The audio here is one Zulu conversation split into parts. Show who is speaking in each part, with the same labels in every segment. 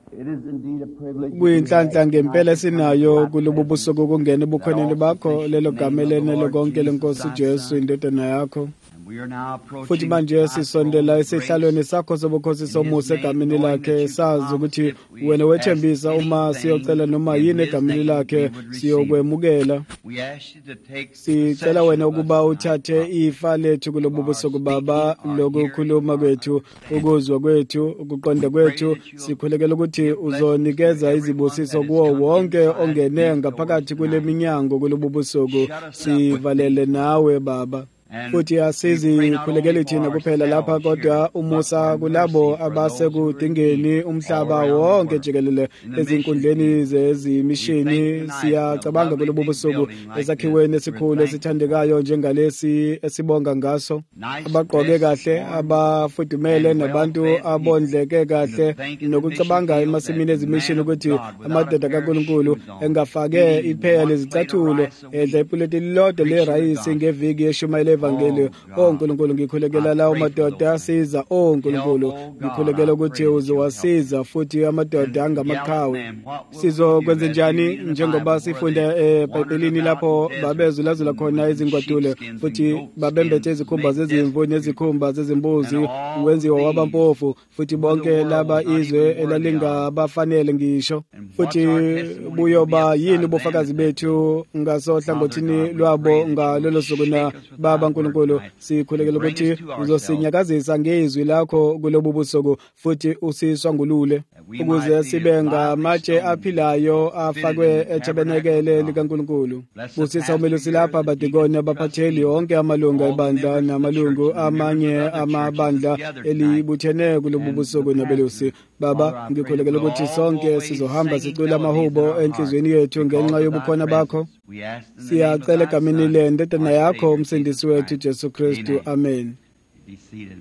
Speaker 1: It is indeed a privilege.
Speaker 2: Kuyinhlanhla ngempela sinayo kulobu busuku ukungena ebukhoneni bakho lelo gama elenele konke lenkosi Jesu indodana yakho.
Speaker 1: We are now
Speaker 2: Futhi
Speaker 1: approaching
Speaker 2: manje sisondela esihlalweni sakho sobukhosi somusa egameni lakhe, sazi ukuthi wena wethembisa uma siyocela noma yini egameni lakhe siyokwemukela.
Speaker 1: we ask you to take
Speaker 2: Sicela wena ukuba uthathe ifa lethu kulobu busuku Baba, lokukhuluma kwethu, ukuzwa kwethu, ukuqonda kwethu. Sikhulekela ukuthi uzonikeza izibusiso kuwo wonke ongene ngaphakathi kule minyango kulobu busuku. Sivalele nawe Baba. Futhi asizikhulekele thina kuphela lapha, kodwa umusa kulabo abasekudingeni umhlaba wonke jikelele ezinkundleni zezimishini. Siyacabanga kulobu busuku esakhiweni esikhulu esithandekayo njengalesi esibonga ngaso, abagqoke kahle, abafudumele, nabantu abondleke kahle, nokucabanga emasimini ezimishini ukuthi amadoda kaNkulunkulu engafake ipheya lezicathulo edla ipuleti lilodwa lerayisi ngeviki eshumayela evangeli. Nkulunkulu ngikhulekela lawo madoda asiza. Nkulunkulu ngikhulekela ukuthi uzowasiza futhi amadoda angamakhawe. Sizokwenza njani njengoba sifunda eBhayibhelini lapho babezulazula khona izingwadule futhi babembethe izikhumba zezimvu nezikhumba zezimbuzi, wenziwa wabampofu, futhi bonke laba izwe elalingabafanele ngisho. Futhi buyoba yini ubufakazi bethu ngasohlangothini lwabo ngalolo suku na Baba Nkulunkulu. Sikhulekela ukuthi uzosinyakazisa ngezwi lakho kulobu busuku futhi usiswangulule ukuze sibe ngamatshe aphilayo afakwe etabenekele likaNkulunkulu. Busisa umelusi lapha abadikoni, abaphatheli, onke amalunga ebandla namalungu amanye amabandla elibuthene kulobu busuku nabelusi. Baba, ngikhulekela ukuthi sonke sizohamba sicula amahubo enhlizweni yethu ngenxa yobukhona bakho. Siyacela egameni lendodana yakho umsindisi wethu Jesu Kristu. Amen.
Speaker 1: Be seated.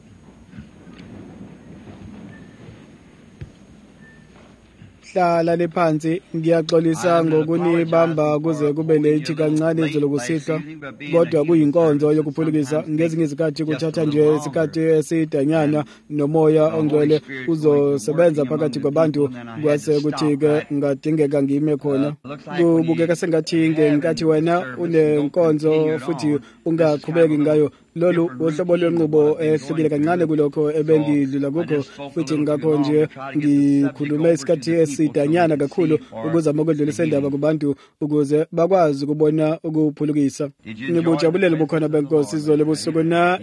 Speaker 2: Hlala lephansi. Ngiyaxolisa ngokunibamba kuze kube late kancane izolo kusihla, kodwa kuyinkonzo yokuphulukisa. Ngezinye izikhathi kuthatha nje isikhathi esidanyana nomoya ongcwele uzosebenza phakathi kwabantu, kwase kuthi-ke ngadingeka ngime khona. Kubukeka sengathi ngenkathi wena unenkonzo futhi ungaqhubeki ngayo. Lolu uhlobo lwenqubo ehlukile kancane kulokho ebengidlula kukho, futhi ngakho nje ngikhulume isikhathi esidanyana kakhulu ukuzama ukudlulisa indaba kubantu ukuze bakwazi ukubona ukuphulukisa. Ngibujabulele bukhona benkosi izolo busuku na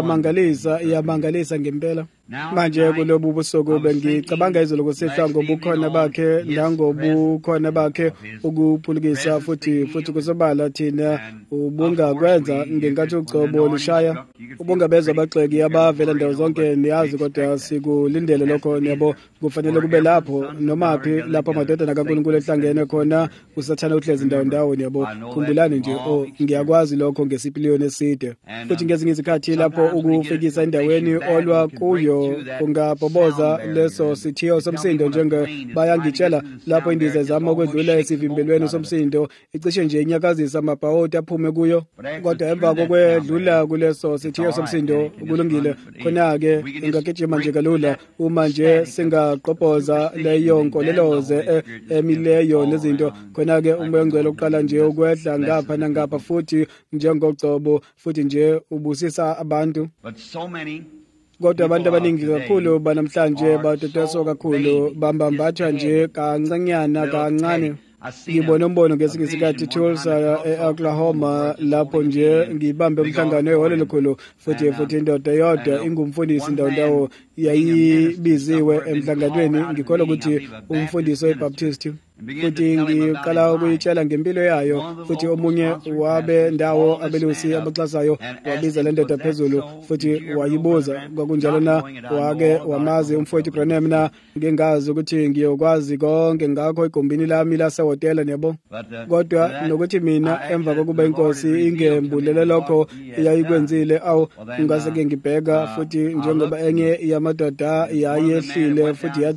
Speaker 2: iyamangalisa ngempela. Manje kulobu busuku bengicabanga izolo kusihla ngobukhona bakhe nangobukhona bakhe ukuphulukisa, futhi kusobala thina ubungakwenza ngenkathi uGcobo lushaya. Ubungabezwa abagxeki abavela ndawo zonke niyazi, kodwa sikulindele lokho yabo. Kufanele kube lapho nomaphi lapho amadodana kaNkulunkulu ehlangene khona, usathana uhlezi ndawo yabo. Khumbulani nje, ngiyakwazi lokho ngesipiliyoni eside. Futhi ngezinye izikhathi lapho ukufikisa endaweni olwa kuyo ungabhoboza leso sithiyo somsindo, njenge bayangitshela lapho indiza zama ukwedlula esivimbelweni somsindo icishe nje inyakazisa amabhawoti aphume kuyo, kodwa emva kokwedlula kuleso sithiyo somsindo kulungile. Khona-ke ingagijima nje kalula uma nje singaqobhoza leyo nkoleloze emileyo nezinto. Khona-ke umoya ongcwele uqala nje ukwehla ngapha nangapha, futhi njengoGcobo, futhi nje ubusisa abantu. Kodwa abantu abaningi kakhulu banamhlanje badodoswa kakhulu, bambambathwa nje kancanyana kancane. Ngibona umbono ngesinye isikhathi Tulsa e-Oklahoma, lapho nje ngibambe umhlangano ehholo elikhulu, futhi indoda yodwa ingumfundisi ndawo yayibiziwe emhlanganweni. Ngikholwa ukuthi umfundisi weBaptist, futhi ngiqala ukuyitshela ngempilo yayo. Futhi omunye wabe ndawo abelusi abaxasayo wabiza le ndoda phezulu, futhi wayibuza kwakunjalo na wake wamazi umfowethu Branham na ngingazi ukuthi ngiyokwazi konke ngakho egumbini lami lasehotela yabo. Kodwa nokuthi mina emva kokuba inkosi ingembulele lokho yayikwenzile, ngase ke ngibheka futhi njengoba enye yamadoda yayehlile futhi yathi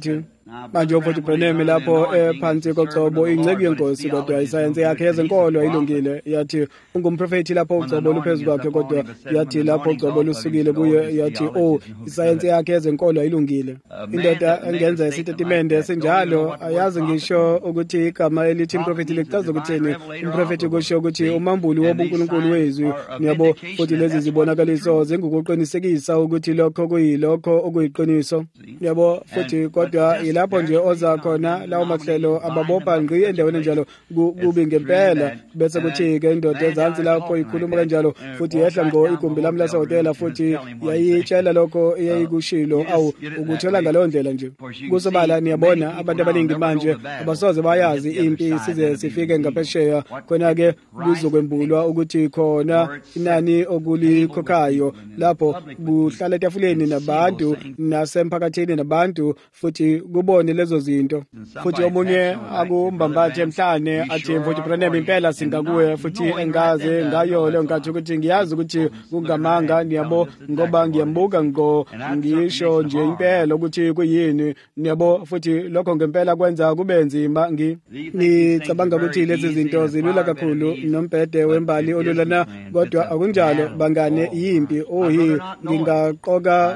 Speaker 2: manje ufuthi Branham lapho phansi koGcobo ingceki yenkosi kodwa isayensi yakhe yezenkolo ayilungile yathi ungumprofeti lapho uGcobo luphezulu kwakhe kodwa yathi lapho uGcobo lusukile kuye yathi isayensi yakhe yezenkolo ayilungile. Indoda engenza isitatimende esinjalo ayazi ngisho ukuthi igama elithi umprofeti lichaza ukuthini. Umprofeti kusho ukuthi umambuli wobuNkulunkulu wezwi niyabo futhi lezi zibonakaliso zingukuqinisekisa ukuthi lokho kuyilokho okuyiqiniso yabo futhi kodwa ilapho nje oza khona lawo mahlelo ababopha ngqi endaweni njalo kubi ngempela bese kuthi ke indoda ezansi lapho ikhuluma kanjalo futhi yehla ngo igumbi lami lasehotela futhi yayitshela lokho eyayikushilo awu ukuthola ngaleyo ndlela nje kusobala. Niyabona abantu abaningi manje abasoze bayazi impi size sifike ngaphesheya khona ke kuzokwembulwa ukuthi khona inani okulikhokhayo lapho buhlala etafuleni nabantu nasemphakathini nabantu futhi kubone lezo zinto futhi omunye akumbambathe emhlane athi futhi Branham impela singakuwe futhi engazi ngayo leyo nkathi ukuthi ngiyazi ukuthi kungamanga niyabo ngoba ngiyambuka ngisho nje impela ukuthi kuyini niyabo futhi lokho ngempela kwenza kube nzima. Ngicabanga ukuthi lezi zinto zilula kakhulu nombhede wembali olulana kodwa akunjalo bangane yimpi ngingaqoka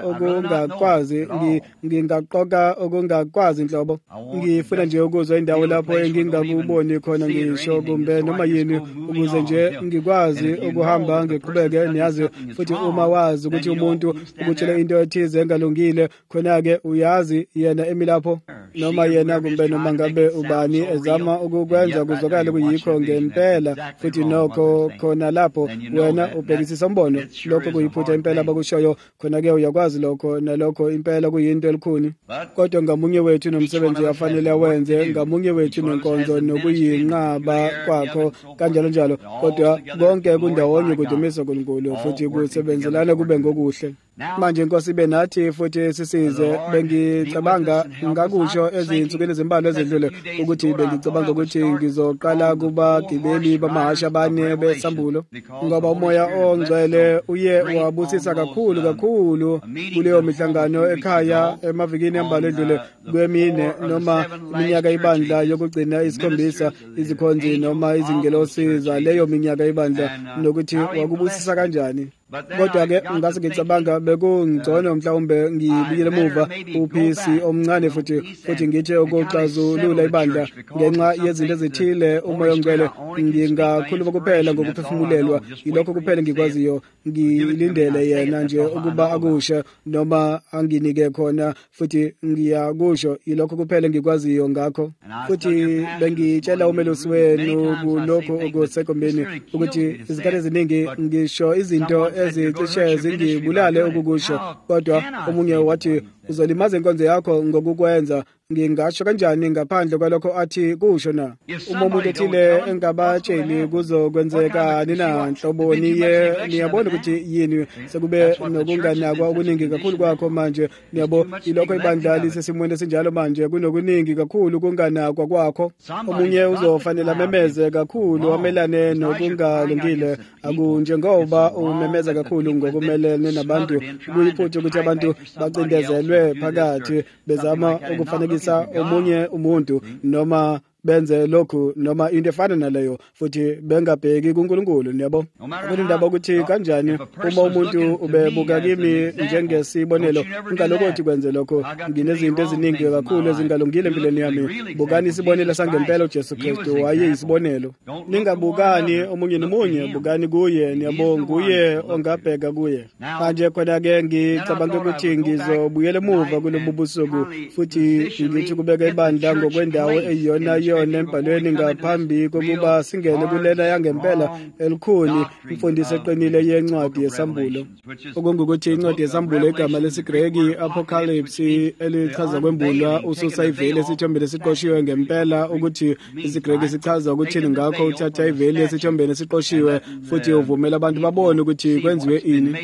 Speaker 2: okungakwazi inhlobo. Ngifuna nje ukuzwa indawo lapho engingakuboni khona ngisho kumbe noma yini ukuze nje ngikwazi ukuhamba ngiqhubeke niyazi futhi uma wazi ukuthi umuntu ukutshela into ethize engalungile khona ke uyazi yena emilapho noma yena kumbe noma ngabe ubani ezama ukukwenza kuzokala kuyikho ngempela futhi nokho khona lapho wena ubhekisisa umbono lokho kuyiphutha impela abakushoyo khona ke uyakwazi lokho nalokho impela kuyinto elikhuni kodwa ngamunye wethu nomsebenzi afanele awenze ngamunye wethu nenkonzo nokuyinqaba kwakho kanjalo njalo kodwa konke kundawonye kudumisa uNkulunkulu futhi kusebenzelana kube ngokuhle. Manje inkosi benathi futhi sisize bengicabanga ngakusho ezinsukwini ezimbalwa ezedlule ukuthi bengicabanga ukuthi ngizoqala kubagibeli bamahasha bane besambulo ngoba umoya ongcwele uye wabusisa kakhulu kuleyo mihlangano ekhaya emavikini ambalwa edlule kwemine noma iminyaka ibandla yokugcina isikhombisa izikhonzi noma izingelosi zaleyo minyaka ibandla nokuthi wakubusisa kanjani. Kodwa ke ngase ngicabanga bekungcono mhlawumbe ngibuyele emuva uphisi omncane futhi ngithi ukuxazulula ibandla ngenxa yezinto ezithile umoya ongcwele ngingakhuluma kuphela ngokuphefumulelwa yilokho kuphela ngikwaziyo ngilindele yena nje ukuba akushe noma anginike khona futhi ngiyakusho yilokho kuphela ngikwaziyo ngakho futhi bengitshela umelusi wenu kulokho okusekombeni ukuthi izikhathi eziningi ngisho izinto ezicishe zingibulale ukukusho kodwa omunye wathi uzolimaza inkonzo yakho ngokukwenza. Ngingasho kanjani ngaphandle kwalokho athi kusho na? Uma umuntu ethile engabatsheli kuzokwenzeka nina nhloboni niyabona ukuthi yini sekube nokunganakwa okuningi kakhulu kwakho manje niyabo ilokho ibandla lisesimweni esinjalo manje kunokuningi kakhulu kunganakwa kwakho. Omunye uzofanele amemeze kakhulu amelane nokungalungile akunjengoba umemeza kakhulu ngokumelene nabantu kuyiphutha ukuthi abantu bacindezelwe phakathi bezama ukufanele omunye umuntu noma benze lokhu noma into efana naleyo futhi bengabheki kuNkulunkulu niyabo. Kulindaba ukuthi kanjani uma umuntu ubebuka kimi njengesibonelo ngalokuthi kwenze lokho nginezinto eziningi kakhulu ezingalungile empilweni yami. Bukani isibonelo sangempela uJesu Kristu waye isibonelo. Ningabukani omunye nomunye bukani kuye niyabo nguye ongabheka kuye. Manje khona ke ngicabanga ukuthi ngizobuyela emuva kulobu busuku futhi ngithi kubeka ibandla ngokwendawo eyiyona embhalweni ngaphambi kokuba singene kulena yangempela elikhuni imfundiso eqinile yencwadi yesambulo okungukuthi incwadi yesambulo igama lesiGreki Apocalypse elichaza kwembulwa ususa iveli esithombeni esiqoshiwe ngempela ukuthi isiGreki sichaza ukuthi ngakho uthatha iveli esithombeni esiqoshiwe futhi uvumela abantu babone ukuthi kwenziwe ini.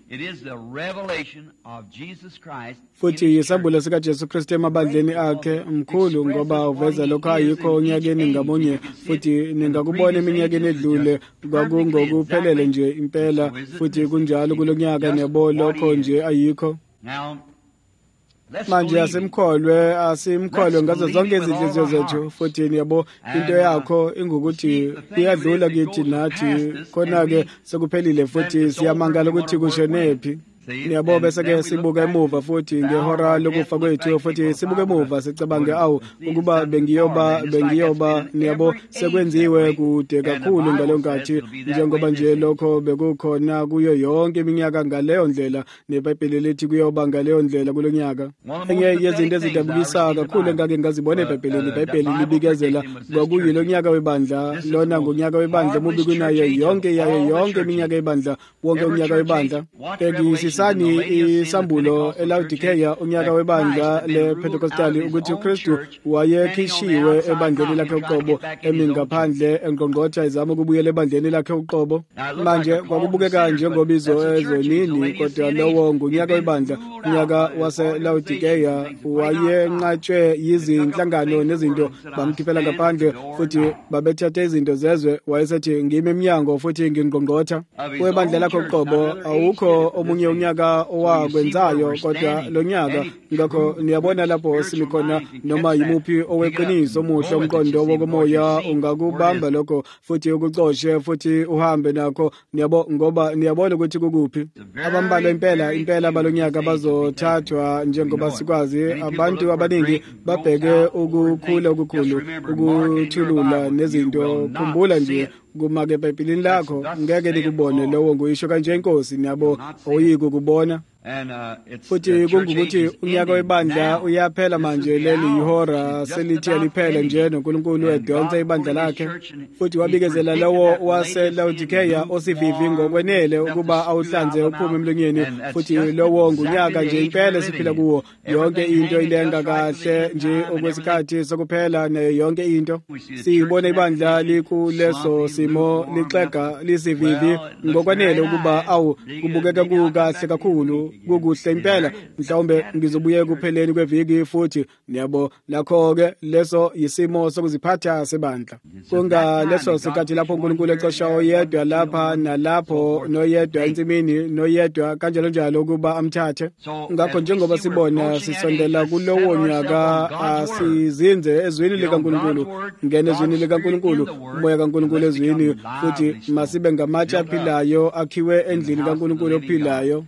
Speaker 2: Futhi isambulo sikaJesu Kristu emabandleni akhe mkhulu ngoba uveza lokho ayikho onyakeni ngamunye futhi ningakubona eminyakeni edlule kwakungokuphelele nje impela futhi kunjalo kulonyaka nebo lokho nje ayikho. manje asimkholwe ngazo zonke izinhliziyo zethu futhi yabo into yakho ingukuthi kuyadlula kithi nathi khona-ke sekuphelile futhi siyamangala ukuthi kushonephi. Niyabo bese-ke sibuka emuva futhi ngehora lokufa kwethu futhi sibuka emuva sicabange ukuba bengiyoba niyabo sekwenziwe kude kakhulu ngaleyo nkathi njengoba nje lokho bekukhona kuyo yonke iminyaka ngaleyo ndlela neBhayibheli lithi kuyoba ngaleyo ndlela kulo nyaka. Enye yezinto ezidabukisa kakhulu engake ngazibona eBhayibhelini, iBhayibheli libikezela kwakuyilo nyaka webandla, lona ngonyaka webandla mubi kunayo yonke iminyaka yebandla, wonke unyaka webandla. Sani isambulo eLaodikeya unyaka webandla lePentecostali ukuthi uKristu wayekhishiwe ebandleni lakhe uqobo emi ngaphandle engqongqotha izama ukubuyela ebandleni lakhe uqobo. Manje kwakubukeka njengobizo ezonini, kodwa lowo ngunyaka webandla, unyaka waseLaodikeya wayenqatshwe yizinhlangano nezinto bamkhiphela ngaphandle futhi babethatha izinto zezwe. Wayesethi ngimi eminyango futhi ngingqongqotha webandla lakhe uqobo, awukho omunye unyaka owakwenzayo kodwa lo nyaka. Ngakho niyabona lapho simikhona noma yimuphi oweqiniso omuhle umqondo wokomoya ungakubamba lokho futhi ukucoshe futhi uhambe nakho, ngoba niyabona ukuthi kukuphi. Abambalwa impela balonyaka bazothathwa njengoba sikwazi. Abantu abaningi babheke ukukhula okukhulu, ukuthulula nezinto. Khumbula nje kuma-ke eBhayibhelini lakho ngeke nikubone lowo nguyisho kanje inkosi, niyabo oyiko kubona. Futhi kungukuthi unyaka webandla uyaphela manje, leli yihora selithi aliphele nje noNkulunkulu edonsa ibandla lakhe. Futhi wabikezela lowo waseLaodikeya osivivi ngokwenele ukuba awuhlanze uphume emlonyeni. Futhi lowo ngunyaka nje impela esiphila kuwo, yonke into ilenga kahle nje okwesikhathi sokuphela nayo yonke into. Siyibona ibandla likuleso simo lixega lisivivi ngokwenele ukuba kubukeka kukahle kakhulu, kukuhle impela. Mhlawumbe ngizobuye kupheleni kweviki futhi niyabo lakho-ke leso yisimo sokuziphatha sebandla. Kungaleso sikhathi lapho uNkulunkulu ecosha oyedwa lapha nalapho, noyedwa ensimini, noyedwa kanjalo njalo ukuba amthathe. Ngakho njengoba sibona sisondela kulowo nyaka, asizinze ezwini likaNkulunkulu, ngene ezwini likaNkulunkulu, umoya kaNkulunkulu ezwini, futhi masibe ngamatshe aphilayo akhiwe endlini kaNkulunkulu ophilayo.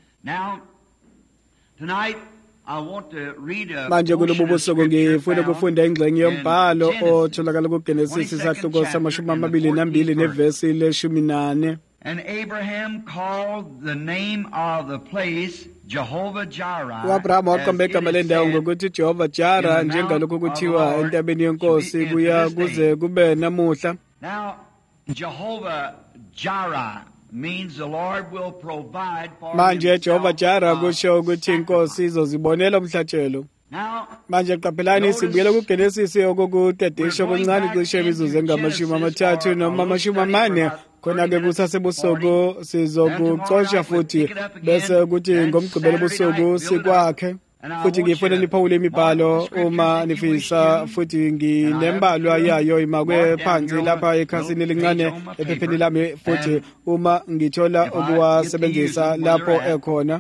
Speaker 2: Manje kulobu busuku ngifuna ukufunda ingxenye yombhalo otholakala kuGenesisi isahluko sama-22 nevesi le-14.
Speaker 1: And Abraham called the name of the place Jehovah Jireh.
Speaker 2: U-Abrahama waqamba igama lendawo ngokuthi Jehovah Jireh, njengalokhu kuthiwa entabeni yenkosi kuya kuze kube namuhla.
Speaker 1: Now Jehovah Jireh means the Lord will provide for
Speaker 2: manje Jehovah Jireh kusho ukuthi inkosi izozibonela umhlatshelo. Manje qaphelani sibuyela kuGenesisi okukudedisho okuncane cishe imizuzu engama-30 noma 40. Khona-ke kusasebusuku sizokucosha futhi bese kuthi ngomgqibelo busuku sikwakhe. Futhi ngifuna niphawule imibhalo uma nifisa, futhi nginembalwa yayo imakwe phansi lapha ekhasini elincane ephepheni lami, futhi uma ngithola ukuwasebenzisa lapho ekhona.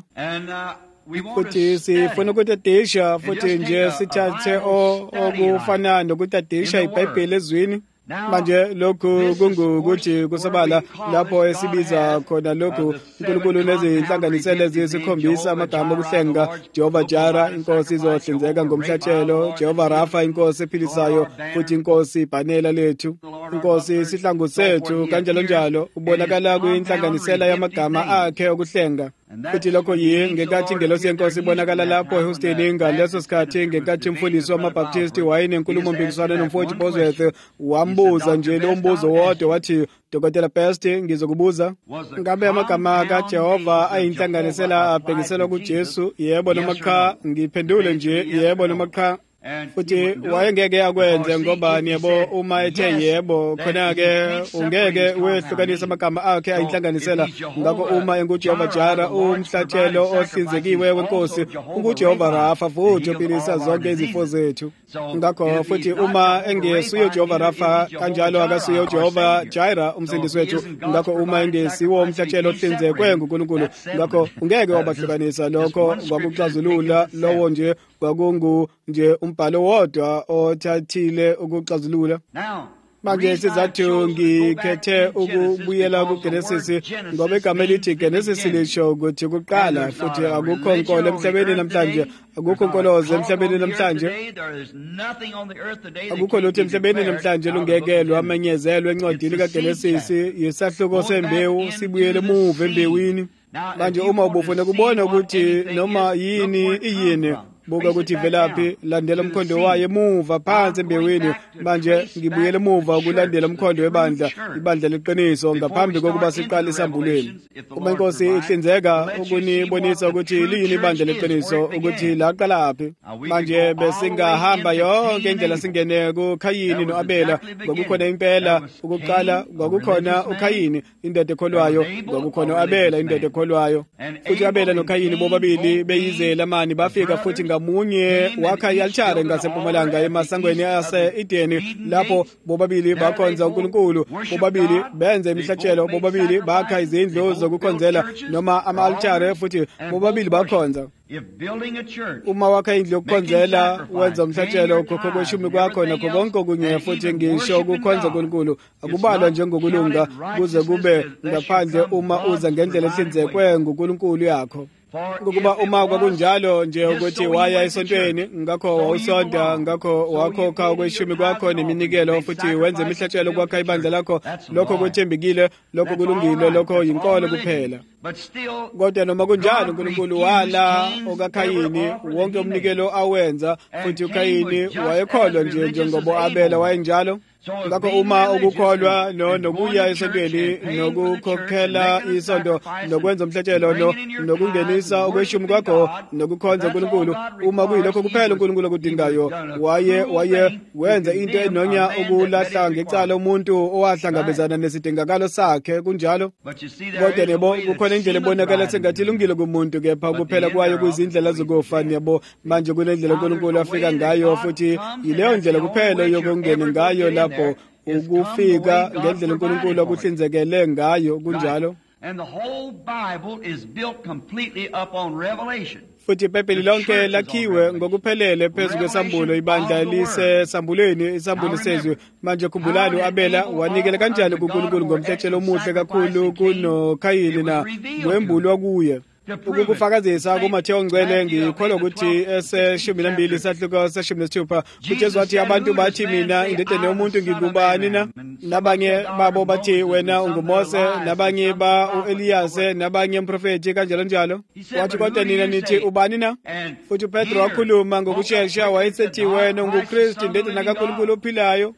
Speaker 2: Futhi sifuna ukutadisha futhi nje sithathe okufana nokutadisha iBhayibheli ezwini. Manje lokhu kungukuthi kusabala lapho esibiza khona lokhu uNkulunkulu nezinhlanganisela eziyisikhombisa amagama okuhlenga. Jehovah Jireh, inkosi izohlinzeka ngomhlatshelo. Jehovah Rapha, inkosi ephilisayo, futhi inkosi ibhanela lethu, inkosi isihlangu sethu, kanjalo njalo. Ubonakala kwinhlanganisela yamagama akhe okuhlenga. Futhi lokho ngenkathi ingelosi yenkosi ibonakala lapho eHouston ngaleso sikhathi, ngenkathi umfundisi wamabhaptisti wayenenkulumo mpikiswano nomfowethu Bosworth, wambuza nje lo mbuzo wodwa wathi, Dr. Best, ngizokubuza, ngabe amagama kaJehova ayinhlanganisela abhekisela kuJesu, yebo noma cha? Ngiphendule nje yebo noma cha. Futhi wayengeke akwenze ngoba niyebo uma ethe yebo, khona-ke ungeke wehlukanisa amagama akhe ayinhlanganisela. Ngakho uma enguJehovah Jireh, umhlatshelo ohlinzekiwe wenkosi, unguJehovah Rapha futhi ophilisa zonke izifo zethu. Ngakho futhi uma engesiyo Jehovah Rapha, kanjalo akasiyo Jehovah Jireh umsindisi wethu. Ngakho uma engesiwo umhlatshelo ohlinzekwe nguNkulunkulu, ngakho ungeke wabahlukanisa. Lokho kwakuxazulula lowo nje kwakungu nje umbhalo wodwa othathile ukuxazulula. Manje sizathu ngikhethe ukubuyela kuGenesis ngoba igama elithi Genesis lisho ukuthi kuqala futhi akukho nkolo emhlabeni namhlanje, akukho nkolozo emhlabeni namhlanje, akukho lutho emhlabeni namhlanje lungekelwe amenyezelwe encwadini kaGenesis. Yisahluko sembewu sibuyele emuva embewini. Manje uma ubufuna kubona ukuthi noma yini iyini, buka ukuthi velaphi, landela umkhondo wayo emuva phansi embewini. Manje ngibuyele emuva ukulandela umkhondo webandla, ibandla leqiniso ngaphambi kokuba siqale isambulweni. Uma inkosi ihlinzeka ukunibonisa ukuthi liyini ibandla leqiniso, ukuthi laqalaphi. Manje besingahamba yonke indlela singene kuKhayini noAbela. Kwakukhona impela ukuqala, kwakukhona uKhayini indoda ekholwayo, kwakukhona uAbela indoda ekholwayo. Futhi uAbela noKhayini bobabili beyizelamani bafika futhi ngamunye wakha i-altare ngasempumalanga emasangweni ase-Edeni, lapho bobabili bakhonza uNkulunkulu, bobabili benza imihlatshelo, bobabili bakha izindlu zokukhonzela noma ama-altare, futhi bobabili bakhonza. Uma wakha indlu yokukhonzela wenza umhlatshelo, ukhokho kweshumi kwakho nakho konke okunye, futhi ngisho ukukhonza uNkulunkulu akubalwa njengokulunga kuze kube ngaphandle uma uza ngendlela ehlinzekwe nguNkulunkulu yakho. Ngokuba uma kwakunjalo nje ukuthi waya esontweni, ngakho wawusonta, ngakho wakhokha kweshumi kwakho neminikelo, futhi wenza imihlatshelo kwakha ibandla lakho, lokho kwethembekile, lokho kulungile, lokho yinkolo kuphela. Kodwa noma kunjalo uNkulunkulu wala okaKhayini wonke umnikelo awenza, futhi uKhayini wayekholwa nje njengoba Abela wayenjalo. Ngakho uma ukukholwa nokuya esontweni nokukhokhela isonto nokwenza umhlatshelo nokungenisa okweshumi kwakho nokukhonza uNkulunkulu, uma kuyilokho kuphela uNkulunkulu akudingayo, waye wenza into enonya ukulahla ngecala umuntu owahlangabezana nesidingakalo sakhe kunjalo. Kodwa yebo kukhona indlela ebonakala sengathi ilungile kumuntu, kepha kuphela kwayo kuzindlela zokufa. Yebo manje kunendlela uNkulunkulu afika ngayo, futhi yileyo ndlela kuphela yokungena ngayo lapho ukufika ngendlela uNkulunkulu akuhlinzekele ngayo kunjalo. Futhi iBhayibheli lonke lakhiwe ngokuphelele phezu kwesambulo, ibandla lisesambulweni, isambulo sezwe. Manje khumbulani uAbela wanikela kanjani kuNkulunkulu ngomhlatshelo omuhle kakhulu kunoKhayini na wembulwa kuye. Ukufakazisa kuMathewu Ongcwele ngikholwa ukuthi ese-12 isahluko se-16 uJesu wathi abantu bathi mina indodana yomuntu ngingubani na? Nabanye babo bathi wena unguMose, nabanye u-Eliyase, nabanye umprofeti kanjalo njalo. Wathi kodwa nina nithi ubani na? Futhi uPetro wakhuluma ngokushesha wayesethi wena unguKristu indodana kaNkulunkulu ophilayo.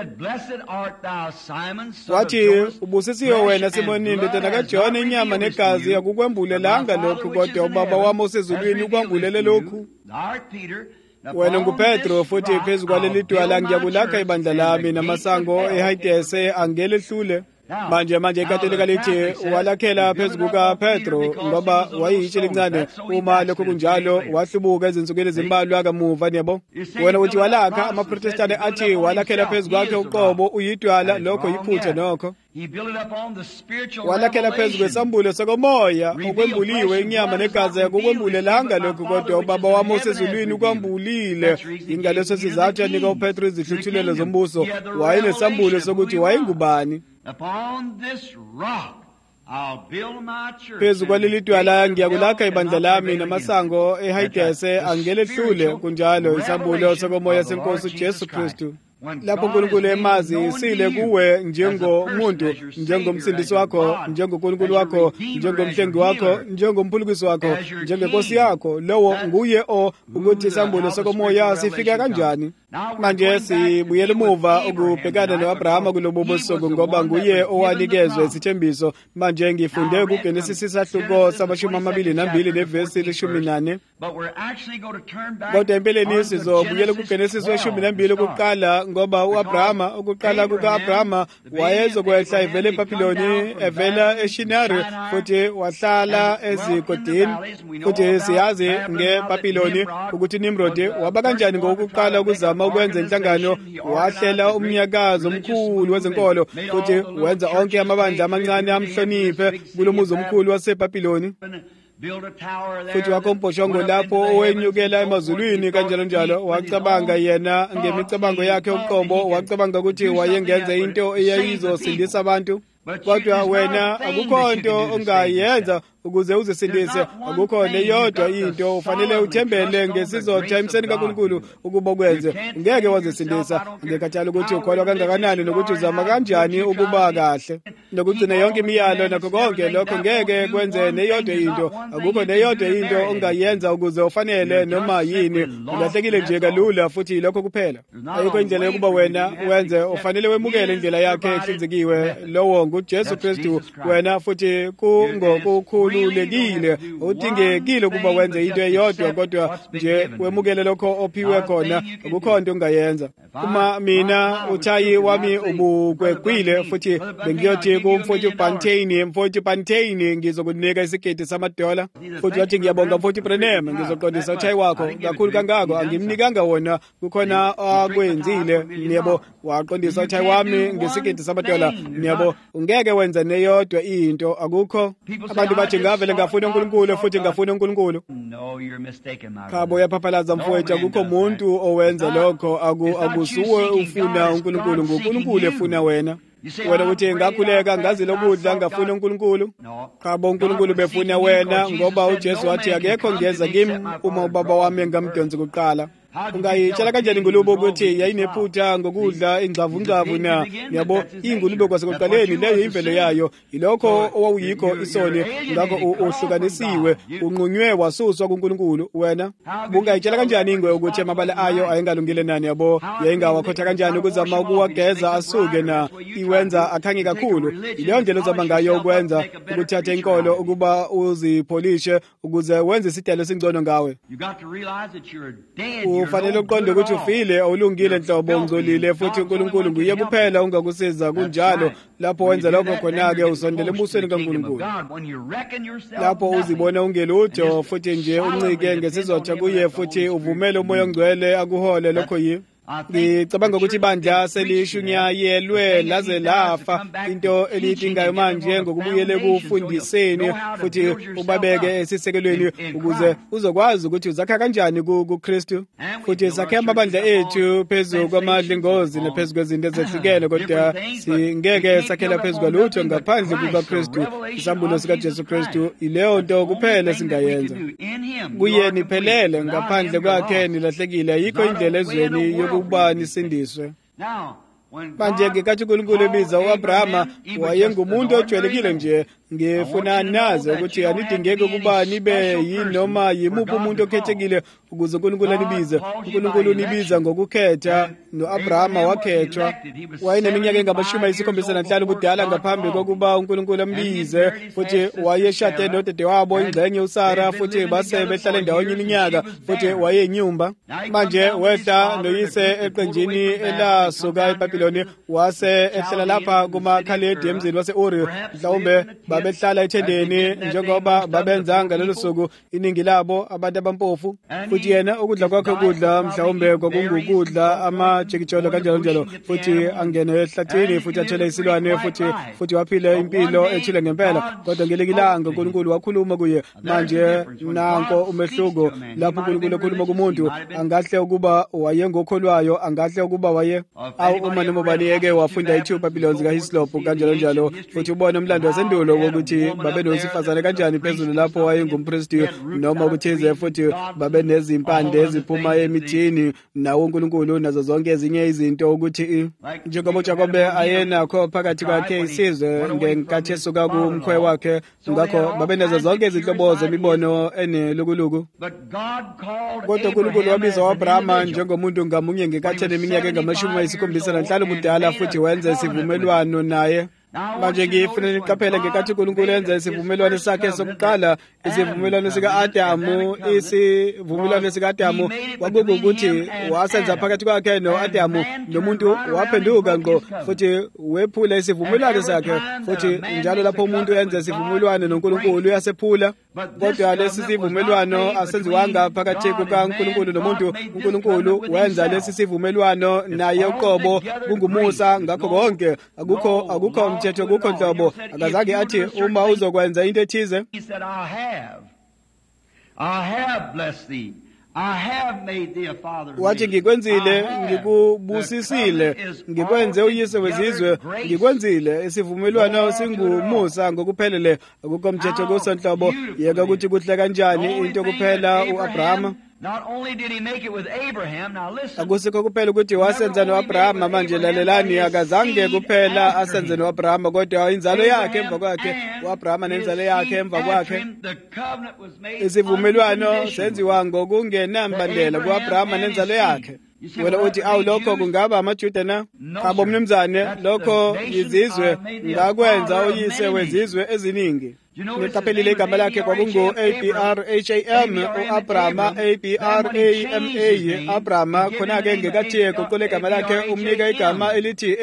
Speaker 2: Wathi ubusisiwe wena Simoni indodana kaJona, inyama negazi akukwembulelanga lokhu, kodwa uBaba wami osezulwini ukwambulele lokhu. Wena nguPetro, futhi phezu kwaleli dwala ngiyakulakha ibandla lami, namasango eHadese angelehlule. Manje iKatolika lithi walakhela phezu kukaPetro ngoba wayiyitshe elincane. Uma lokho kunjalo wahlubuka ezinsukwini ezimbalwa kamuva. Yebo wena uthi walakha, amaProtestanti athi walakhela phezu kwakhe uqobo uyidwala, lokho yiphutha nokho. Walakhela phezu kwesambulo sokomoya okwembuliwe, inyama negazi akukwembulelanga lokhu, kodwa uBaba wami osezulwini ukwambulile. Ingaleso sizathu yanika uPetro izihluthulelo zombuso, wayenesambulo sokuthi wayengubani. Phezu kwaleli dwala ngiyakulakha ibandla lami, namasango eHadese angelehlule kunjalo isambulo sokomoya seNkosi uJesu Kristu. Lapho uNkulunkulu emazi sile kuwe njengomuntu, njengomsindisi wakho, njengoNkulunkulu wakho, njengomhlengi wakho, njengomphulukisi wakho, njengenkosi yakho, lowo nguye ukuthi isambulo sokomoya sifika kanjani. Manje sibuyele emuva ukubhekana noAbrahama kulobo busuku ngoba nguye owanikezwe isithembiso. Manje ngifunde kuGenesis isahluko sama-22 nevesi 14. Kodwa empeleni sizobuyela kuGenesis 12 ukuqala, ngoba uAbrahama, ukuqala kuka-Abrahama wayezokwehla evela eBhabhiloni, evela eShinari, futhi wahlala ezigodini. Futhi siyazi ngeBhabhiloni ukuthi uNimrodi waba kanjani ngokuqala ukuzama ukwenza inhlangano, wahlela umnyakazo omkhulu wezenkolo, futhi wenza onke amabandla amancane amhloniphe kulo muzi omkhulu waseBhabhiloni. futhi wakho umbhoshongo lapho owenyukela emazulwini kanjalo njalo. Wacabanga yena ngemicabango yakhe yoqobo, wacabanga ukuthi wayengenza into eyayizosindisa abantu. Kodwa wena akukho nto ongayenza ukuze uzisindise, akukho neyodwa into. Ufanele uthembele ngesizotha emseni kaNkulunkulu ukuba ukwenze. Ngeke wazisindisa ngekhathala ukuthi ukholwa kangakanani nokuthi uzama kanjani ukuba kahle nokugcina yonke imiyalo nakho konke lokho. Ngeke kwenze neyodwa into, akukho neyodwa into ongayenza ukuze ufanele noma yini. Ulahlekile nje kalula, futhi lokho kuphela. Ayikho indlela yokuba wena wenze. Ufanele wemukele indlela yakhe ehlinzekiwe lowo nguJesu Kristu wena, futhi kungokukhululekile. Udingekile ukuba wenze into eyodwa, kodwa nje wemukele lokho ophiwe khona. Akukho nto ongayenza. Uma mina uthayi wami ubugwegwile futhi bengiyothi kumfowethu Pantane ngizokunika isigidi $1, futhi wathi ngiyabonga mfowethu Branham, ngizoqondisa uthayi wakho kakhulu kangako, angimnikanga wona, kukhona akwenzile. Yebo, waqondisa uthayi wami ngesigidi $1. Yebo, ungeke wenza neyodwa into. Akukho. Abantu bathi ngavele ngafuna uNkulunkulu futhi ngafuna uNkulunkulu. Khabo yaphaphalaza mfowethu, akukho umuntu owenza lokho. Akusuwe ufuna uNkulunkulu, nguNkulunkulu efuna wena. Wena uthi ngakhuleka ngazi lokudla ngafuna uNkulunkulu. Khabo uNkulunkulu befuna wena, ngoba uJesu wathi akekho ngeza kimi uma ubaba wami engamdonsi kuqala. Ungayitshela kanjani ingulube ukuthi yayinephutha ngokudla ingxavungxavu na? Yabo, ingulube kwasekuqaleni leyo imvelo yayo, yilokho owawuyikho isoni, ngakho uhlukanisiwe, unqunywe wasuswa kuNkulunkulu. Wena ungayitshela kanjani ingwe ukuthi amabala ayo ayengalungile nani? Yabo, yayingawakhotha kanjani ukuzama ukuwageza asuke na? Iwenza akhange kakhulu. Ileyo ndlela uzama ngayo ukwenza, ukuthatha inkolo ukuba uzipholishe ukuze wenze isidelo singcono ngawe. Ufanele uqonde ukuthi ufile awulungile nhlobo, ngcolile, futhi uNkulunkulu nguye kuphela ungakusiza kunjalo. Lapho wenza lokho khona-ke usondele embusweni kaNkulunkulu. Lapho uzibona ungelutho futhi nje uncike ngesizotha kuye, futhi uvumele umoya ongcwele akuhole lokho yi. Ngicabanga ukuthi ibandla selishunyayelwe laze lafa. Into elidingayo manje ngokubuyele kufundiseni futhi ubabeke esisekelweni ukuze uzokwazi ukuthi uzakha kanjani kuKristu. Futhi sakhe amabandla ethu phezu kwamadlingozi naphezu kwezinto ezehlukene, kodwa singeke sakhela phezu kwalutho ngaphandle kukaKristu. Isambulo sikaJesu Kristu ileyo nto kuphela singayenza. Kuye niphelele, ngaphandle kwakhe nilahlekile. Ayikho indlela ezweni yokuba nisindiswe. Manje ngekathi uNkulunkulu ebiza u-Abrahama, wayengumuntu ojwayelekile nje. Ngifuna nazi ukuthi anidingeki ukuba nibe yinoma yimuphi umuntu okhethekile ukuze uNkulunkulu anibize. uNkulunkulu unibiza ngokukhetha. No-Abrahama wakhethwa, wayeneminyaka engama-75 ubudala ngaphambi kokuba uNkulunkulu ambize, futhi wayeshade nodadewabo ingxenye uSara, futhi base behlala endawonye iminyaka, futhi wayenyumba. Manje wehla noyise eqenjini elasuka eBhabhiloni, wase ehlala lapha kumaKhaledi emzini wase-Uri. Mhlawumbe babehlala ethendeni njengoba babenza ngalelo suku iningi labo abantu abampofu. Futhi yena ukudla kwakhe ukudla mhlawumbe kwakungukudla amajikijolo kanjalo njalo, futhi angene ehlathini, futhi athole isilwane, futhi waphila impilo ethile ngempela. Kodwa ngelekilanga uNkulunkulu wakhuluma kuye. Manje nanko umehluko lapho uNkulunkulu ekhuluma kumuntu. Angahle ukuba wayengokholwayo, angahle ukuba waye uma noma baliyeke wafunda i-2 Babylons kaHislop kanjalo njalo, futhi ubone umlando wasendulo ukuthi babe nowesifazane kanjani phezulu lapho wayengumpristi noma ukuthize, futhi babe nezimpande eziphuma emithini nawo uNkulunkulu nazo zonke ezinye izinto, ukuthi njengoba uJakobe ayenakho phakathi kwakhe isizwe ngenkathi esuka kumkhwe wakhe. Ngakho babe nazo zonke izinhlobo zemibono enelukuluku. Kodwa uNkulunkulu wabiza u-Abrahama njengomuntu ngamunye ngekathi eneminyaka engama-75 ubudala, futhi wenza isivumelwano naye. Manje ngifuna niqaphele ngekathi uNkulunkulu enza isivumelwano sakhe sokuqala, isivumelwano sika-Adamu. Isivumelwano sika-Adamu kwakungukuthi wasenza phakathi kwakhe no-Adamu, nomuntu waphenduka ngqo futhi wephula isivumelwano sakhe. Futhi njalo lapho umuntu enza isivumelwano noNkulunkulu uyasephula. Kodwa lesi sivumelwano asenziwanga phakathi kukaNkulunkulu nomuntu. uNkulunkulu wenza lesi sivumelwano naye uqobo, kungumusa ngakho konke. Akukho mthetho, akukho nhlobo. Akazange athi uma uzokwenza into ethize.
Speaker 1: I have blessed thee. I have made thee a father of
Speaker 2: wathi
Speaker 1: nations.
Speaker 2: ngikwenzile
Speaker 1: I have.
Speaker 2: ngikubusisile
Speaker 1: The covenant is
Speaker 2: ngikwenze uyise
Speaker 1: altogether
Speaker 2: wezizwe
Speaker 1: grace.
Speaker 2: ngikwenzile isivumelwano singumusa ngokuphelele akukomthetho kusonhlobo yeka ukuthi kuhle kanjani into kuphela u-Abrahama
Speaker 1: Not only did he make it with Abraham, now listen.
Speaker 2: akusikho kuphela ukuthi wasenza no-Abrahama manje lalelani akazange kuphela asenze no-Abrahama kodwa inzalo yakhe emva kwakhe u-Abrahama nenzalo yakhe emva kwakhe
Speaker 1: The covenant was made
Speaker 2: isivumelwano
Speaker 1: unconditional.
Speaker 2: senziwa ngokungenambandela ku-Abrahama nenzalo yakhe wena uthi awu lokho kungaba amajuda na abo mnumzane lokho izizwe ngakwenza uyise wezizwe eziningi niqaphelile igama lakhe kwakungu-Abraham u-Abrahama Abrahama Abrahama khona-ke ngekathiye guqule igama lakhe umnika igama elithi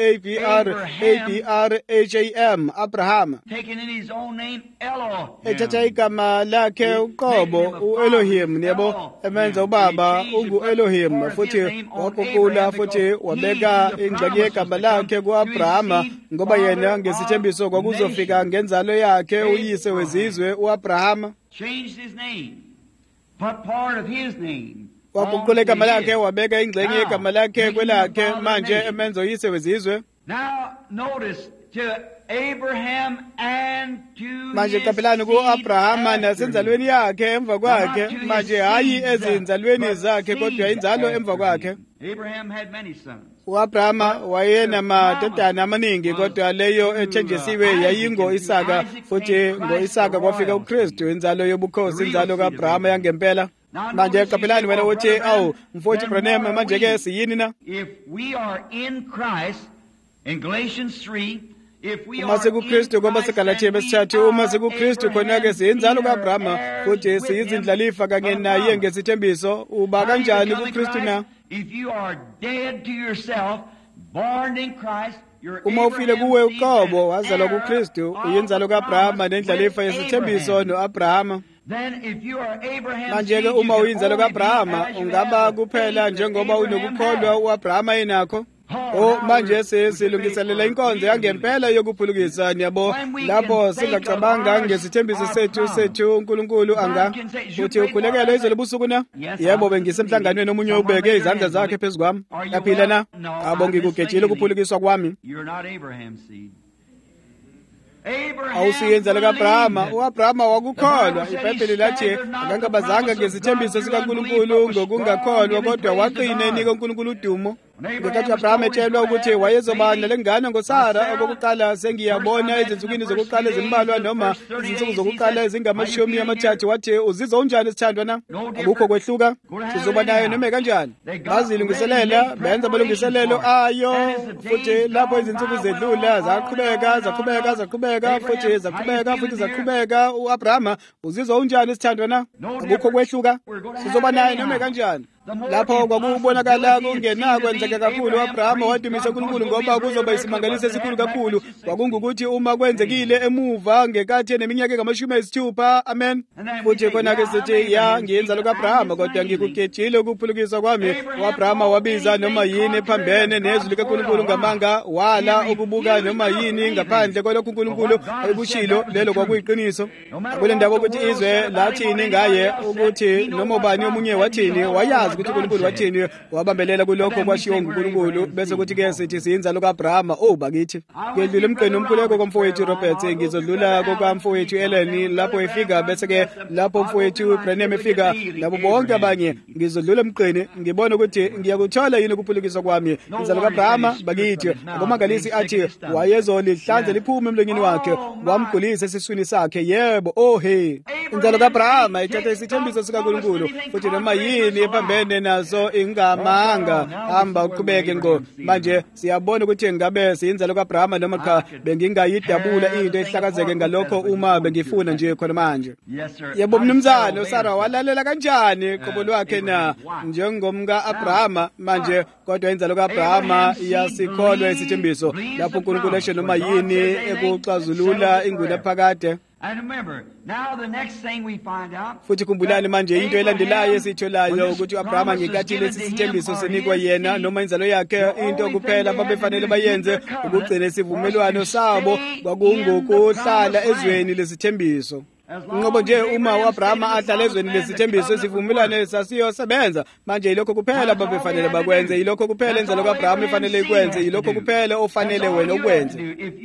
Speaker 2: Abraham
Speaker 1: Taking in his own name, Elohim.
Speaker 2: ethatha igama lakhe uqobo u-Elohim yebo emenza ubaba ungu-Elohim futhi waguqula futhi wabeka ingxenye yegama lakhe ku-Abrahama ngoba yena ngesithembiso kwakuzofika ngenzalo yakhe uyise wezizwe u-Abrahama
Speaker 1: Changed his name. Put part of his name.
Speaker 2: waguqula igama
Speaker 1: onto
Speaker 2: lakhe
Speaker 1: his.
Speaker 2: wabeka ingxenye yegama lakhe kwelakhe manje emenza uyise wezizwe
Speaker 1: Now, notice to Abraham and to
Speaker 2: manje
Speaker 1: his
Speaker 2: qaphelani
Speaker 1: seed
Speaker 2: ku-Abrahama
Speaker 1: after
Speaker 2: nasenzalweni yakhe emva kwakhe
Speaker 1: Not to his
Speaker 2: manje hayi
Speaker 1: seed,
Speaker 2: ezinzalweni
Speaker 1: but
Speaker 2: zakhe kodwa
Speaker 1: seed
Speaker 2: inzalo
Speaker 1: after
Speaker 2: emva kwakhe
Speaker 1: him. Abraham had many sons.
Speaker 2: u-Abrahama wayenamadodana amaningi kodwa leyo ethenjisiwe yayingo-Isaka futhi ngo-Isaka kwafika uKristu inzalo yobukhosi inzalo ka-Abrahama yangempela manje qaphelani wena uthi awu mfowethu Branham manje-ke siyini na
Speaker 1: If we are in Christ, in Galatians 3, if we
Speaker 2: uma
Speaker 1: are
Speaker 2: sikukristu
Speaker 1: in
Speaker 2: ngoba
Speaker 1: Christ,
Speaker 2: seGalatiya
Speaker 1: then we
Speaker 2: besithathu uma
Speaker 1: are
Speaker 2: sikukristu khona-ke
Speaker 1: Abraham's
Speaker 2: siyinzalo
Speaker 1: seed, or
Speaker 2: ka-Abrahama
Speaker 1: heirs
Speaker 2: futhi
Speaker 1: with him
Speaker 2: siyizindlalifa kanye
Speaker 1: of
Speaker 2: naye
Speaker 1: promise.
Speaker 2: ngesithembiso uba
Speaker 1: How you
Speaker 2: kanjani
Speaker 1: become in
Speaker 2: kukristu na
Speaker 1: Christ? If you are dead to yourself, born in Christ, you're
Speaker 2: uma ufile kuwe
Speaker 1: Abraham's seed
Speaker 2: uqobo
Speaker 1: and
Speaker 2: wazalwa
Speaker 1: heir
Speaker 2: kukristu
Speaker 1: of
Speaker 2: uyinzalo
Speaker 1: the
Speaker 2: ka-Abrahama
Speaker 1: promise
Speaker 2: nendlalifa
Speaker 1: with
Speaker 2: yesithembiso
Speaker 1: Abraham.
Speaker 2: no-Abrahama
Speaker 1: Then if you are Abraham's
Speaker 2: manje-ke
Speaker 1: seed, you
Speaker 2: uma
Speaker 1: can
Speaker 2: uyinzalo
Speaker 1: only be
Speaker 2: ka-Abrahama
Speaker 1: as you
Speaker 2: ungaba
Speaker 1: have the
Speaker 2: kuphela
Speaker 1: faith that
Speaker 2: njengoba
Speaker 1: Abraham
Speaker 2: unokukholwa
Speaker 1: had.
Speaker 2: u-Abrahama enakho manje sesilungiselela inkonzo yangempela yokuphulukisa yabo lapho singacabanga ngesithembiso sethu uNkulunkulu futhi ukhulekele izolo busuku na yebo bengisemhlanganweni omunye ubeke izandla zakhe phezukwami yaphila na abo ngikugejile ukuphulukiswa kwami
Speaker 1: You're not Abraham's seed.
Speaker 2: awusiyenzalo ka-Abrahama u-Abrahama wakukholwa iBhayibheli lathi akangabazanga ngesithembiso sikaNkulunkulu ngokungakholwa kodwa waqina enika uNkulunkulu udumo ngenkathi u-Abrahama etshelwa ukuthi wayezoba nalengane ngosara okokuqala sengiyabona ezinsukwini zokuqala ezimbalwa noma izinsuku zokuqala ezingama-30 wathi uzizwa unjani sithandwa na akukho kwehluka sizoba nayo noma kanjani bazilungiselela benza amalungiselelo ayo futhi lapho izinsuku zedlula zaqhubeka u-Abrahama uzizwa unjani sithandwa na akukho kwehluka sizoba nayo noma kanjani lapho kwakubonakala kungenakwenzeka kakhulu u-Abrahama wadumisa uNkulunkulu ngoba kuzoba isimangaliso esikhulu kakhulu kwakungukuthi uma kwenzekile emuva ngekathi eneminyaka engama-60 amen futhi khona-ke sithi ya ngiyinzalo ka-Abrahama kodwa ngikugejile ukuphulukiswa kwami u-Abrahama wabiza noma yini ephambene nezwi likaNkulunkulu ngamanga wala ukubuka noma yini ngaphandle kwalokhu uNkulunkulu ayikushilo lelo kwakuyiqiniso akule ndaba ukuthi izwe lathini ngaye ukuthi noma ubani omunye wathini wayazi ukuthi uNkulunkulu wathini wabambelela kulokho kwashiwo nguNkulunkulu bese kuthi-ke sithi siyinzalo ka-Abrahama bakithi ngedlula emgqeni umkhuleko komfowethu Robert ngizodlula kokamfowethu Ellen lapho efika bese-ke lapho umfowethu Branham efika labo bonke abanye ngizodlula emgqeni ngibona ukuthi ngiyakuthola yini ukuphulukiswa kwami inzalo ka-Abrahama bakithi abomangalisi athi wayezolihlanza liphume emlonyeni wakhe wamgulisa esiswini sakhe yebo inzalo ka-Abrahama ithatha isithembiso sikaNkulunkulu futhi noma yini ephambene naso ingamanga hamba uqhubeke manje siyabona ukuthi ngabe siyinzalo ka-Abrahama noma cha bengingayidabula into ehlakazeke ngalokho uma bengifuna nje khona manje yebo mnumzane uSara walalela kanjani qobo lwakhe na njengomka-Abrahama manje kodwa inzalo ka-Abrahama iyasikholwa isithembiso lapho uNkulunkulu esho noma yini ekuxazulula inguna phakade futhi khumbulani manje into elandelayo esiyitholayo ukuthi u-Abrahama ngekathi lesi sithembiso sinikwa yena noma inzalo yakhe into kuphela babefanele bayenze ukugcina isivumelwano sabo kwakungukuhlala ezweni lesithembiso ngoba nje uma uAbrahama ahlala ezweni lesithembiso isivumelwano sasiyosebenza manje yilokho kuphela ababefanele bakwenze yilokho kuphela inzalo kaAbrahama ifanele ikwenze yilokho kuphela ofanele wena ukwenze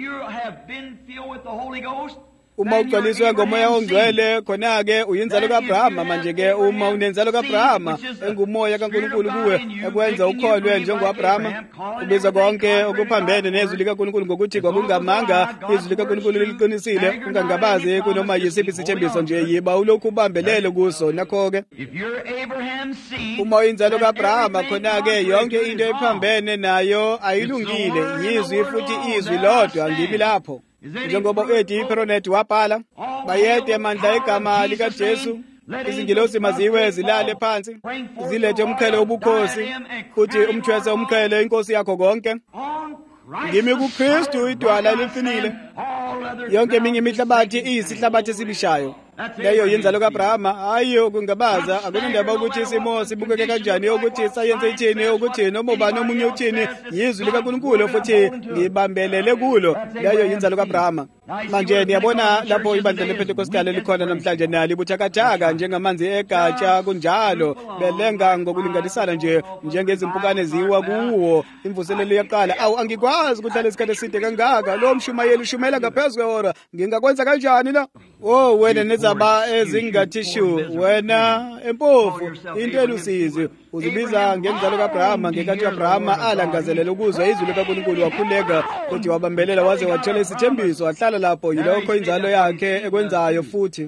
Speaker 2: uma ugcwaliswe ngomoya ongcwele khona-ke uyinzalo kaAbrahama manje-ke uma unenzalo kaAbrahama engumoya kaNkulunkulu kuwe ekwenza ukholwe njengo-Abrahama ubiza konke okuphambene nezwi likaNkulunkulu ngokuthi kwakungamanga izwi likaNkulunkulu liqinisile ungangabazi kunoma yisiphi isithembiso nje yiba ulokhu ubambelele kuso nakho-ke uma uyinzalo kaAbrahama khona-ke yonke into ephambene nayo ayilungile yizwi futhi izwi lodwa ngibi lapho njengoba u-Eddie Peronet wabhala bayede mandla igama likaJesu izingilosi maziwe zilale phansi zilethe umqhele wobukhosi futhi umthwese umqhele inkosi yakho konke ngimi kuKristu idwala lifinile yonke eminye imihlabathi iyisihlabathi esibishayo leyo yinzalo kaAbrahama hayi kungabaza akunandaba ukuthi isimo sibukeke kanjani ukuthi sayenze ithini ukuthi noma ubani omunye uthini yizwi likaNkulunkulu futhi ngibambelele kulo leyo yinzalo kaAbrahama manje niyabona lapho ibandla lePentekostali likhona namhlanje nalo ibuthakathaka njengamanzi egatsha kunjalo belenga ngokulinganisana nje njengezimpukane ziwa kuwo imvuselelo yaqala awu angikwazi ukuhlala isikhathi eside kangaka lo mshumayeli ushumela ngaphezulu kwehora ngingakwenza kanjani la oh wena nezaba ezingathishu wena empofu into elusizi uzibiza ngenzalo kaAbrahama ngekathi uAbrahama alangazelela ukuzwa izwi likaNkulunkulu wakhuleka futhi wabambelela waze wathola isithembiso wahlala lapho yilokho inzalo yakhe ekwenzayo futhi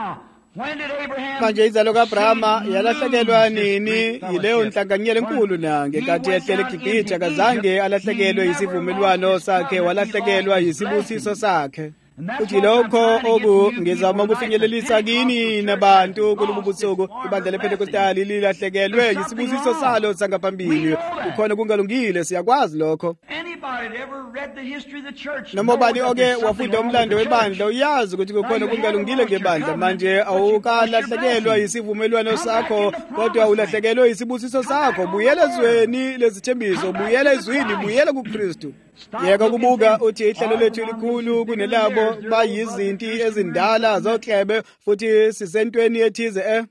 Speaker 2: manje inzalo kaAbrahama yalahlekelwa nini yileyo nhlanganyelo enkulu na ngekathi ehlele eGibhithe akazange alahlekelwe yisivumelwano sakhe walahlekelwa yisibusiso sakhe uthi lokho ngizama ukufinyelelisa kini nabantu kulobu busuku ibandla lePentekostali lilahlekelwe yisibusiso salo sangaphambili kukhona kungalungile siyakwazi lokho noma ubani oke wafunda umlando webandla uyazi ukuthi kukhona kungalungile ngebandla manje awukalahlekelwa yisivumelwano sakho kodwa ulahlekelwe yisibusiso sakho buyela ezweni lezithembiso buyela ezwini buyela kuKristu yeka kubuka uthi ihlelo lethu likhulu kunelabo bayizinti ezindala zoklebe futhi sisentweni ethize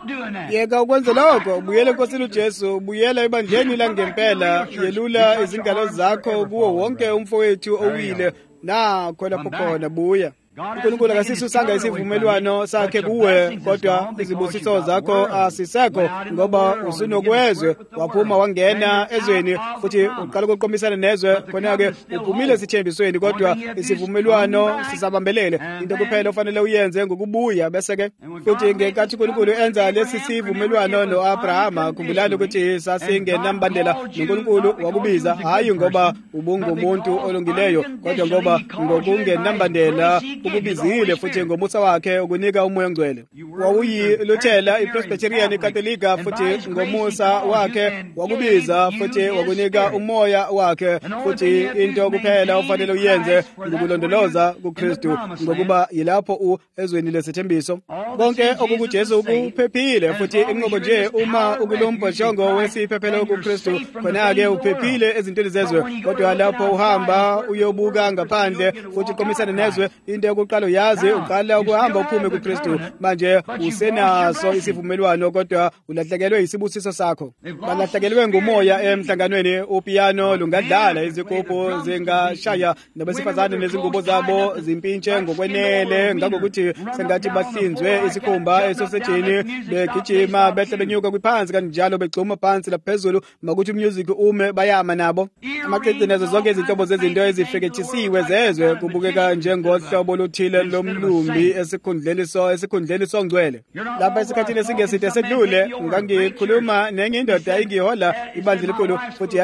Speaker 2: yeka ukwenza lokho buyela enkosini uJesu buyela ebandleni langempela yelula izingalo zakho kuwo wonke umfowethu owile nakho lapho khona buya uNkulunkulu akasisusanga isivumelwano sakhe kuwe kodwa izibusiso zakho asisekho ngoba usunokwezwe waphuma wangena ezweni futhi uqala ukuqomisana nezwe khona-ke uphumile esithembisweni kodwa isivumelwano sisabambelele into kuphela ofanele uyenze ngokubuya bese-ke futhi ngenkathi uNkulunkulu enza lesi sivumelwano no-Abrahama khumbulani ukuthi sasingenambandela noNkulunkulu wakubiza hayi ngoba ubungumuntu olungileyo kodwa ngoba ngokungenambandela ukubizile futhi ngomusa wakhe ukunika umoya ongcwele wawuyiluthela iPresbyterian iKatolika futhi ngomusa wakhe wakubiza futhi wakunika umoya wakhe futhi into kuphela ufanele uyenze ngokulondoloza kuKristu ngokuba yilapho ezweni lesithembiso konke okukuJesu kuphephile futhi inqobo nje uma ukulomboshongo wesiphephelo kuKristu khona-ke uphephile ezintweni zezwe kodwa lapho uhamba uyobuka ngaphandle futhi uqomisana nezwe into yokuqala uyazi uqala ukuhamba uphume kuKristu manje usenaso isivumelwano kodwa ulahlekelwe yisibusiso sakho balahlekelwe ngumoya emhlanganweni upiano lungadlala izigubhu zingashaya nabesifazane nezingubo zabo zimpintshe ngokwenele ngakokuthi sengathi bahlinzwe isikhumba esosejini begijima behle benyuka kwiphansi kanti njalo begcuma phansi laphezulu makuthi umusic ume bayama nabo amacici nazo zonke izinhlobo zezinto ezifekethisiwe zezwe kubukeka njengohlobo oluthile lomlumbi esikhundleni songcwele lapha esikhathini esingeside sedlule ngangikhuluma nenye indoda ayingihola ibandla elikhulu futhi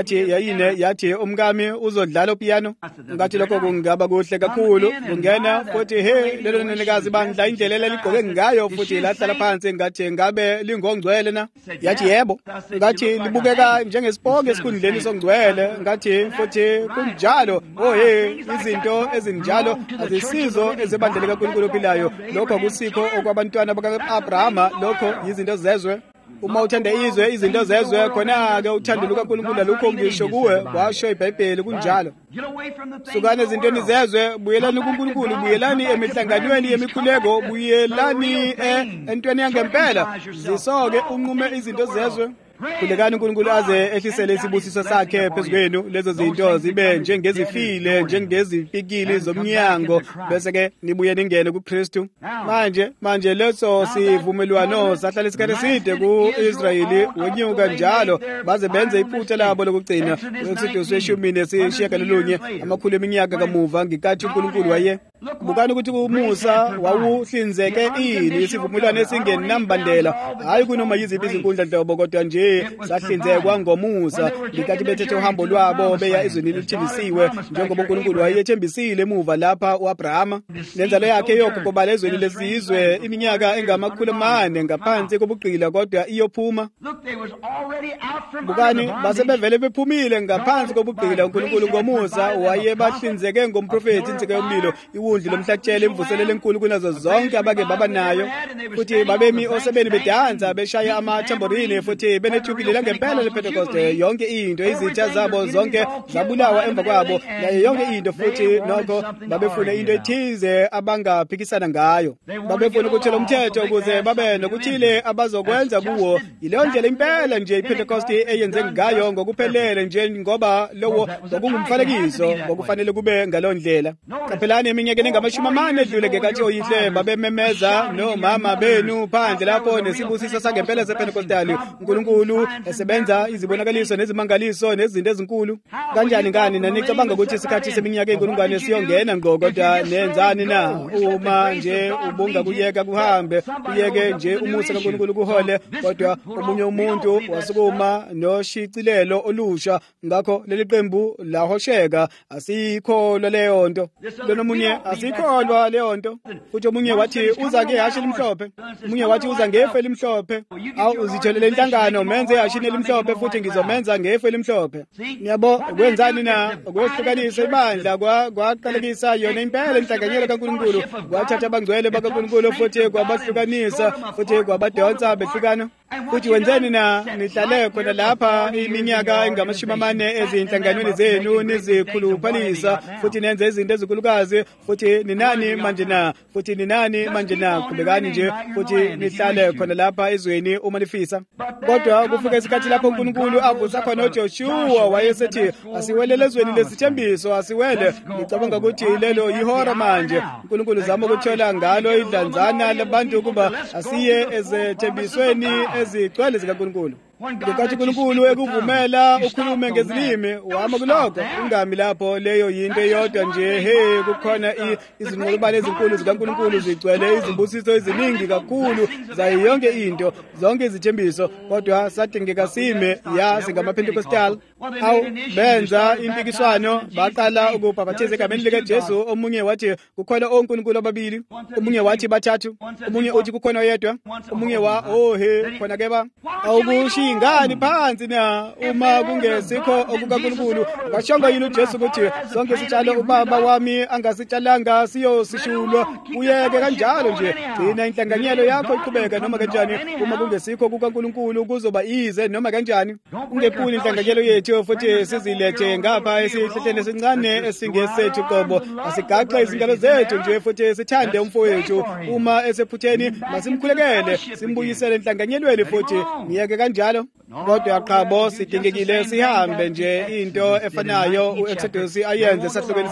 Speaker 2: yathi umkami uzodlala upiano ngathi lokho kungaba kuhle kakhulu kungena futhi lelo nenekazi bandla indlela eligqoke ngayo futhi lahlala phansi ngathi ngabe lingongcwele na yathi yebo ngathi libukeka njengesipoke esikhundleni songcwele ngathi futhi kunjalo izinto ezinjalo azisizo ezebandla likaNkulunkulu ophilayo lokho akusikho okwabantwana baka-Abrahama lokho yizinto zezwe uma uthanda izwe izinto zezwe khona-ke uthando lukaNkulunkulu alukho ngisho kuwe kwasho iBhayibheli kunjalo. Sukani ezintweni zezwe, buyelani kuNkulunkulu, buyelani emihlanganweni yemikhuleko, buyelani entweni yangempela. Zisoke unqume izinto zezwe. Khulekani uNkulunkulu aze ehlisele isibusiso sakhe phezu kwenu, lezo zinto zibe njengezifile, njengezipikili zomnyango, bese-ke nibuye ningene kuKristu. Manje leso sivumelwano sahlala isikhathi eside ku-Israyeli, wenyuka njalo baze benze iphutha labo lokugcina. U-Eksodusi 19 amakhulu eminyaka kamuva, ngikathi uNkulunkulu waye. Bukani ukuthi uMusa wawuhlinzeke ini isivumelwano esingenambandela, hayi kunoma yiziphi izinkundla nhlobo, kodwa nje sahlinzekwa ngoMusa ngikathi bethethe uhambo lwabo beya ezweni elithembisiwe, njengoba uNkulunkulu wayethembisile emuva lapha u-Abrahama nenzalo yakhe yokuqobala ezweni lesizwe iminyaka engama400 ngaphansi kobugqila, kodwa iyophuma. Bukani basebevele bephumile ngaphansi kobugqila. uNkulunkulu ngoMusa wayebahlinzeke ngomprofethi insika yomlilo, iwundlu lomhlatshelo, imvuselelo enkulu kunazo zonke abake baba nayo, futhi babemi osebeni bedansa beshaya amathamborini, futhi benethukile langempela lePentecoste. Yonke into, izitha zabo zonke zabulawa emva kwabo, yayo yonke into, futhi nokho babefuna into ethize abangaphikisana ngayo. Babefuna ukuthola umthetho ukuze babe nokuthile abazokwenza kuwo. Yileyo ndlela impela nje iPentecoste eyenze ngayo ngokuphelele, nje ngoba lowo ngokungumfanekiso ngokufanele kube ngalo ndlela. Qaphelani eminyakeni engama40 edlule ngekathi oyihle babememeza nomama benu phandle lapho nesibusiso sangempela sePentekostali, uNkulunkulu esebenza izibonakaliso nezimangaliso nezinto ezinkulu. Kanjani ngani nanicabanga ukuthi isikhathi seminyaka enkulungwane siyongena ngqo, kodwa nenzani na uma nje ubunga kuyeka kuhambe, kuyeke nje umusa kaNkulunkulu kuhole, kodwa omunye umuntu wasukuma noshicilelo olusha. Ngakho leli qembu lahosheka, asikholwa leyo nto. Lo nomunye asikholwa leyo nto, futhi omunye wathi uza ngehashe elimhlophe, omunye wathi uza ngefu elimhlophe. Awu uzitholele inhlangano menze ihashini elimhlophe, futhi ngizomenza ngefu elimhlophe. Niyabo kwenzani na ukwehlukanisa ibandla kwaqalekisa yona impela inhlanganyelo kaNkulunkulu, kwathatha abangcwele bakaNkulunkulu futhi kwabahlukanisa, futhi kwabadonsa behlukana. Futhi wenzeni na nihlale khona lapha iminyaka engama40 ezinhlanganweni zenu nizikhuluphalisa, futhi nenze izinto ezinkulukazi, futhi ninani manje na, futhi ninani manje na, qhubekani nje futhi nihlale khona lapha ezweni uma nifisa. Kodwa kufika isikhathi lapho uNkulunkulu avusa khona uJoshua, wayesethi asiwelele ezweni lesithembiso, asiwele. Ngicabanga ukuthi lelo yihora manje uNkulunkulu zama ukuthola ngalo idlanzana labantu ukuba asiye ezethembisweni ezigcwele zikaNkulunkulu. Ngekathi uNkulunkulu ekuvumela ukhulume ngezilimi wama kuloko ungami lapho, leyo yinto eyodwa nje. Kukhona izinqolobane ezinkulu zikaNkulunkulu zigcwele izibusiso eziningi kakhulu zayo yonke into, zonke izithembiso, kodwa sadingeka sime singamaPentekostal. Awu benza impikiswano, baqala ukubhabhathiza egameni likaJesu. Omunye wathi kukhona onkulunkulu ababili, omunye wathi bathathu, omunye uthi kukhona oyedwa, omunye khona ke ba awukushingani phansi na uma kungesikho okukaNkulunkulu. Washonga yini uJesu ukuthi sonke sitshalo ubaba wami angasitshalanga siyosishulwa? Uyeke kanjalo nje, gcina inhlanganyelo yakho iqhubeka noma kanjani. Uma kungesikho kukaNkulunkulu kuzoba ize noma kanjani. Ungephuli inhlanganyelo yethu futhi sizilethe ngapha esihlahleni esincane esingesethu qobo. Asigaxe izingalo zethu nje futhi sithande umfowethu. Uma esephutheni masimkhulekele, simbuyisele enhlanganyelweni futhi ngiyeke kanjalo. Kodwa qhabo sidingekile sihambe nje into efanayo u-Eksodusi ayenze esahlukweni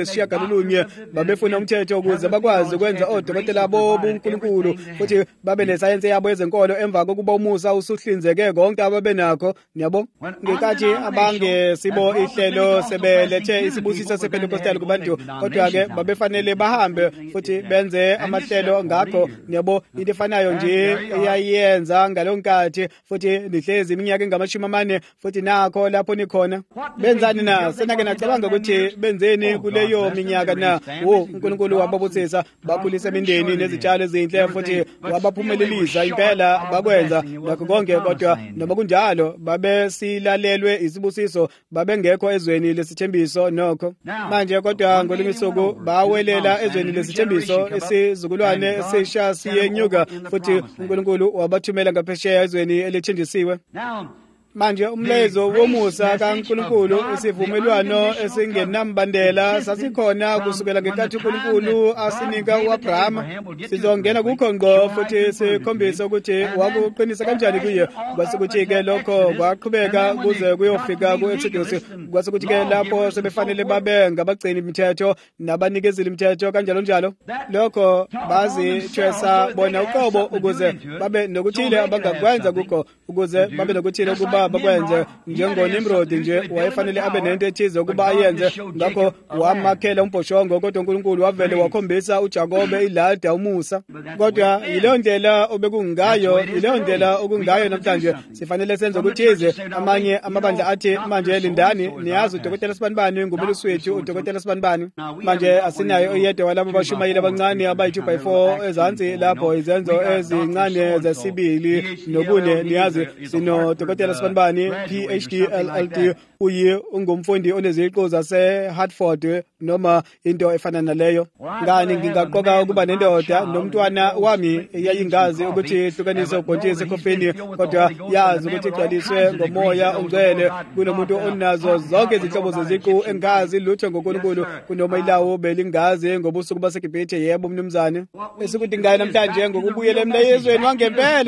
Speaker 2: se-19. Babefuna umthetho ukuze bakwazi ukwenza odokotela bobuNkulunkulu, futhi babe nesayensi yabo yezenkolo emva kokuba uMusa usuhlinzeke konke ababenakho. Niyabo ngekathi abangesibo ihlelo sebelethe isibusiso sePentekostali kubantu, kodwa-ke babefanele bahambe futhi benze amahlelo ngakho. Niyabo into efanayo nje eyayenza ngalo nkathi, futhi nihlezi umsebenzi iminyaka engama40 futhi nakho lapho nikhona benzani na senake nacabanga ukuthi benzeni kuleyo minyaka na uNkulunkulu wababusisa bakhulisa imindeni nezitshalo ezinhle futhi wabaphumelelisa impela bakwenza nakho konke kodwa noma kunjalo babe silalelwe isibusiso babengekho ezweni lesithembiso nokho manje kodwa ngolungisuku bawelela ezweni lesithembiso isizukulwane esisha siyenyuka futhi uNkulunkulu wabathumela ngaphesheya ezweni elithenjisiwe manje umlezo womusa kaNkulunkulu isivumelwano esingenambandela sasikhona kusukela ngenkathi uNkulunkulu asinika uAbraham sizongena kukho ngqo futhi sikhombisa ukuthi wakuqinisa kanjani kuye kwasekuthi ke lokho kwaqhubeka kuze kuyofika kuExodus kwasekuthi ke lapho sebefanele babe ngabagcini imithetho nabanikezeli imithetho kanjalo njalo lokho bazithwesa bona uqobo ukuze babe nokuthile abangakwenza kukho ukuze babe nokuthile ukuba bakwenze njengoNimrodi nje wayefanele abe nento ethize ukuba ayenze ngakho wamakhela umbhoshongo kodwa uNkulunkulu wavele wakhombisa uJakobe ilada umusa kodwa yileyo ndlela obekungayo yileyo ndlela okungayo namhlanje sifanele senze ukuthize amanye amabandla athi manje lindani niyazi uDokotela Sibanibani ngumulusi wethu uDokotela Sibanibani manje asinayo oyedwa walabo bashumayeli abancane abayi2/4 ezansi lapho izenzo ezincane zesibili nokune niyazi sino Dokotela Sibanibani PhD LLD ungumfundi oneziqu zase-Hartford noma into efana naleyo ngani ngingaqoka ukuba nendoda nomntwana wami yayingazi ukuthi ihlukanise ubhontshisi ekhopheni kodwa yazi ukuthi igcwaliswe ngomoya ongcwele kunomuntu onazo zonke izinhlobo zeziqu engazi lutho ngoNkulunkulu kunoma ilawo belingazi ngobusuku baseGibhithe yebo mnumzane esikudingayo namhlanje ngokubuyela emlayezweni wangempela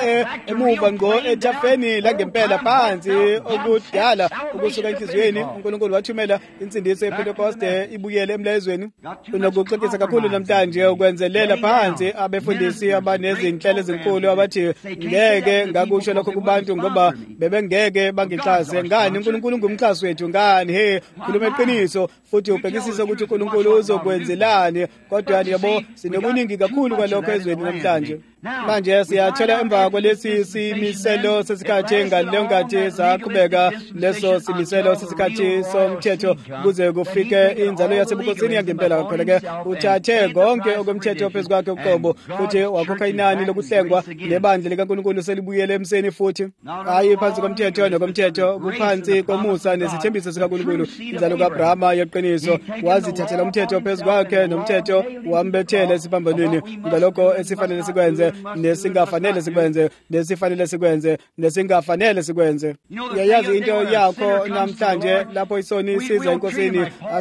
Speaker 2: emuva ngqo ethafeni langempela phansi okudala ukusuka enhliziyweni uNkulunkulu wathumela insindiso yePentecoste ibuyele emlayezweni unokuxoxisa kakhulu namhlanje ukwenzelela phansi abefundisi abanezinhlelo ezinkulu abathi ngeke ngakusho lokho kubantu ngoba bebengeke bangixhase ngani uNkulunkulu ungumxhasi wethu ngani khuluma iqiniso futhi ubhekisise ukuthi uNkulunkulu uzokwenzelani kodwa yabo sinokuningi kakhulu kwalokho ezweni namhlanje manje siyathola emva kwalesi simiselo sesikhathi ngaleyo ngathi saqhubeka leso simiselo sesikhathi somthetho kuze kufike inzalo yasebukhosini yangempela khona ke uthathe konke okomthetho phezu kwakhe uqobo futhi wakhokha inani lokuhlengwa lebandla likaNkulunkulu selibuyele emseni futhi hayi phansi komthetho nokomthetho kuphansi komusa nesithembiso sikaNkulunkulu inzalo kaAbrahama yeqiniso wazithathela umthetho phezu kwakhe nomthetho wambethela esiphambanweni ngalokho esifanele sikwenze nesingafanele sikwenze nesifanele sikwenze nesingafanele sikwenze uyayazi into yakho namhlanje lapho isoni siza enkosini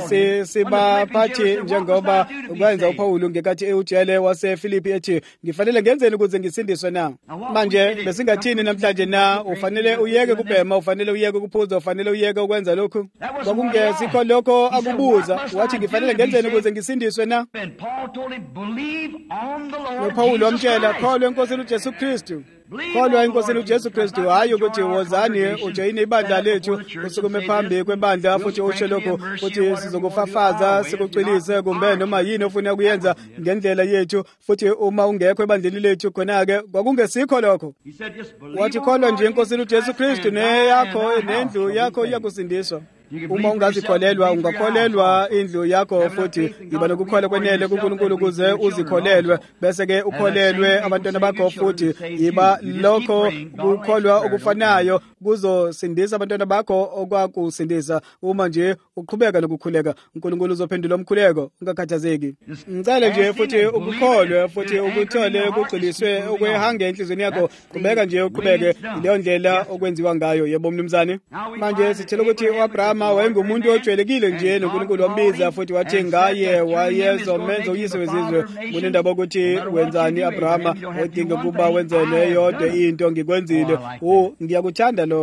Speaker 2: asisibaphathi njengoba ukwenza uPaul ngekathi ejele waseFilipi ethi ngifanele ngenzeni ukuze ngisindiswe na manje besingathini namhlanje na ufanele uyeke kubhema ufanele uyeke ukuphuza ufanele uyeke ukwenza lokhu kwakungesikho lokho akubuza wathi ngifanele ngenzeni ukuze ngisindiswe na uPaul wamtshela kholwa enkosini uJesu Kristu kholwa enkosini uJesu Kristu hayi ukuthi wozani ujoyine ibandla lethu usukume phambi kwebandla futhi usho lokho futhi sizokufafaza sikucwilise kumbe noma yini ofuna ukuyenza ngendlela yethu futhi uma ungekho ebandleni lethu khona-ke kwakungesikho lokho wathi kholwa nje enkosini uJesu Kristu neyakho nendlu yakho iyakusindiswa uma ungazikholelwa ungakholelwa indlu yakho futhi yiba nokukholwa kwenele kuNkulunkulu ukuze uzikholelwe bese ke ukholelwe abantwana bakho futhi yiba lokho ukukholwa okufanayo kuzosindisa abantwana bakho okwakusindisa uma nje uqhubeka nokukhuleka uNkulunkulu uzophendula umkhuleko ungakhathazeki ngicela nje futhi ukukholwe futhi ukuthole kugxiliswe okwehanga enhlizweni yakho qhubeka nje uqhubeke leyo ndlela okwenziwa ngayo yebo mnumzane manje sithela ukuthi uAbraham wayengumuntu ojwayelekile nje noNkulunkulu wambiza futhi wathi ngaye wayezomenza uyise wezizwe kunendaba ukuthi wenzani Abrahama odinga kuba wenze leyo into ngikwenzile ngiyakuthanda lokho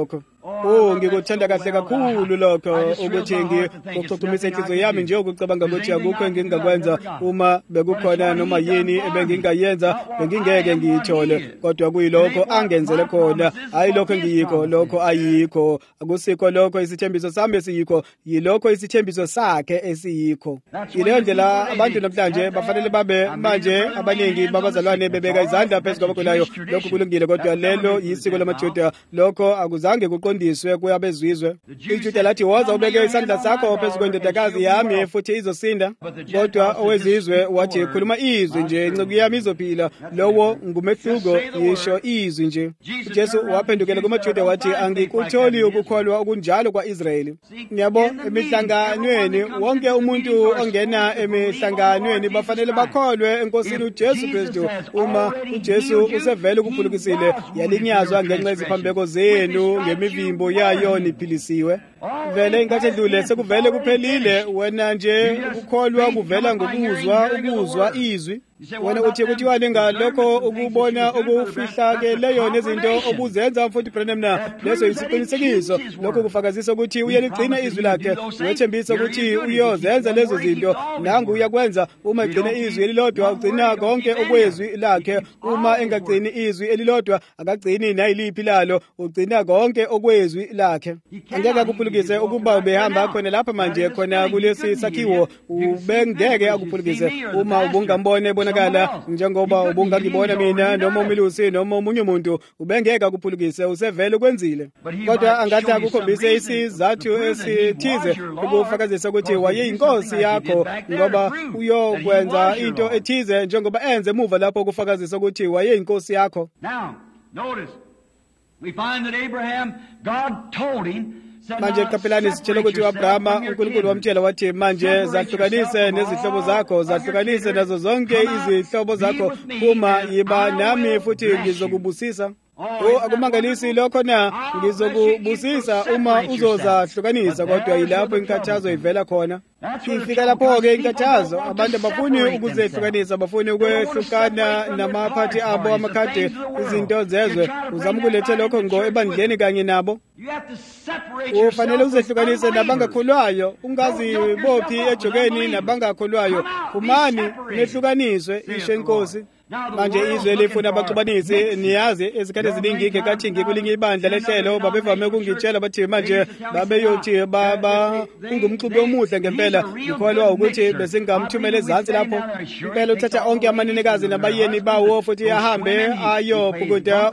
Speaker 2: ngikuthanda kahle kakhulu lokho ukuthi ngikuxoxumise inhliziyo yami nje ukucabanga ukuthi akukho engingakwenza uma bekukhona noma yini ebengingayenza bengingeke ngiyithole kodwa kuyilokho angenzele khona hayi lokho ngiyikho lokho ayikho akusikho lokho isithembiso sami esiyikho yilokho isithembiso sakhe esiyikho yileyo ndlela abantu namhlanje bafanele babe manje abaningi babazalwane bebeka izandla phezu kwabakhulayo lokho kulungile kodwa lelo yisiko lamaJuda lokho akuzange kuqondiswe kuyabezizwe iJuda lathi woza ubeke isandla sakho phezu kwendodakazi yami futhi izosinda kodwa owezizwe wathi khuluma izwi nje inceke yami izophila lowo ngumehluko yisho izwi nje uJesu waphendukela kumaJuda wathi angikutholi ukukholwa okunjalo kwaIsrayeli ngiyabo emihlanganweni wonke umuntu ongena emihlanganweni bafanele bakholwe enkosini uJesu Kristu uma uJesu usevele ukuphulukisile yalinyazwa ngenxa yeziphambeko zenu ngemivimbo yayo niphilisiwe vele inkathi edlule sekuvele kuphelile wena nje ukukholwa kuvela ngokuzwa izwi wena uthi kuthiwani ngalokho ukubona okufihlakeleyo nezinto obuzenza mfowethu Branham na leso yisiqinisekiso lokho kufakazisa ukuthi uyaligcina izwi lakhe wethembisa ukuthi uyozenza lezo zinto nangu uyakwenza uma egcina izwi elilodwa ugcina konke okwezwi lakhe uma engagcini izwi elilodwa akagcini nayiliphi lalo ugcina konke okwezwi lakhe angeke akuphulukise ukuba ubehamba khona lapha manje khona kulesi sakhiwo ubengeke akuphulukise uma ubungambone bonakala njengoba ubungangibona mina noma umilusi noma umunye umuntu ubengeke akuphulukise usevele kwenzile kodwa angathi akukhombise isizathu esithize ukufakazisa ukuthi wayeyinkosi yakho ngoba uyokwenza into ethize njengoba enze emuva lapho ukufakazisa ukuthi wayeyinkosi yakho.
Speaker 1: Now notice we find that Abraham, God told him
Speaker 2: manje kapelani sitshela ukuthi uAbrahama uNkulunkulu wamtshela wathi manje zahlukanise nezihlobo zakho zahlukanise nazo zonke izihlobo zakho uma yiba nami futhi ngizokubusisa akumangalisi lokho na ngizokubusisa uma uzozahlukanisa kodwa yilapho inkathazo ivela khona ifika lapho-ke inkathazo abantu abafuni ukuzehlukanisa bafuni ukwehlukana namaphathi abo amakhadi izinto zezwe uzama ukuletha lokho ebandleni kanye nabo ufanele uzehlukanise nabangakholwayo ungazibophi ejokeni nabangakholwayo umani nehlukaniswe isho inkosi manje izwe lifuna abaxubanisi niyazi ezikhathi eziningi ngekathi ngikulinye ibandla lehlelo babevame ukungitshela bathi manje babeyothi baba ungumxubi omuhle ngempela ngikholwa ukuthi besingamthumela ezantsi lapho impela uthatha onke amaninikazi nabayeni bawo futhi ahambe ayobhukuda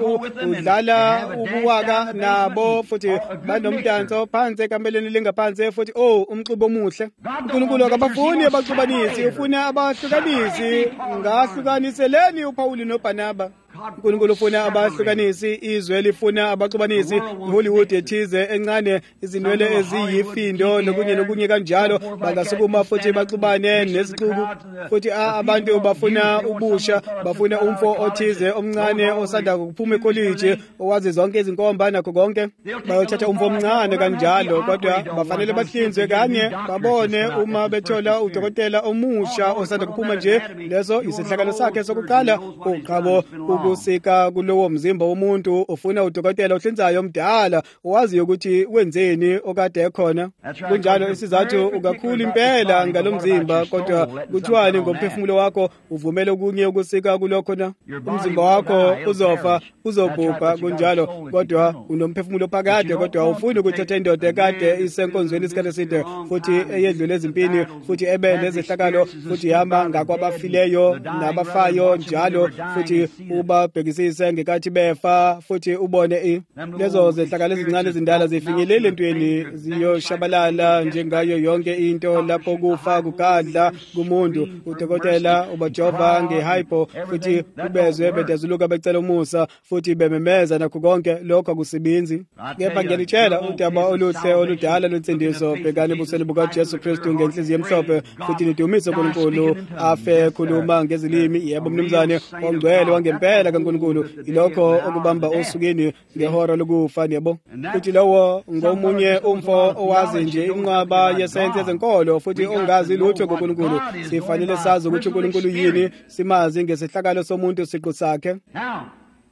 Speaker 2: udlala ubuwaka nabo futhi banomdanso phansi ekameleni lingaphansi futhi umxubi omuhle uNkulunkulu akabafuni abaxubanisi ufuna abahlukanisi ngahlukanisele uPawuli noBarnaba uNkulunkulu ufuna abahlukanisi izwe lifuna abaxubanisi iHollywood ethize encane izinwele eziyifindo nokunye kanjalo bangasukuma futhi baxubane nezixuku futhi abantu bafuna ubusha bafuna umfo othize omncane osanda kuphuma ekoliji owazi zonke izinkomba nakho konke bayothatha umfo omncane kanjalo kodwa bafanele bahlinzwe kanye babone uma bethola udokotela omusha osanda kuphuma nje leso isihlakalo sakhe sokuqala uqhabo ukusika kulowo mzimba womuntu ufuna udokotela ohlinzayo omdala owaziyo ukuthi wenzeni okade ekhona kunjalo isizathu ukakhulu impela ngalomzimba kodwa kuthiwani ngomphefumulo wakho uvumele okunye ukusika kulokho na umzimba wakho uzofa uzobhubha kunjalo kodwa unomphefumulo phakade kodwa ufuni ukuthatha indoda ekade isenkonzweni isikhathi eside futhi eyedlule ezimpini futhi ebe nezehlakalo futhi ihamba ngakwabafileyo nabafayo njalo futhi ubabhekisise ngekathi befa futhi ubone lezo zehlakalo ezincane ezindala zifinyelele entweni ziyoshabalala njengayo yonke into lapho kufa kugadla kumuntu udokotela ubajova ngehypo futhi ubezwe bedazuluka becela umusa futhi bememeza nakho konke lokho akusebenzi kepha ngiyalitshela udaba oluhle oludala lwensindiso bhekani ebusweni bukaJesu Kristu ngenhliziyo emhlophe futhi nidumise uNkulunkulu afe khuluma ngezilimi yebo mnumzane ongcwele wangempela kaNkulunkulu ilokho okubamba osukeni ngehora lokufa yebo futhi lowo ngomunye umfo owazi nje inqaba yesenze ezenkolo futhi ongazi lutho ngoNkulunkulu sifanele sazi ukuthi uNkulunkulu yini simazi ngesihlakalo somuntu siqu sakhe.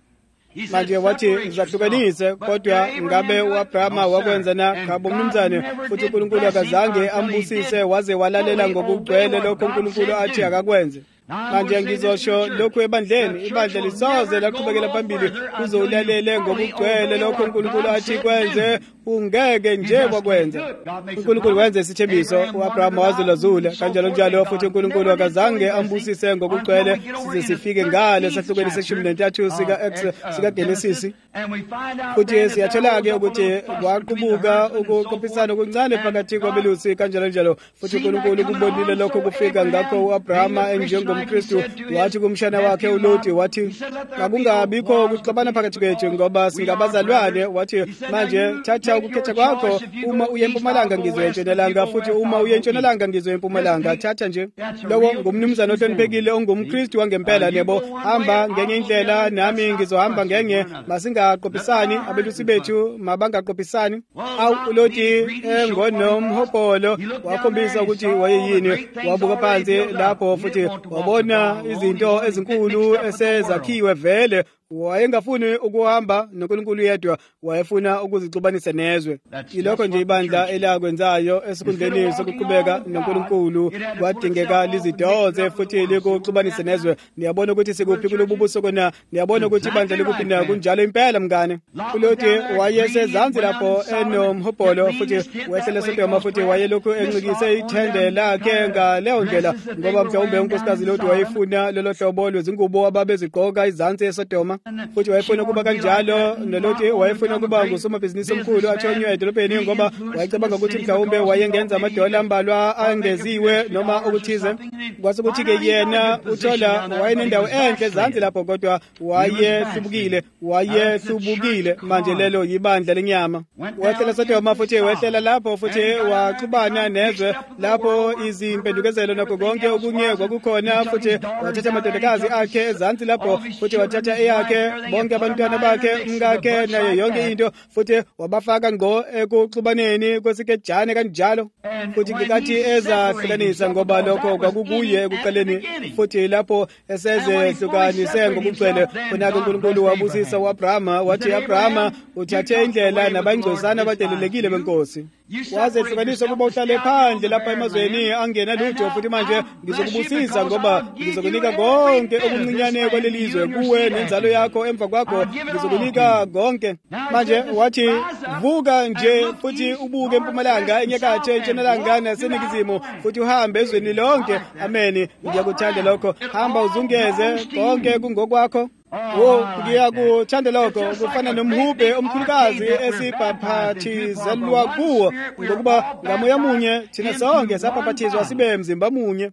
Speaker 2: manje wathi zahlukanise kodwa ngabe u-Abrahama wakwenza na? Khabo mnumzane, futhi uNkulunkulu akazange ambusise waze walalela ngokugcwele lokho uNkulunkulu athi akakwenze. Manje ngizosho lokhu ebandleni, ibandla lisoze laqhubekela phambili kuzolalele ngokugcwele lokho uNkulunkulu athi kwenze, ungeke nje wakwenza. uNkulunkulu wenza isithembiso, u-Abrahama wazulazula kanjalo njalo futhi uNkulunkulu akazange ambusise ngokugcwele size sifike ngale sahlukweni seshumi nentathu sikaGenesisi. Futhi siyathola-ke ukuthi kwaqubuka ukuqophisana okuncane phakathi kwabelusi kanjalo njalo futhi uNkulunkulu kubonile lokho kufika ngakho u-Abrahama njengomKristu wathi kumshana wakhe uLoti wathi akungabikho ukuxabana phakathi kwethu ngoba singabazalwane. Wathi manje thatha ukukhetha kwakho, uma uye empumalanga ngizoya entshonalanga, futhi uma uye entshonalanga ngizoya empumalanga. Thatha nje. Lowo ngumnumzane ohloniphekile ongumKristu wangempela nebo. Hamba ngenye indlela nami ngizohamba ngenye, masingaqophisani, abelusi bethu mabangaqophisani. Awu uLoti ngonomhobholo wakhombisa ukuthi wayeyini, wabuka phansi lapho futhi wabona izinto ezinkulu esezakhiwe vele. Wayengafuni ukuhamba noNkulunkulu yedwa, wayefuna ukuzixubanisa nezwe. Ilokho nje ibandla elakwenzayo esikhundleni sokuqhubeka noNkulunkulu kwadingeka lizidonse futhi likuxubanise nezwe. Niyabona ukuthi sikuphi kulobubuso kona, niyabona ukuthi ibandla likuphi na kunjalo impela mngane. uLoti wayesezansi lapho enomhobholo futhi wehlele eSodoma futhi wayelokhu encikise ithende lakhe ngaleyo ndlela ngoba mhlawumbe unkosikazi Loti wayefuna lolo hlobo lwezingubo ababezigqoka izansi eSodoma. Futhi wayefuna ukuba kanjalo noLoti wayefuna ukuba ngusomabhizinisi omkhulu athonywe edolobheni ngoba wayecabanga ukuthi mhlawumbe wayengenza amadola ambalwa angeziwe noma okuthize. Kwase kuthi-ke yena uthola wayenendawo enhle ezansi lapho kodwa wayehlubukile. Manje lelo yibandla lenyama. Wehlela eSodoma futhi wehlela lapho futhi waxubana nezwe lapho izimpendukezelo nakho konke okunye kwakukhona futhi wathatha amadodakazi akhe ezansi lapho futhi wathatha eyakhe bonke abantwana bakhe umkakhe naye yonke into futhi wabafaka ekuxubaneni kwesikejane kanjalo futhi ngikathi ezahlukanisa ngoba lokho kwakukuye ekuqaleni futhi lapho esezehlukanise ngokugcwele khona-ke uNkulunkulu wabusisa u-Abrahama wathi Abrahama uthathe indlela nabangcosana abadelelekile benkosi wazehlukanisa ukuba uhlale phandle lapha emazweni angena lutho futhi manje ngizokubusisa ngoba ngizokunika konke okuncinyane kwalelizwe kuwe nenzalo yakho emva kwakho ngizokunika konke. Manje wathi vuka nje futhi ubuke empumalanga, enyakatho, entshonalanga naseningizimu futhi uhambe ezweni lonke. Ameni, ngiyakuthanda lokho. Hamba uzungeze konke kungokwakho. Ngiyakuthanda lokho kufana nomhube omkhulukazi esibhaphathizelwa kuwo ngokuba ngamoya munye thina sonke sabhaphathizwa sibe mzimba munye.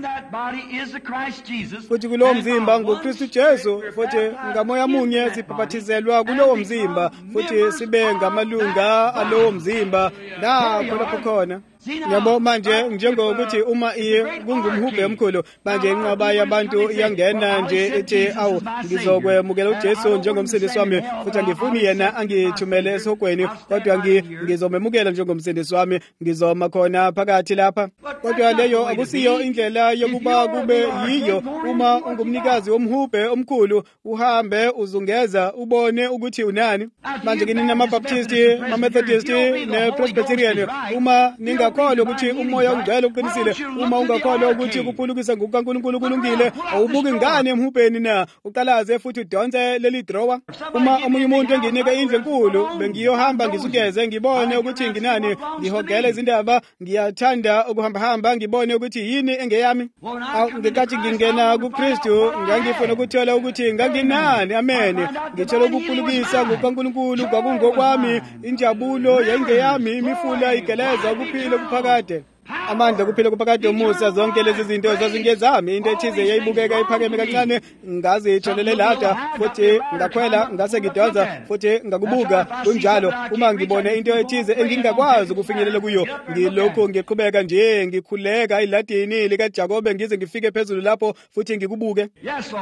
Speaker 2: Futhi kulowo mzimba nguKristu Jesu futhi ngamoya munye sibhaphathizelwa kulowo mzimba futhi sibe ngamalunga alowo mzimba lapho lapho khona. Yabo manje njengokuthi uma kungumhube omkhulu manje inqaba yabantu iyangena nje ethi awu ngizokwemukela uJesu njengomsindisi wami futhi angifuni yena angithumele esogweni kodwa ngizomemukela njengomsindisi wami, ngizoma khona phakathi lapha. Kodwa leyo akusiyo indlela yokuba kube yiyo. Uma ungumnikazi womhube omkhulu uhambe uzungeza ubone ukuthi unani. Manje kini namabaptisti, amaMethodisti nePresbyterian uma ningakholwa ukuthi umoya ongcwele uqinisile, uma ungakholwa ukuthi kuphulukisa ngukaNkulunkulu kulungile, awubuki ngane emhubeni na uqalaze futhi udonse leli drawer. Uma omunye umuntu enginika indlu enkulu bengiyohamba ngizungeze ngibone ukuthi nginani, ngihogele izindaba, ngiyathanda ukuhamba ngibone ukuthi yini engeyami. Ngikathi ngingena kuKristu ngangifuna ukuthola ukuthi nganginani. Ameni, ngithola ukuphulukisa ngukaNkulunkulu kwakungokwami, injabulo yayingeyami, imifula igeleza ukuphila kuphakade. Amandla kuphila kuphakade umusa, zonke lezi zinto zazingezami. Into ethize yayibukeka iphakeme kancane ngaze itholele lada futhi ngakhwela ngase ngidonsa futhi ngakubuka kunjalo. Uma ngibone into ethize engingakwazi ukufinyelela kuyo ngilokho ngiqhubeka nje ngikhuleka iladini likaJakobe ngize ngifike phezulu lapho futhi ngikubuke.
Speaker 1: Yes, Lord.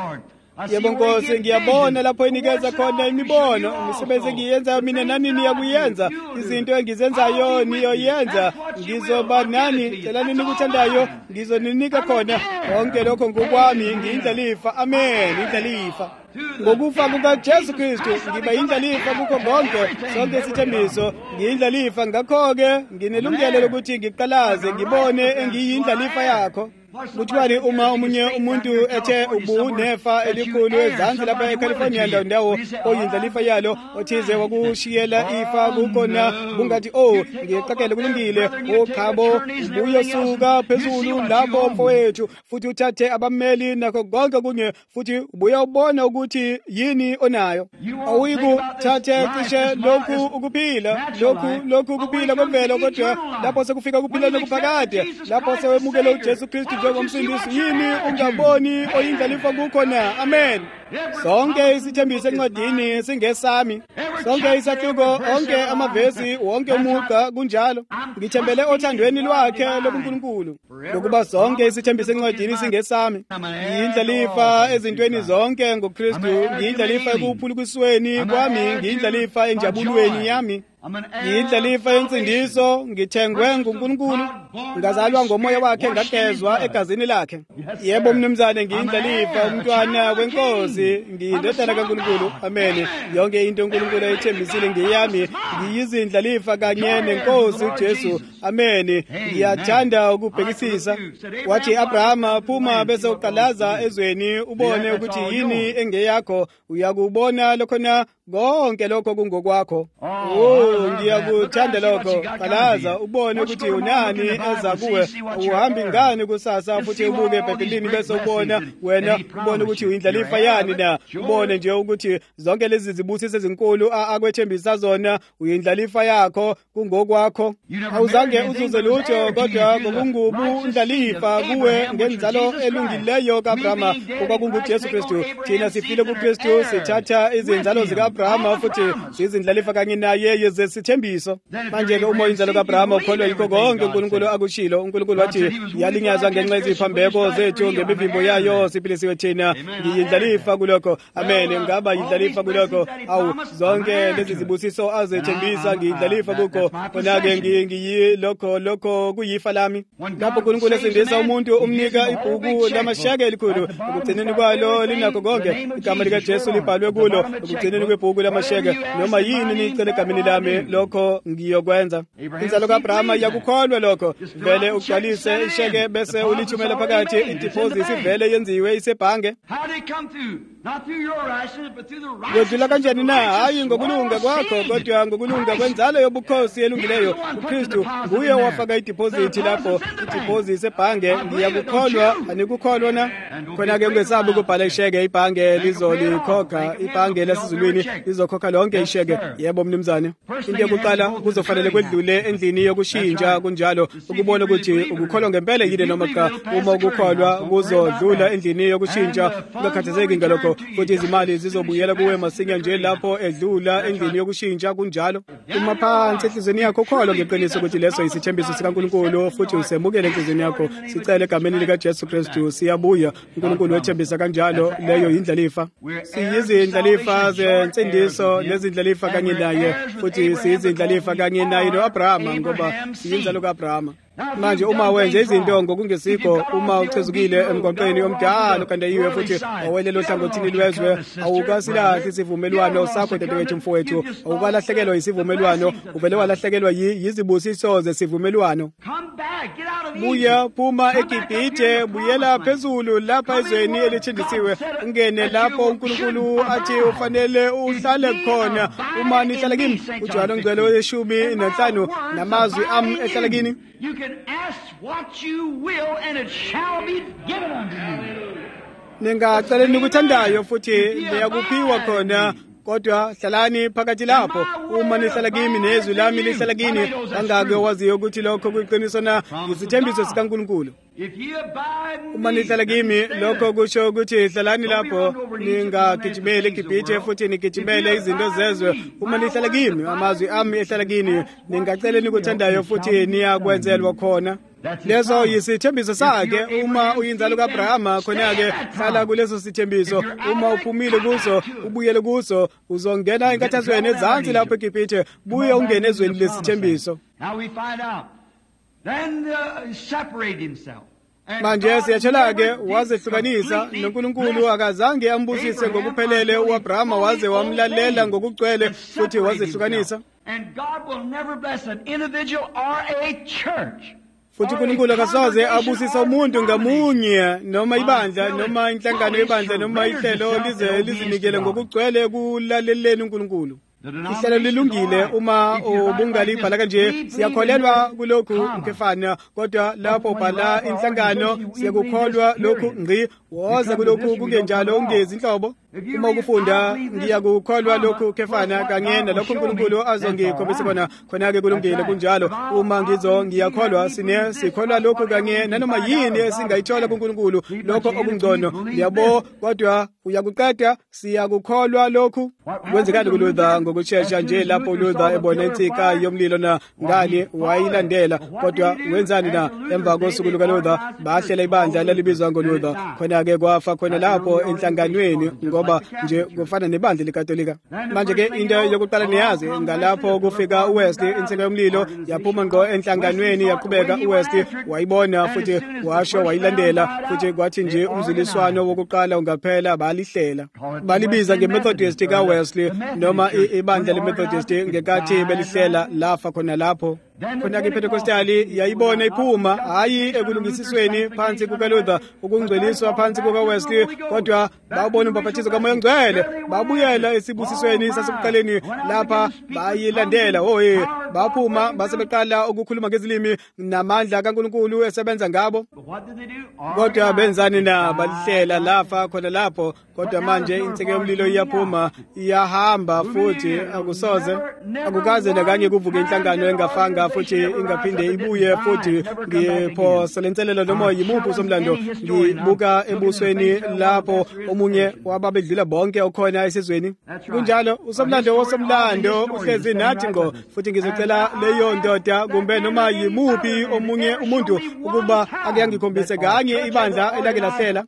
Speaker 2: Yebo Nkosi, ngiyabona lapho inikeza khona imibono, imisebenzi engiyenza mina nani niyakuyenza, izinto engizenzayo niyoyenza, ngizoba nani celani nikuthandayo, ngizoninika khona konke lokho ngokwami, ngiyindlalifa. Amen. Indlalifa ngokufa kukaJesu Kristu ngiba indlalifa kukho konke sonke isithembiso, ngiyindlalifa. Ngakho-ke nginelungelo lokuthi ngiqalaze ngibone engiyindlalifa yakho. Kuthiwani uma omunye umuntu ethe ubunefa elikhulu ezansi lapha eCalifornia ndawo oyindlalifa yalo othize wakushiyela ifa kukhona bungathi ngiyaqakele kulungile oqhabo ubuyosuka phezulu lapho mfowethu futhi uthathe abameli nakho konke kunye futhi ubuya ubona ukuthi yini onayo. Awuyikuthathe cishe lokhu ukuphila lokhu ukuphila kwemvelo, kodwa lapho sekufika ukuphila nokuphakade, lapho sewemukela uJesu Kristu njengomsindisi, yini ungaboni oyindlalifa kukhona. Amen. Sonke isithembiso encwadini singesami, sonke isahluko, onke amavesi, wonke umugqa kunjalo. Ngithembele othandweni lwakhe lobuNkulunkulu lokuba sonke isithembiso encwadini singesami. Ngiyindlalifa ezintweni zonke ngoKristu, ngiyindlalifa ekuphulukisweni kwami, ngiyindlalifa enjabulweni yami, ngiyindlalifa yensindiso. Ngithengwe nguNkulunkulu, ngazalwa ngomoya wakhe, ngagezwa egazini lakhe. Yebo mnumzane, ngiyindlalifa, umntwana wenkosi, ngiyindodana kaNkulunkulu. Amen. Yonke into uNkulunkulu ayithembisile ngeyami, ngiyizindlalifa kanye nenkosi uJesu. Amen. Ngiyathanda ukubhekisisa. Wathi Abrahama, phuma bese uqalaza ezweni ubone ukuthi yini engeyakho, uyakubona lokhona konke lokho kungokwakho. Ngiyakuthanda lokho. Qalaza ubone ukuthi unani eza kuwe, uhambi ngani kusasa, futhi ubuke eBhayibhelini bese ubona wena, ubone ukuthi uyindlalifa yani na. Ubone nje ukuthi zonke lezi zibusiso ezinkulu akwethembisa zona, uyindlalifa yakho kungokwakho. Awuzange uzuze lutho, kodwa ngokungubundlalifa kuwe ngenzalo elungileyo kaAbrahama, okwakunguJesu Kristu. Thina sifile kuKristu, sithatha izinzalo zikaAbrahama futhi sizindlalifa kanye naye yezesithembiso. Manje-ke uma inzalo kaAbrahama ukholwa yikho konke uNkulunkulu akushilo, uNkulunkulu wathi yalinyazwa ngenxa yeziphambeko zethu, ngemivimbo yayo siphilisiwe thina. Ngiyindlalifa kulokho. Amen. Ngaba yindlalifa kulokho. Zonke lezi zibusiso azethembisa, ngiyindlalifa kukho. Kona-ke ngiyilokho kuyifa lami. Lapho uNkulunkulu esindisa umuntu umnika ibhuku lamasheke elikhulu, ekugcineni kwalo linakho konke. Igama likaJesu libhalwe kulo, ekugcineni kwebhuku lamasheke. Noma yini nicele egameni lami, lokho ngiyokwenza. Inzalo kaAbrahama iyakukholwa lokho. Vele ugcwalise isheke bese ulithumela phakathi, ideposit ivele yenziwe isebhange. Kodwa kanjani na? Hayi ngokulunga kwakho, kodwa ngokulunga kwenzalo yobukhosi elungileyo. uKristu nguye wafaka ideposit lapho, ideposit sebhange. Ngiyakukholwa, anikukholwa na? Khona-ke ungesabi ukubhala isheke, ibhange lizolikhokha, ibhange lesizulwini lizokhokha lonke isheke. Yebo mnumzane. Into yokuqala kuzofanele kwedlule endlini yokushintsha kunjalo, ukubona ukuthi ukukholwa ngempela yini noma cha. Uma ukukholwa kuzodlula endlini yokushintsha, ungakhathazeki ngalokho, futhi izimali zizobuyela kuwe masinya nje lapho edlula endlini yokushintsha kunjalo. Uma phansi enhliziyweni yakho ukholwa ngeqiniso ukuthi leso yisithembiso sikaNkulunkulu, futhi usemukele enhliziyweni yakho, sicela egameni likaJesu Kristu, siyabuya. uNkulunkulu wethembisa kanjalo, leyo yindlalifa. Siyizindlalifa zensindiso nezindlalifa kanye naye, futhi siyizindlalifa kanye naye noAbrahama, ngoba siyinzalo kaAbrahama. Manje uma wenza izinto ngokungesikho, uma uchezukile emgwaqweni omdala kandayiwe futhi awelele ohlangothini lwezwe, awukasilahle isivumelwano sakho dadewethu mfowethu, awukalahlekelwa isivumelwano, uvele walahlekelwa yizibusiso zesivumelwano. Buya, phuma eGibhithe, buyela phezulu lapha ezweni elithindisiwe, ungene lapho uNkulunkulu athi ufanele uhlale khona. Uma nihlala kimi, uJohane ongcwele 15 namazwi ami ehlala kini.
Speaker 1: You can ask what you will and it shall be given unto you.
Speaker 2: Ningacela nikuthandayo futhi liyakuphiwa khona, kodwa hlalani phakathi lapho. Uma nihlala kimi nezwi lami lihlala kini, kangake waziyo ukuthi lokho kuyiqiniso na yisithembiso sikaNkulunkulu. Uma nihlala kimi, lokho kusho ukuthi hlalani lapho, ningagijimeli eGibhithe futhi nigijimele izinto zezwe. Uma nihlala kimi, amazwi ami ehlala kini, ningacela nikuthandayo futhi niyakwenzelwa khona. leso yisithembiso sakhe. Uma uyinzalo kaAbrahama khona-ke hlala kuleso sithembiso. Uma uphumile kuso ubuyele kuso uzongena enkathazweni ezansi lapho eGibhithe buye ungene ezweni lesithembiso.
Speaker 1: Now we find out. Then separate himself.
Speaker 2: Manje siyatshela-ke wazehlukanisa noNkulunkulu akazange ambusise ngokuphelele uAbrahama waze wamlalela ngokugcwele futhi wazehlukanisa.
Speaker 1: And God will never bless an individual or a church.
Speaker 2: Futhi uNkulunkulu akasoze abusisa umuntu ngamunye noma ibandla noma inhlangano yebandla noma ihlelo lizinikele ngokugcwele kulaleleni uNkulunkulu. Ihlelo lilungile uma ubungalibhala kanje. Siyakholelwa kulokhu ukefana kodwa lapho ubhala inhlangano siyakukholwa lokhu ngqi woza kulokhu kungenjalo ungezi inhlobo. Uma ukufunda ngiyakukholwa lokhu kefana kanye nalokho uNkulunkulu azongikhombisa khona-ke kulungile kunjalo. Uma ngiyakholwa sikholwa lokhu kanye nanoma yini esingayithola kuNkulunkulu lokho okungcono yabo kodwa uyakuqeda siyakukholwa lokhu. Kwenzekani kuLuther ngokushesha nje lapho uLuther ebona insika yomlilo na ngani wayilandela kodwa wenzani na emva kosuku lukaLuther bahlela ibandla lalibizwa ngoLuther khona-ke kwafa khona lapho enhlanganweni ngoba nje kufana nebandla leKatolika. Manje-ke into yokuqala niyazi ngalapho kufika uWesley insika yomlilo yaphuma ngo enhlanganweni yaqhubeka uWesley wayibona futhi washo wayilandela futhi kwathi nje umzuliswano wokuqala ungaphela balihlela balibiza ngeMethodist kaWesley noma ibandla leMethodist ngekathi belihlela lafa khona lapho. Khona-ke iPentecostali yayibona iphuma hayi ekulungisisweni phansi kukaLuther ukungcweliswa phansi kukaWesley kodwa babona umbhaphathizo kaMoya Ngcwele babuyela esibusisweni sasekuqaleni lapha bayilandela. Baphuma basebeqala ukukhuluma ngezilimi namandla kaNkulunkulu esebenza ngabo. Kodwa benzani na balihlela lafa khona lapho kodwa manje insika yomlilo iyaphuma iyahamba futhi akukaze nakanye kuvuke inhlangano engafanga futhi ingaphinde ibuye futhi ngiphoselenselelo noma yimuphi usomlando ngibuka ebusweni lapho omunye wababedlula bonke okhona esizweni. Kunjalo usomlando wosomlando uhlezi nathi ngo futhi ngizocela leyo ndoda kumbe noma yimuphi omunye umuntu ukuba ake angikhombise kanye ibandla elake lahlela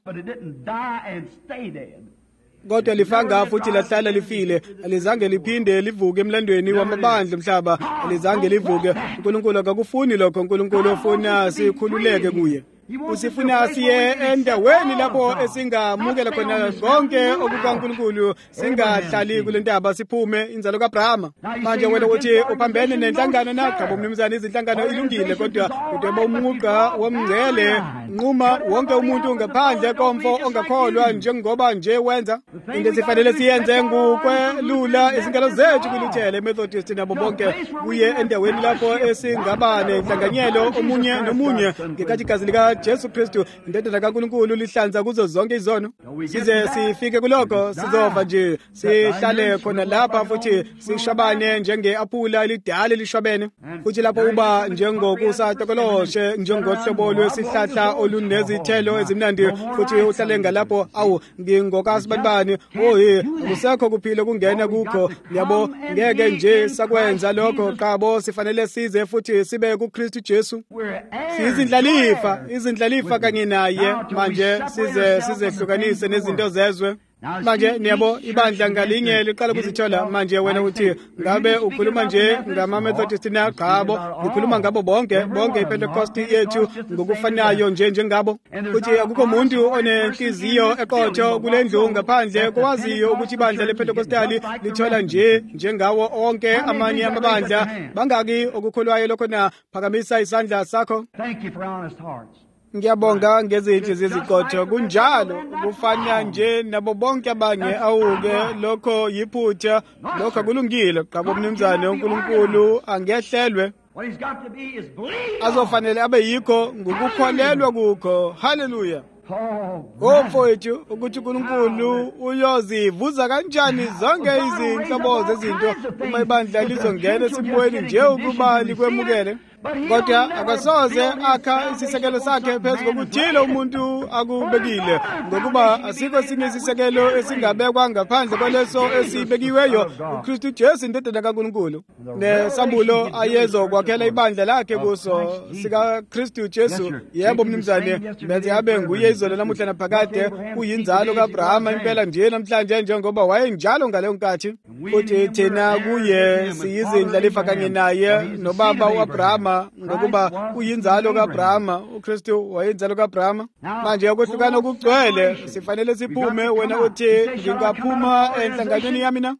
Speaker 2: kodwa lifanga futhi lahlala lifile alizange liphinde livuke emlandweni wamabandla omhlaba alizange livuke. uNkulunkulu akakufuni lokho. uNkulunkulu ufuna sikhululeke kuye. Usifuna siye endaweni lapho esingamukela khona konke okukaNkulunkulu singahlali kule ndaba siphume inzalo kaAbrahama. Manje wena uthi uphambene nenhlangano naqaba umnumzana izinhlangano ilungile kodwa umuqa womngcele nquma wonke umuntu ngaphandle komfo ongakholwa njengoba nje wenza. Into sifanele siyenze ngukwelula izingalo zethu kuluthele Methodist nabo bonke kuye endaweni lapho esingaba nenhlanganyelo omunye nomunye ngekathi igazi lika Jesu Kristu indodana kaNkulunkulu lihlanza kuzo zonke izono. Size sifike kuloko sizova nje sihlale khona lapha futhi sishabane njenge-aphula elidala lishwabene futhi lapho uba njengokusatokoloshe njengohlobo lwesihlahla olunezithelo ezimnandi futhi uhlale ngalapho ngingokasibanibani akusekho kuphila kungena kukho yabo ngeke nje sakwenza lokho qabo sifanele size futhi sibe kuKristu Jesu. Izindlalifa kanye naye manje sizehlukanise nezinto zezwe. Manje niyabo ibandla ngalinye liqala kuzithola manje wena uthi ngabe ukhuluma nje ngama-Methodist na qabo ukhuluma ngabo bonke iPentecost yethu ngokufanayo njengabo futhi akukho umuntu onenhliziyo eqotho kule ndlu ngaphandle kwaziyo ukuthi ibandla lePentecostali lithola njengawo onke amanye amabandla. Bangaki okukholwayo lokho na phakamisa isandla sakho.
Speaker 1: Thank you for honest hearts.
Speaker 2: Ngiyabonga ngezinhliziyo eziqotho kunjalo kufana nje nabo bonke abanye awuke lokho yiphutha lokho akulungile qabo mnumzane uNkulunkulu angehlelwe. Azofanele abe yikho ngokukholelwa kukho. Hallelujah. Mfowethu, ukuthi uNkulunkulu uyozivuza kanjani zonke izinhlobo zezinto uma ibandla lizongena esimweni nje ukuba likwemukele. Kodwa akasoze akha isisekelo sakhe phezu kokuthile umuntu akubekile, ngokuba asikho esinye isisekelo esingabekwa ngaphandle kwaleso esibekiweyo, uKristu Jesu indodana kaNkulunkulu. Nesambulo ayezokwakhela ibandla lakhe kuso sikaKristu Jesu. Yebo mnumzane, benze abe nguye izolo namuhla naphakade, uyinzalo kaAbrahama impela nje namhlanje njengoba wayenjalo ngaleyo nkathi. Futhi thina kuye siyizindlalifa kanye naye nobaba uAbrahama, ngokuba uyinzalo kaAbrahama, uKristu wayinzalo kaAbrahama. Manje ukwehlukana okugcwele sifanele siphume. Wena uthi ngingaphuma enhlanganweni yami na?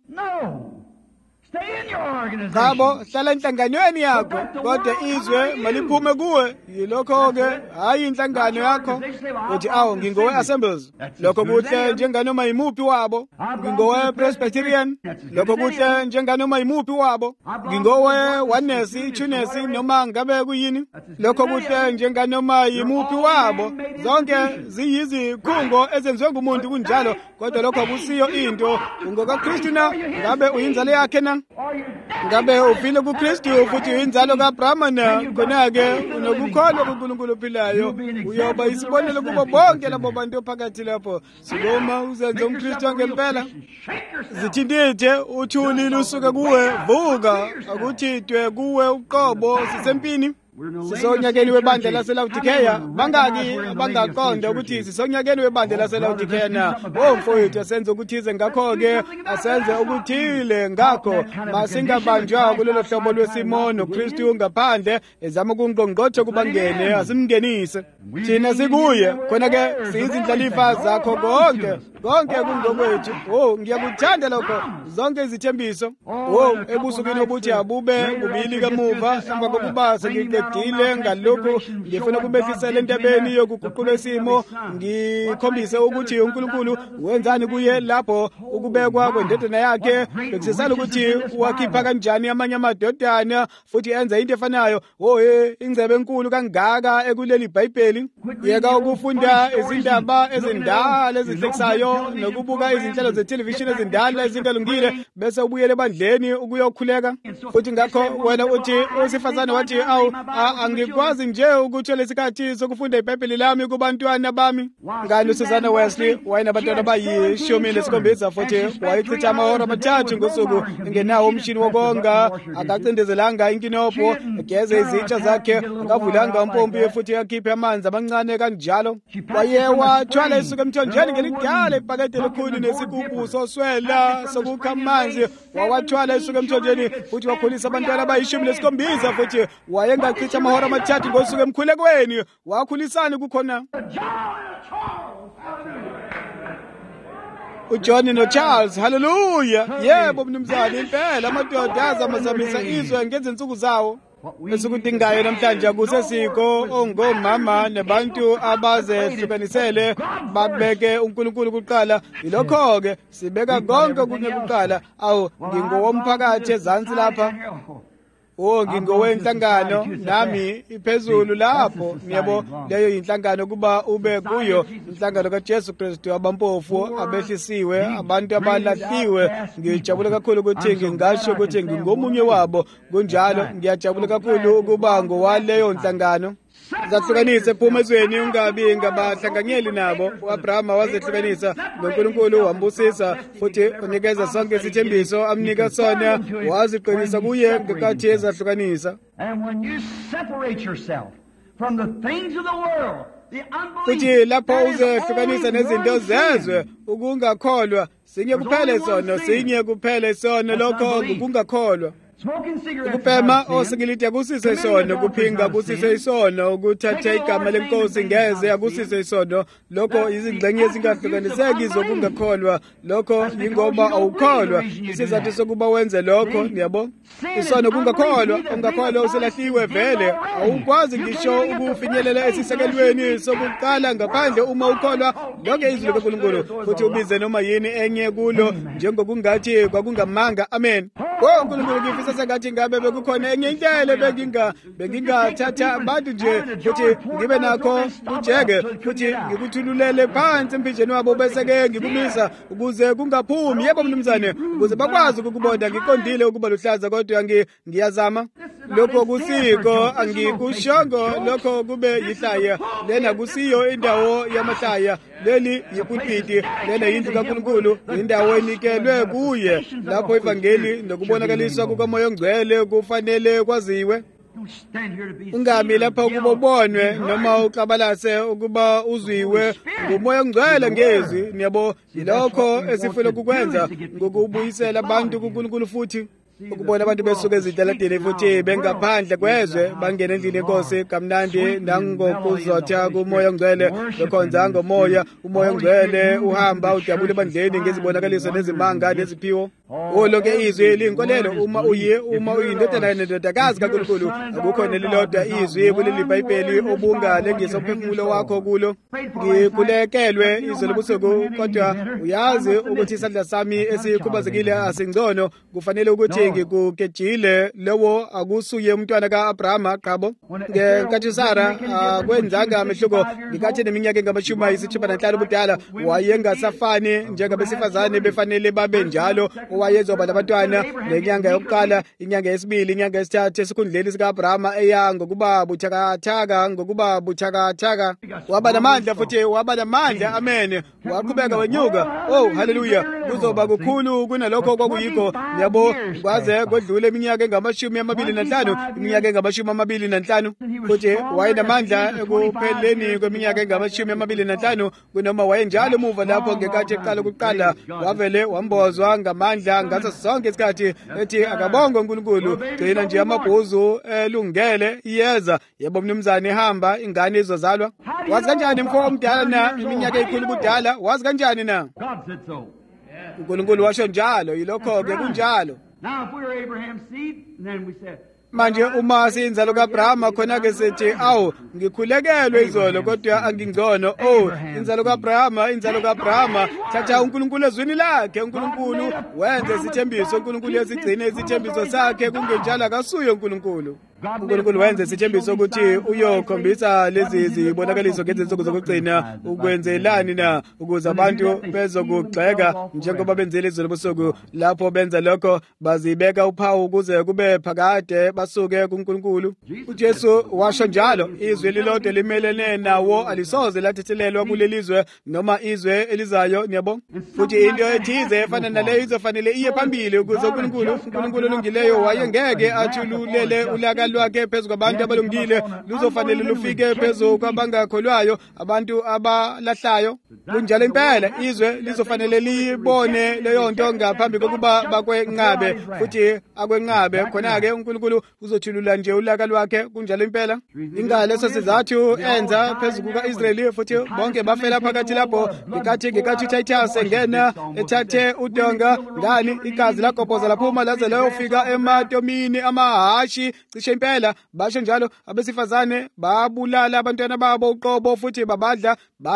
Speaker 2: Ngabo hlala enhlanganweni yakho, kodwa izwe maliphume kuwe. Yilokho-ke, hayi inhlangano yakho. Uthi awu ngingowe-Assemblies, lokho kuhle njenganoma yimuphi wabo. Ngingowe-Presbyterian, lokho kuhle njenganoma yimuphi wabo. Ngingowe-Oneness, Tunis, noma ngabe kuyini, lokho kuhle njenganoma yimuphi wabo. Zonke ziyizikhungo ezenziwe ngumuntu kunjalo, kodwa lokho akusiyo into. UngokaKristu na? Ngabe uyinzalo yakhe na? Ngabe uphile kuKristu futhi uyinzalo kaAbrahama na? Khona-ke unokukholwa kuNkulunkulu ophilayo, uyoba isibonelo kubo bonke labo bantu phakathi lapho. Sikoma uzenze umKristu angempela. Zithintithe uthuli lusuke kuwe, vuka, akuthintwe kuwe uqobo sisempini. Sisonyakeni webandla laseLaodikeya. Bangaki abangaqonda ukuthi sisonyakeni webandla laseLaodikeya na? Mfowethu, asenze ukuthize ngakho-ke, asenze ukuthile ngakho. Masingabanjwa kulelo hlobo lwesimo noKristu ngaphandle ezama ukungqongqotha kubangene, asimngenise. Thina sikuye, khona-ke siyizindlalifa zakho konke kungokwethu. Ngiyakuthanda lokho, zonke izithembiso. Ebusukwini obuthi abube bubili kamuva emva kokuba sengiqedile ngalokhu, ngifuna ukubehlisela entabeni yokuguqula isimo, ngikhombise ukuthi uNkulunkulu wenzani kuye lapho ukubekwa kwendodana yakhe, bekusesala ukuthi wakhipha kanjani amanye amadodana futhi enza into efanayo. Ingcebe enkulu kangaka ekuleli iBhayibheli. Yeka ukufunda izindaba ezindala ezihlekisayo nokubuka izinhlelo zethelevishini ezindala ezingalungile bese ubuyele ebandleni ukuyokhuleka. Futhi ngakho wena uthi usifazane wathi angikwazi nje ukuthola isikhathi sokufunda iBhayibheli lami kubantwana bami. Ngani uSusanna Wesley wayinabantwana abayi-17 futhi wayichitha amahora 3 ngosuku engenawo umshini wokonga, akacindezelanga inkinobho, egeze izitsha zakhe, akavulanga umpompi futhi akhiphe amanzi amancane kanjalo. Waye wathwala isuka emthonjeni ngelidala ibhakede elikhulu nesigubhu soswela sokukha amanzi. Wawathwala isuka emthonjeni futhi wakhulisa abantwana abayi-17 futhi wayengachitha amahora 3 ngosuku emkhulekweni. Wakhulisani kukhona? uJohn noCharles. Hallelujah. Yebo mnumzane, impela amadoda azamazamisa izwe ngezinsuku zawo. Esikudingayo namhlanje akusesiko ongomama nabantu abazehlukanisele babeke uNkulunkulu kuqala. Yilokho-ke sibeka konke kunye kuqala. Ngingowomphakathi ezansi lapha. Ngingowenhlangano nami iphezulu lapho. Yebo, leyo inhlangano kuba ube kuyo inhlangano kaJesu Kristu, abampofu abehlisiwe, abantu abalahliwe. Ngijabule kakhulu ukuthi ngingasho ukuthi ngingomunye wabo. Kunjalo ngiyajabula kakhulu ukuba ngowaleyo nhlangano. Zahlukanise phuma ezweni, ungabi ngabahlanganyeli nabo. uAbrahama wazehlukanisa noNkulunkulu wambusisa futhi unikeza sonke isithembiso amnika sona, waziqinisa kuye ngekathi ezahlukanisa. Futhi lapho uzehlukanisa nezinto zezwe, ukungakholwa, sinye kuphele sono lokho ukungakholwa. Ukubhema osikiliti akusise isono, kuphinga akusise isono, ukuthatha igama lenkosi ngeze akusise isono. Lokho izingxenye ezingahlukaniseki zokungakholwa. Lokho yingoba awukholwa. Isizathu sokuba wenze lokho, yabo, isono kungakholwa. Ungakholwa uselahliwe vele. Awukwazi ngisho ukufinyelela esisekelweni sokuqala ngaphandle uma ukholwa lonke izwi likaNkulunkulu futhi ubize noma yini enye kulo njengokungathi kwakungamanga. Amen. uNkulunkulu ngifisa sengathi ngabe bekukhona enye indlela bengingathatha abantu nje futhi ngibe nakho kujeke futhi ngikuthululele phansi emphinjeni wabo bese-ke ngikumisa ukuze kungaphumi. Yebo mnumzane, ukuze bakwazi ukukubona ngiqondile ukuba luhlaza kodwa ngiyazama. Lokho kusiko angikushongo, lokho kube yihlaya. Lena kusiyo indawo yamahlaya, leli yipulpiti, lena yindlu kaNkulunkulu, indawo enikelwe kuye lapho ivangeli nokubonakaliswa kukaMoya oNgcwele kufanele kwaziwe. Ungami lapha ukuba ubonwe noma uxabalase ukuba uzwiwe nguMoya oNgcwele ngezwi. Niyabo, yilokho esifuna ukukwenza ngokubuyisela abantu kuNkulunkulu futhi ukubona abantu besuka ezitaladini futhi bengaphandle kwezwe bangena endlini yenkosi kamnandi nangokuzotha kuMoya oNgcwele bekhonza ngomoya. uMoya oNgcwele uhamba udabula ebandleni ngezibonakaliso nezimanga neziphiwo. Lonke izwi liyinkolelo uma uyindodana nendodakazi kaNkulunkulu. Akukho nelilodwa izwi kuleli Bhayibheli obungalengisa umphefumulo wakho kulo. Ngikulekelwe izwi lobusuku, kodwa uyazi ukuthi isandla sami esikhubazekile asingcono. Kufanele ukuthi ngikukejile lewo akusuye umntwana ka-Abrahama qabo. Ngenkathi Sara akwenzanga amehluko, ngikathi neminyaka engama-65 ubudala wayengasafani njengabesifazane befanele babe njalo, owayezoba labantwana ngenyanga yokuqala, inyanga yesibili, inyanga yesithathu esikhundleni sika-Abrahama eya ngokuba buthakathaka. Waba namandla futhi waba namandla, amen. Waqhubeka wenyuka. Haleluya. Kuzoba kukhulu kunalokho kwakuyikho. Yabo, kwaze kodlule iminyaka engama-25, iminyaka engama-25 futhi wayenamandla ekupheleni kweminyaka engama-25 kunoma wayenjalo emuva lapho ngekathi eqala ukuqala wavele wambozwa ngamandla ngaso sonke isikhathi ethi akabongwe uNkulunkulu. Gcina nje amabhuzu elungele iyeza. Yebo mnumzane, hamba ingane izozalwa. Wazi kanjani mfo omdala na iminyaka eyikhulu budala? Wazi kanjani na? uNkulunkulu washo njalo, yilokho-ke kunjalo. Manje uma siyinzalo ka-Abrahama khona-ke sithi ngikhulekelwe izolo kodwa angingcono. Inzalo ka-Abrahama thatha uNkulunkulu ezwini lakhe. uNkulunkulu wenze isithembiso, uNkulunkulu yesigcine isithembiso sakhe, kungenjalo akasuye uNkulunkulu. uNkulunkulu wenze isithembiso ukuthi uyokhombisa lezi zibonakaliso ngezinsuku zokugcina. Ukwenzelani na? Ukuze abantu bezokugxeka njengoba benzile izolo busuku. Lapho benza lokho bazibeka uphawu ukuze kube phakade basuke kuNkulunkulu. uJesu washo njalo, izwi lilodwa limelene nawo alisoze lathethelelwa kulelizwe noma izwe elizayo. Niyabo, futhi into ethize efana naleyo izofanele iye phambili ukuze uNkulunkulu olungileyo wayengeke athululele ulaka lwakhe phezu kwabantu abalungile. Luzofanele lufike phezu kwabangakholwayo, abantu abalahlayo. Kunjalo impela izwe lizofanele libone leyo nto ngaphambi kokuba bakwenqabe futhi akwenqabe. Khona-ke uNkulunkulu uzothulula nje ulaka lwakhe. Kunjalo impela. Ingaleso sizathu enza phezu kuka-Israyeli futhi bonke bafela phakathi lapho. Ngekathi uTitus engena ethathe udonga ngani, igazi lagobhoza laphuma laze layofika ematomini amahashi. Cishe impela basho njalo. Abesifazane babulala abantwana babo uqobo futhi badla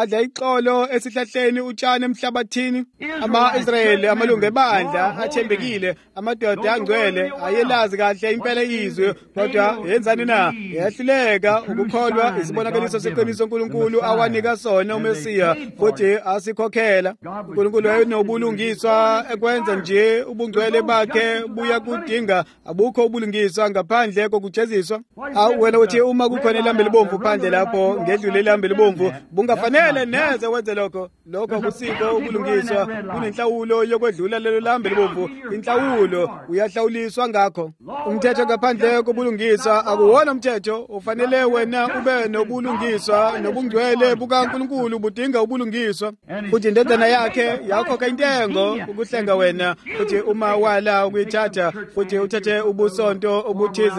Speaker 2: ixolo esihlahleni, utshani emhlabathini. Ama-Israyeli amalungu ebandla athembekile, amadoda angcwele ayelazi kahle impela izwi, kodwa yenzani na? Yahluleka ukukholwa isibonakaliso seqiniso uNkulunkulu awanika sona uMesiya futhi asikhokhela. uNkulunkulu wayenobulungiswa ekwenza nje ubungcwele bakhe buya kudinga. Abukho ubulungiswa ngaphandle kokujeziswa. Wena uthi uma kukhona ilambe libomvu phandle lapho ngedlule ilambe libomvu bungafanele neze wenze lokho kusiko ubulungiswa. Kunenhlawulo yokwedlula lelo lambe libomvu. Inhlawulo uyahlawuliswa ngakho. Umthetho ngaphandle kobulungiswa akuwona umthetho. Ufanele wena ube nobulungiswa, nobungcwele bukaNkulunkulu budinga ubulungiswa. Futhi indodana yakhe yakhokha intengo ukuhlenga wena. Futhi uma wala ukuyithatha futhi uthathe ubusonto obuthize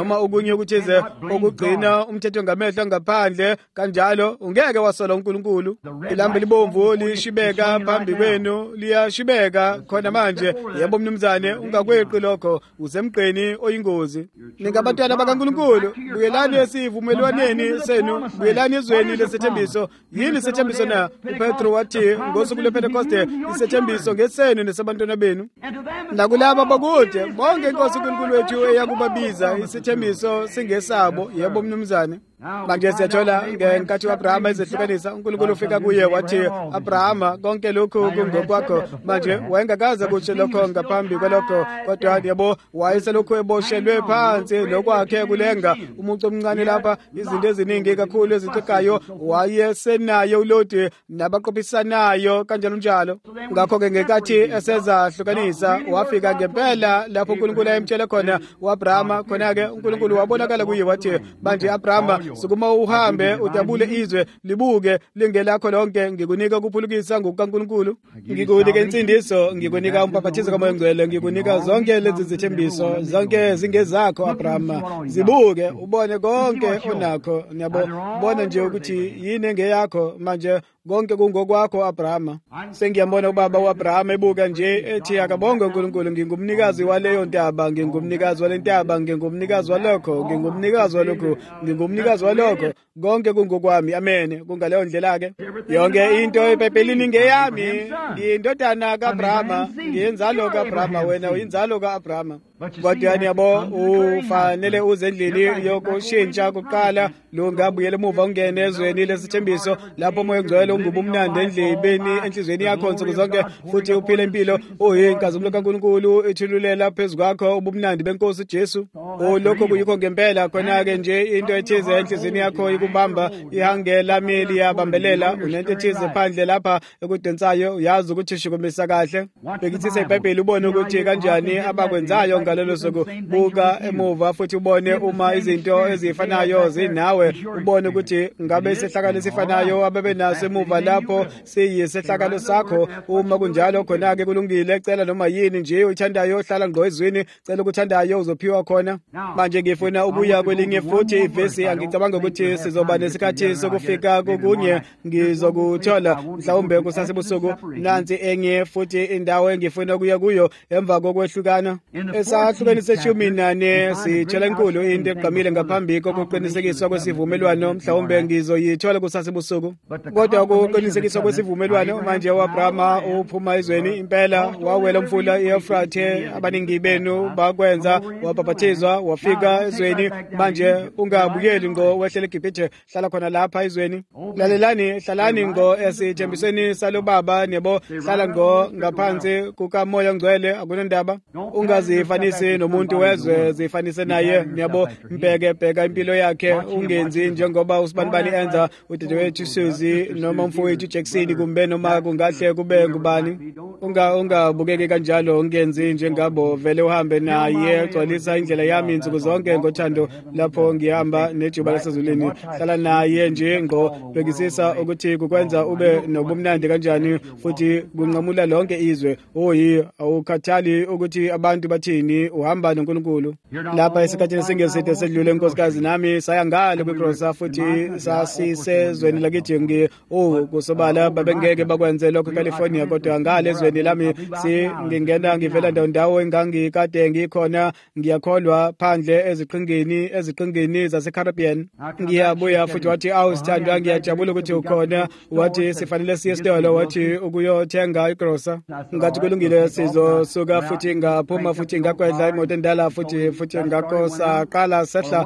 Speaker 2: noma okunye ukuthize okugcina umthetho ngamehlo ngaphandle kanjalo ungeke wasola uNkulunkulu. Ilambe libomvu lishibeka phambi kwenu liyashibeka khona manje. Yebo mnumzane, ungakweqi lokho, usemgqeni oyingozi. Ningabantwana bakaNkulunkulu, buyelani esivumelwaneni senu, buyelani ezweni lesethembiso. Yini isethembiso na? uPetro wathi ngosuku lwePentekoste, isethembiso ngesenu nesabantwana benu. Nakulabo bakude bonke inkosi uNkulunkulu wethu eyakubabiza, isethembiso singesabo. Yebo mnumzane. Manje siyathola ngenkathi uAbrahama ezehlukanisa, uNkulunkulu ufika kuye wathi, Abrahama, konke lokhu kungokwakho. Manje wayengakaze kusho lokho ngaphambi kwalokho, kodwa yebo wayeselokhu eboshelwe phansi lokwakhe kulenga. Umuntu omncane lapha, izinto eziningi kakhulu ezixekayo wayesenayo uLoti nabaqophisanayo kanjalo njalo. Ngakho-ke ngenkathi esezahlukanisa wafika ngempela lapho uNkulunkulu ayemtshela khona uAbrahama. Khona-ke uNkulunkulu wabonakala kuye wathi, manje Abrahama, sukuma uhambe udabule izwe libuke lingelakho lonke. Ngikunika ukuphulukisa ngokukaNkulunkulu, ngikunika insindiso, ngikunika umpaphathiso kaMoya Ngcwele, ngikunika zonke lezi zithembiso. Zonke zingezakho Abrahama, zibuke ubone konke onakho. Bona nje ukuthi yini engeyakho. Manje konke kungokwakho Abrahama. Sengiyambona ubaba uAbrahama ebuka nje ethi, akabonge uNkulunkulu, ngingumnikazi waleyo ntaba, ngingumnikazi wale ntaba, ngingumnikazi walokho, ngingumnikazi walokho, ngingumnikazi walokho. Konke kungokwami. Amen. Kungaleyo ndlela-ke yonke into eBhayibhelini ngeyami. Ngiyindodana kaAbrahama, ngiyinzalo kaAbrahama. Wena uyinzalo kaAbrahama. Kodwa yabo ufanele uze endlini yokushintsha kuqala, lungabuyela emuva ungene ezweni lesithembiso lapho uMoya Ngcwele ungubumnandi endlebeni enhlizweni yakho nsuku zonke, futhi uphile impilo oyinkazimulo kaNkulunkulu ithululela phezu kwakho ubumnandi beNkosi uJesu. Lokho kuyikho ngempela. Khona-ke nje into ethize enhlizweni yakho ikubamba, ihange lami liyabambelela. Unento ethize phandle lapha ekudonsayo, uyazi ukuthi ushukumisa kahle. Bekithisa iBhayibheli ubone ukuthi kanjani abakwenzayo ngalelo suku. Buka emuva futhi ubone uma izinto ezifanayo zinawe, ubone ukuthi ngabe isehlakalo esifanayo abebenaso emuva lapho siyisehlakalo sakho. Uma kunjalo, khona-ke kulungile, cela noma yini nje uyithandayo, ohlala ngqo ezweni, cela ukuthandayo uzophiwa khona. Manje ngifuna ukuya kwelinye futhi ivesi. Angicabanga ukuthi sizoba nesikhathi sokufika kokunye ngizokuthola mhlawumbe kusasa ebusuku. Nansi enye futhi indawo engifuna ukuya kuyo emva kokwehlukana. Esahlukanise eshumi nane sithola inkulu into egqamile ngaphambi kokuqinisekiswa kwesivumelwano. Mhlawumbe ngizoyithola kusasa ebusuku. Kodwa ukuqinisekiswa kwesivumelwano, manje uAbrahama uphuma ezweni impela, wawela umfula iEufrate. Abaningi benu bakwenza, wabhaphathizwa, wafika ezweni. Manje ungabuyeli ngo wehlele eGibhithe, hlala khona lapha ezweni. Lalelani, hlalani ngo esithembisweni salo baba, nebo hlala ngo ngaphansi kukaMoya Ngcwele. Akunandaba, ungazifanisi nomuntu wezwe, zifanise naye. Niyabo, bheka impilo yakhe, ungenzi njengoba usibanibani enza, udadewethu Suzy noma umfowethu Jackson, kumbe noma kungahle kube ngubani. Ungabukeki kanjalo, ungenzi njengabo. Vele uhambe naye, gcwalisa indlela yami insuku zonke ngothando lapho ngihamba nejuba lasezulwini. Hlala naye nje ngo, bhekisisa ukuthi kukwenza ube nobumnandi kanjani, futhi kunqamula lonke izwe. Awukhathali ukuthi abantu bathini, uhamba noNkulunkulu. Lapha esikhathini singeside sedlule, inkosikazi nami saya ngale kwiCrossa, futhi sasisezweni lakithi. Kusobala babengeke bakwenze lokho eCalifornia, kodwa ngale ezweni lami ngingena ngivela ndawo engangikade ngikhona. Ngiyakholwa phandle eziqhingini zaseCaribbean. Ngiyabuya futhi wathi, sithandwa, ngiyajabula ukuthi ukhona. Wathi sifanele siye esitolo, wathi ukuyothenga iCrossa. Ngathi kulungile, sizosuka futhi ngaphuma futhi ngakwedla imoto endala futhi ngakho saqala sehla.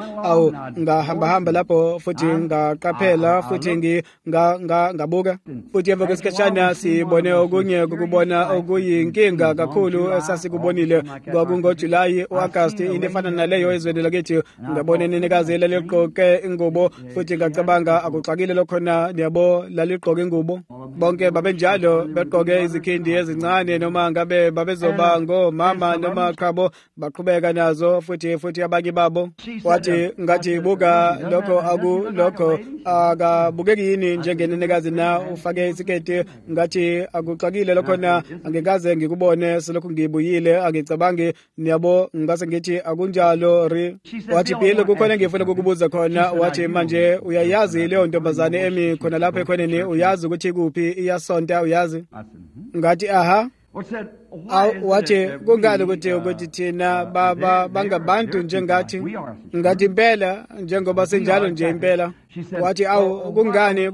Speaker 2: Ngahamba lapho futhi ngaqaphela futhi ngabuka futhi emva kwesikhashana sibone okunye kokubona okuyinkinga kakhulu esasikubonile. KwakungoJulayi uAgasti, into efana naleyo ezweni lakithi. Ngabona inenekazi laligqoke ingubo futhi ngacabanga akuxakile lokhona. Niyabo, laligqoke ingubo. Bonke babenjalo, begqoke izikhindi ezincane, noma ngabe babezoba ngomama noma qhabo zabo baqhubeka nazo futhi abanye babo wathi ngathi buka lokho akabukeki yini njengenenekazi na ufake isiketi ngathi akuxakile lokho na angikaze ngikubone selokhu ngibuyile angicabangi niyabo ngase ngithi akunjalo ri wathi phela kukhona ngifuna ukukubuza khona wathi manje uyayazi leyo ntombazane emi khona lapha ekhoneni uyazi ukuthi kuphi iyasonta uyazi ngathi aha wathi kungani ukuthi thina bangabantu njengathi ngathi impela njengoba senjalo nje impela wathi awu kungani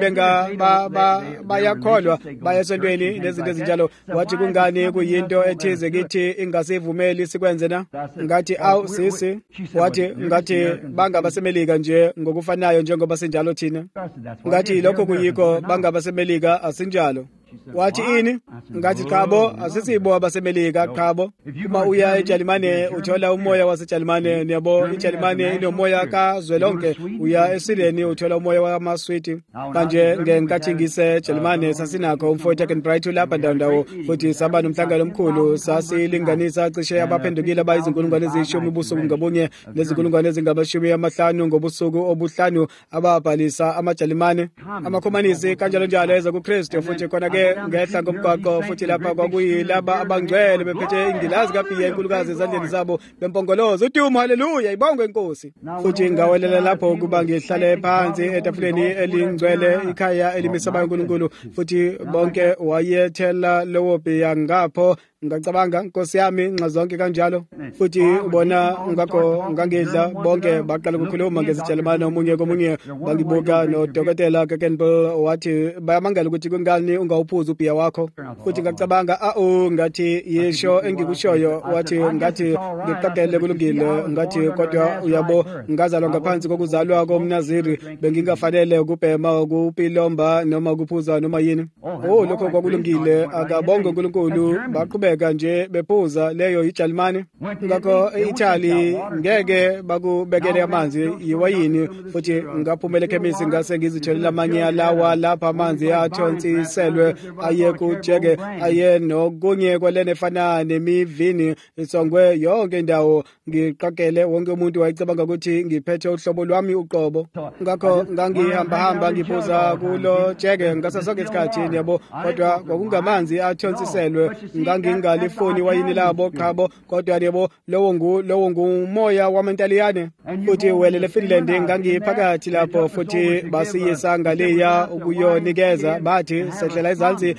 Speaker 2: bayakholwa bayesontweni nezinto ezinjalo wathi kungani kuyinto ethize kithi ingasivumeli sikwenze na ngathi awu sisi wathi ngathi bangabasemelika nje ngokufanayo njengoba senjalo thina ngathi lokho kuyikho bangabasemelika asinjalo wathi ini ngathi chabo asisibo abasemelika chabo uma uya eJalimane uthola umoya waseJalimane niyabo iJalimane inomoya kazwelonke uya eSweden uthola umoya wamaswiti manje ngenkathi ngiseJalimane sasinakho umfowethu eKenbright lapha ndawo futhi saba nomhlangano omkhulu sasilinganisa cishe abaphendukile abayizinkulungwane ezishumi ubusuku ngabunye nezinkulungwane ezingabashumi amahlanu ngobusuku obuhlanu ababhalisa amaJalimane amakhomanisi kanjalo njalo eza kuKristu futhi khona ke ngehla ngomgwaqo futhi lapha kwakuyilaba abangcwele bephethe ingilazi kaBhiya inkulukazi ezandleni zabo bempongoloza udumo haleluya ibongwe inkosi futhi ngawelela lapho kuba ngihlale phansi etafuleni elingcwele ikhaya elimisaba uNkulunkulu futhi bonke wayethela lowo Bhiya ngapho ngicabanga inkosi yami nxa zonke kanjalo futhi ubona ngakho ngangidla bonke baqala ukukhuluma ngesiJalimane omunye komunye bangibuka nodokotela kaKenbel wathi bayamangala ukuthi kungani ungawuphuza uBhiya wakho futhi ngicabanga ngathi yesho engikushoyo wathi ngathi ngiqaqele kulungile ngathi kodwa uyabo ngazalwa ngaphansi kokuzalwa komNaziri bengingafanele ukubhema ukupilomba noma ukuphuza noma yini lokho kwakulungile akabonge uNkulunkulu baqhubeka nje bephuza leyo iJalimane ngakho eItaly ngeke bakubekele amanzi yiwayini futhi ngaphumela ekhemisi ngase ngizitholela amanye alawa lapha amanzi athonsiselwe aye kujeke aye nokunye kwalena efana nemivini isongwe yonke indawo ngiqaqele wonke umuntu wayicabanga ukuthi ngiphethe uhlobo lwami uqobo ngakho ngangihamba ngiphuza kulo jeke ngase sonke isikhathi yabo kodwa kwakungamanzi athonsiselwe ngalifoni wayini labo chabo kodwa yebo lowo ngumoya wamaNtaliyane futhi welele Finland ngangiphakathi lapho futhi basiyisa ngaleya ukuyonikeza bathi sehlela izansi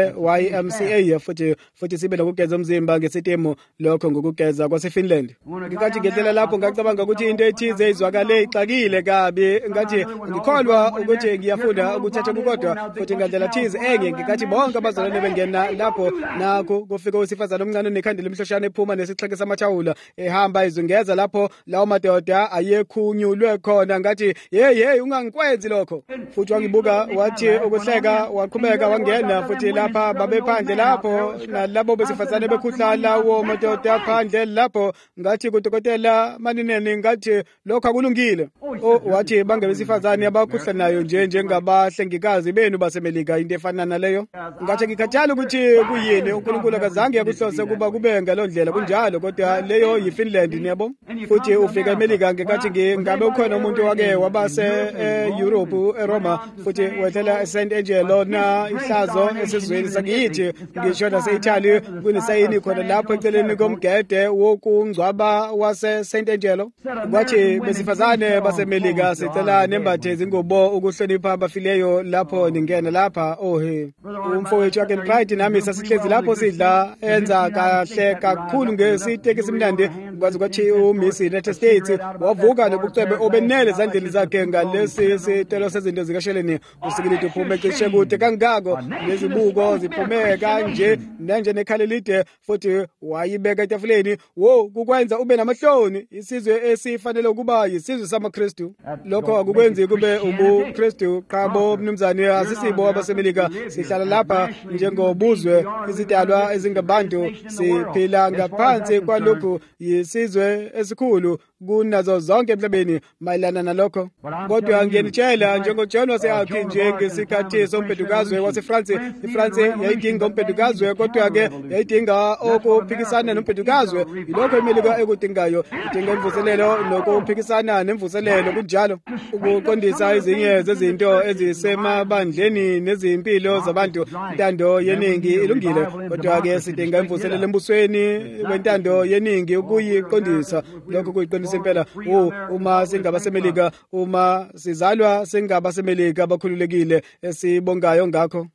Speaker 2: YMCA futhi sibe lokugeza umzimba ngesitemo lokho ngokugeza kwaseFinland ngikathi ngedlela lapho ngacabanga ukuthi into ethize izwakale ixakile kabi ngathi ngikholwa ukuthi ngiyafunda ukuthatha kukodwa futhi ngandlela thize ngikathi bonke abazalwane bengena lapho nakho kufika owesifazana omncane onekhandela emhloshana ephuma nesixheke samathawula ehamba izungeza lapho lawo madoda ayekhunyulwe khona ngathi hey ungangikwenzi lokho futhi wangibuka wathi ukuhleka waqhubeka wangena futhi lapha babephandle lapho nalabo besifazane bekhuhlala wo madoda phandle lapho ngathi kudokotela maninene ngathi lokho akulungile wathi bangebesifazane abakhuhlanayo njengabahlengikazi benu basemelika into efana naleyo ngathi ngikhathala ukuthi kuyini uNkulunkulu akazange yakuhlose kuba kube ngalondlela kunjalo kodwa leyo yiFinland niyabo futhi ufika eMelika ngekathi ngabe ukhona umuntu wake wabase eEurope eRoma futhi wehlela eSt Angelo na ihlazo esizweni sakithi ngisho naseItaly kunesayini khona lapho eceleni komgede wokungcwaba wase-St Angelo kwathi besifazane baseMelika sicela nembathe izingubo ukuhlonipha abafileyo lapho ningena lapha umfowethu wakeNbright nami sasihlezi lapho sidla enza kahle kakhulu ngesiteki simnandi kwazi ukuthi uMiss United States wavuka nobucebe obenele ezandleni zakhe ngalesi sitelo sezinto zikaSheleni usikilide uphume cishe kude kangako nezibuko ziphume kanje nanje nekhala lide futhi wayibeka etafuleni kukwenza ube namahloni isizwe esifanele ukuba yisizwe samaKristu lokho akukwenzi kube ubuKristu qabo mnumzane asisibo abaseMelika sihlala lapha njengobuzwe izidalwa ezingabantu siphila ngaphansi kwalokhu isizwe esikhulu kunazo zonke emhlabeni mayelana nalokho. Kodwa ngiyanitshela njengoJohn wase-Ark nje ngesikhathi sombhedukazwe waseFrance, iFrance yayidinga umbhedukazwe, kodwa-ke yayidinga ukuphikisana nombhedukazwe. Yilokho iMelika ekudingayo, idinga imvuselelo nokuphikisana nemvuselelo kunjalo, ukuqondisa ezinye zezinto ezisemabandleni nezimpilo zabantu. Intando yeningi ilungile, kodwa-ke sidinga imvuselelo embusweni wentando yeningi ukuyiqondisa. Lokho kuyiqondisa impela. Uma singabasemelika, uma sizalwa singabasemelika abakhululekile esibongayo ngakho.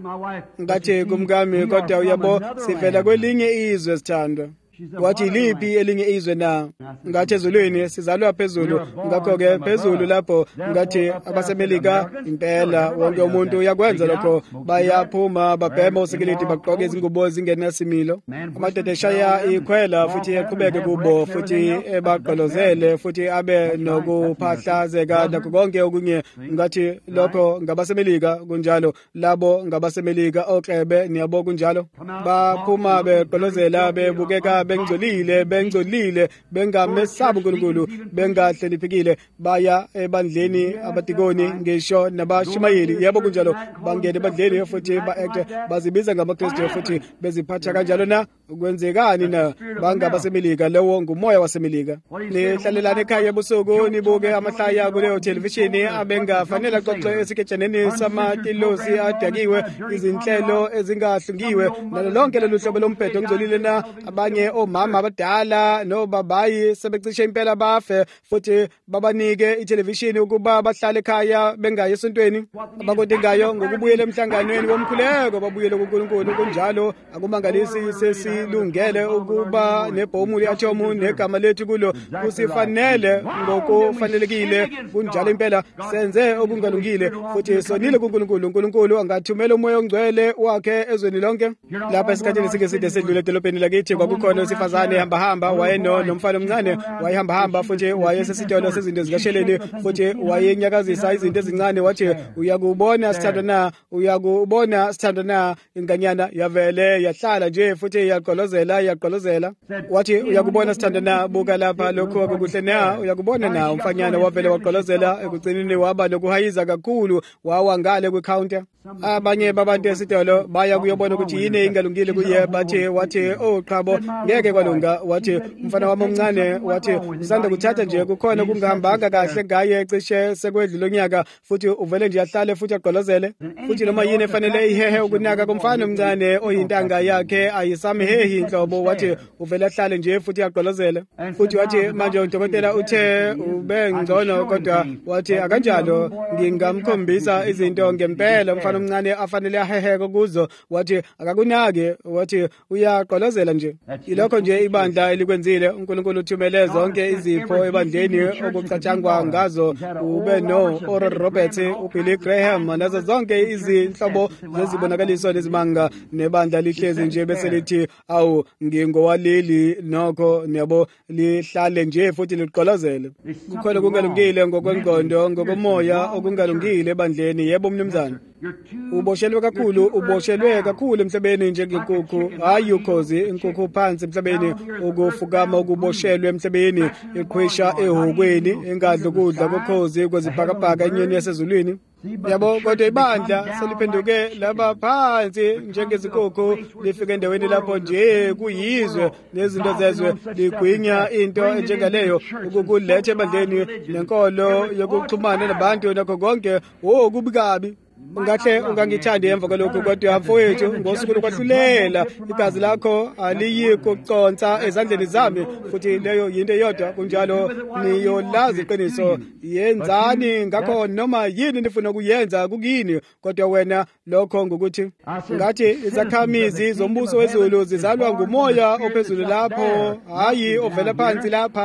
Speaker 2: Ngathi kumkami, kodwa uyabo sivela kwelinye izwe sithandwa. Wathi liphi elinye izwe na? Ngathi ezulwini, sizalwa phezulu. Ngakho-ke phezulu lapho ngathi abasemelika impela wonke umuntu uyakwenza lokho. Bayaphuma babhema usikilidi, bagqoke izingubo ezingenasimilo. Amadoda eshaya ikhwela futhi eqhubeke kubo, futhi ebagqolozele, futhi abe nokuphahlazeka nakho konke okunye. Ngathi lokho ngabasemelika kunjalo. Labo ngabasemelika oklebe, niyabo kunjalo. Baphuma begqolozela, bebukeka bengcolile, bengamesabi uNkulunkulu, bengahloniphekile. Baya ebandleni, abadikoni ngisho nabashumayeli, yebo kunjalo. Bangena ebandleni futhi ba-acte, bazibiza ngamaKristu futhi beziphatha kanjalo na? Kwenzekani na? Bangabasemelika, lowo ngumoya wasemelika. Nihlalelane ekhaya ebusuku nibuke amahlaya kuleyo televishini abengafanele axoxe esiketshaneni samatilosi adakiwe, izinhlelo ezingahlungiwe, nalo lonke lolu hlobo lombhedo ongcolile na? Abanye omama abadala nobabayi sebecishe impela bafe, futhi babanike ithelevishini ukuba bahlale ekhaya bengayi esontweni. Abakudingayo ngokubuyela emhlanganweni womkhuleko babuyele kuNkulunkulu. Kunjalo akumangalisi sesilungele ukuba nebhomu le-athomu negama lethu kulo. Kusifanele ngokufanelekile. Kunjalo impela senze okungalungile futhi sonile kuNkulunkulu. uNkulunkulu angathumela umoya ongcwele wakhe ezweni lonke. Lapha esikhathini sikeside sedlule edolobheni lakithi kwakukhona owesifazane ehamba nomfana omncane, wayehamba futhi wayesesitolo sezinto zikasheleni, futhi wayenyakazisa izinto ezincane. Wathi uyakubona sithandwa na? Inganyana yavele yahlala nje futhi yaqolozela. Wathi uyakubona sithandwa na? Buka lapha, lokho akukuhle na? Uyakubona na? Umfanyana wavele waqolozela, ekugcineni waba nokuhayiza kakhulu, wawangale kwi-counter. Abanye babantu esitolo baya kuyobona ukuthi yini ingalungile kuye, wathi qhabo ngeke kwalunga. Wathi umfana wami omncane, wathi usanda kuthatha nje, kukhona kungahambanga kahle ngaye cishe sekwedlula unyaka, futhi uvele nje ahlale futhi aqolozele, futhi noma yini efanele ihehe ukunaka komfana omncane oyintanga yakhe ayisamhehi inhlobo. Wathi uvele ahlale nje futhi aqolozele, futhi wathi manje udokotela uthe ube ngcono, kodwa wathi akanjalo, ngingamkhombisa izinto ngempela umfana omncane afanele aheheke kuzo. Wathi akakunake, wathi uyaqolozela nje. Ilokho nje ibandla elikwenzile. uNkulunkulu uthumele zonke izipho ebandleni okucatshangwa ngazo. Ube Oral Roberts, uBilly Graham, nazo zonke izinhlobo zezibonakaliso nezimanga, nebandla lihlezi nje bese lithi awu ngingowaleli nokho, niyabo, lihlale nje futhi liqolozele. Kukhona kungalungile ngokwengqondo, ngokomoya okungalungile ebandleni. Yebo mnumzane, uboshelwe kakhulu emhlabeni njengenkukhu. Hayi ukhozi inkukhu phansi emhlabeni, ukufukama okuboshelwe emhlabeni, iqhwisha ehokweni, engadli ukudla kokhozi kwezibhakabhaka enyeni yasezulwini. Yabo, kodwa ibandla seliphenduke laba phansi njengezinkukhu, lifike endaweni lapho nje kuyizwe nezinto zezwe ligwinya into enjengaleyo, ukukuletha ebandleni nenkolo yokuxhumana nabantu nakho konke. Kubi kabi. Ungahle ungangithandi emva kwalokho, kodwa mfowethu, ngosuku lokwahlulela igazi lakho aliyi kuconsa ezandleni zami, futhi leyo yinto eyodwa. Kunjalo niyolazi iqiniso. Yenzani ngakho noma yini nifuna kuyenza kukini, kodwa wena lokho ngokuthi ngathi izakhamizi zombuso wezulu zizalwa ngumoya ophezulu lapho, hayi ovela phansi lapha.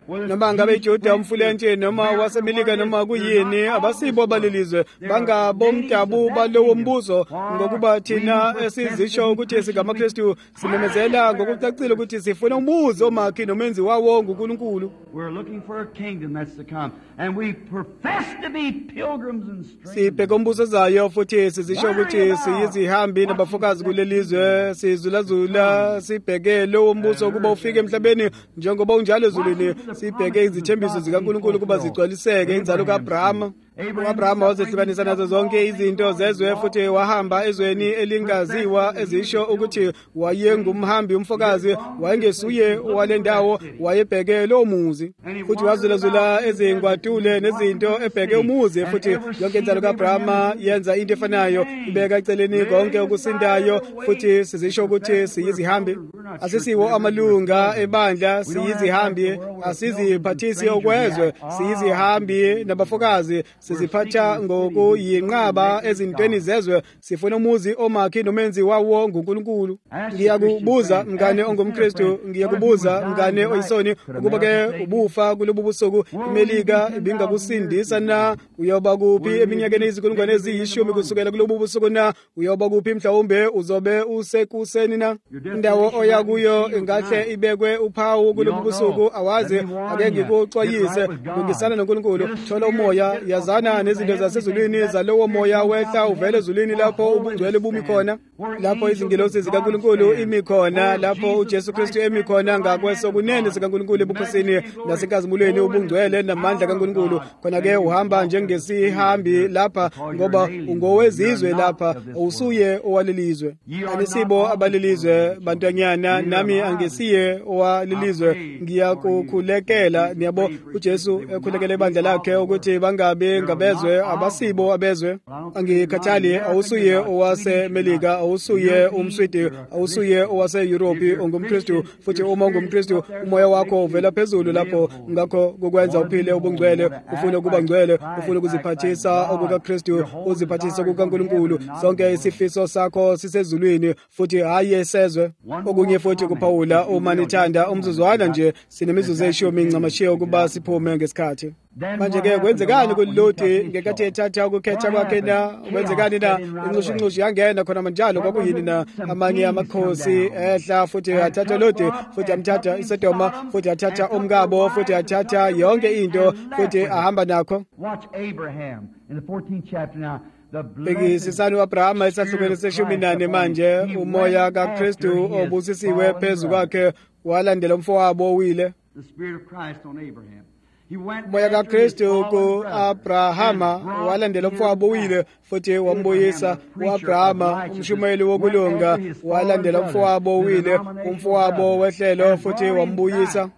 Speaker 2: noma ngabe iJuda umfulentshi noma wasemelika noma kuyini abasibo abalelizwe bangabomdabu balowo mbuzo ngokuba thina esizisho ukuthi singamaKristu simemezela ngokucacile ukuthi sifuna umuzi omakhi nomenzi wawo nguNkulunkulu.
Speaker 1: We're looking for a kingdom that's to come, and we profess to be pilgrims and strangers.
Speaker 2: Sibheka umbuso zayo futhi sizisho ukuthi siyizihambi nabafokazi kulelizwe sizulazula sibheke lowo mbuso kuba ufike emhlabeni njengoba unjalo ezulwini sibheke izithembiso zikaNkulunkulu kuba zigcwaliseke inzalo kaAbrahama. uAbrahama wazehlukanisa nazo zonke izinto zezwe futhi wahamba ezweni elingaziwa ezisho ukuthi wayengumhambi umfokazi wayengesuye walendawo wayebheke lo muzi futhi wazulazula ezingwadule nezinto ebheke umuzi futhi yonke inzalo kaAbrahama yenza into efanayo ibeka eceleni konke okusindayo futhi sizisho ukuthi siyizihambi asisiwo amalunga ebandla siyizihambi asiziphathisi okwezwe siyizihambi nabafokazi siziphatha ngokuyinqaba ezintweni zezwe sifuna umuzi omakhi nomenzi wawo nguNkulunkulu. Ngiyakubuza mngane ongumKristu ngiyakubuza mngane oyisoni ukuba ke ubufa kulobu busuku imelika ibingakusindisa na uyoba kuphi eminyakeni izikulungwane eziyishumi kusukela kulobu busuku na uyoba kuphi mhlawumbe uzobe usekuseni na indawo oya kuyo ingahle ibekwe uphawu kulobu busuku awazi ake ngikuxwayise lungisana noNkulunkulu thola umoya yazana nezinto zasezulwini zalowo moya wehla uvele ezulwini lapho ubungcwele bumi khona lapho izingilosi zikaNkulunkulu imi khona lapho uJesu Kristu emi khona ngakweso kunene sikaNkulunkulu ebukhosini nasenkazimulweni ubungcwele namandla kaNkulunkulu khona ke uhamba njengesihambi lapha ngoba ungowezizwe lapha usuye owalelizwe anisibo abalelizwe bantwanyana nami angesiye owalelizwe ngiyakukhulekela niyabo uJesu ekhulekele ibandla lakhe ukuthi bangabe ngabezwe abasibo abezwe angikhathali awusuye owasemelika awusuye umswidi awusuye owase-Europe ungumKristu futhi uma ungumKristu umoya wakho uvela phezulu lapho ngakho kukwenza uphile ubungcwele ufune ukuba ngcwele ufune ukuziphathisa okukaKristu uziphathise kukaNkulunkulu sonke isifiso sakho sisezulwini futhi hayi esezwe okunye futhi kuphawula uma nithanda umzuzwana nje sinemizuzu eyishumi ncamashiya ukuba siphume ngesikhathi manje ke kwenzekani kuloti ngekathi ethatha ukukhetha kwakhe na kwenzekani na inxushunxushi yangena khona manjalo kwakuyini na amanye amakhosi ehla futhi athatha loti futhi amthatha iSodoma futhi athatha umkabo futhi athatha yonke into futhi ahamba nakho.
Speaker 1: Watch Abraham in the 14th chapter now.
Speaker 2: Bekisisana uAbrahama esahlukene se-14 manje umoya kaKristu obusisiwe phezu kwakhe walandela umfowabo owile.
Speaker 1: The Spirit of Christ on Abraham.
Speaker 2: Umoya kaKristu ku-Abrahama walandela umfowabo owile futhi wambuyisa uAbrahama umshumeli wokulunga walandela umfowabo owile umfowabo wehlelo futhi wambuyisa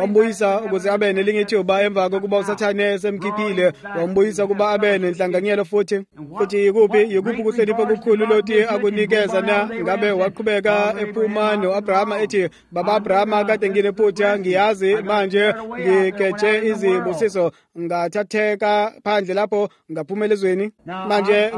Speaker 2: ukuze abe nelinye ithuba emva kokuba uSathane esemkhiphile wambuyisa kuba abe nenhlanganyelo futhi yikuphi ukuhlonipha okukhulu loti akunikeza na ngabe waqhubeka ephuma noAbrahama ethi baba Abrahama kade nginephutha ngiyazi manje ngiketshe izibusiso ngathatheka phandle lapho ngaphumela ezweni manje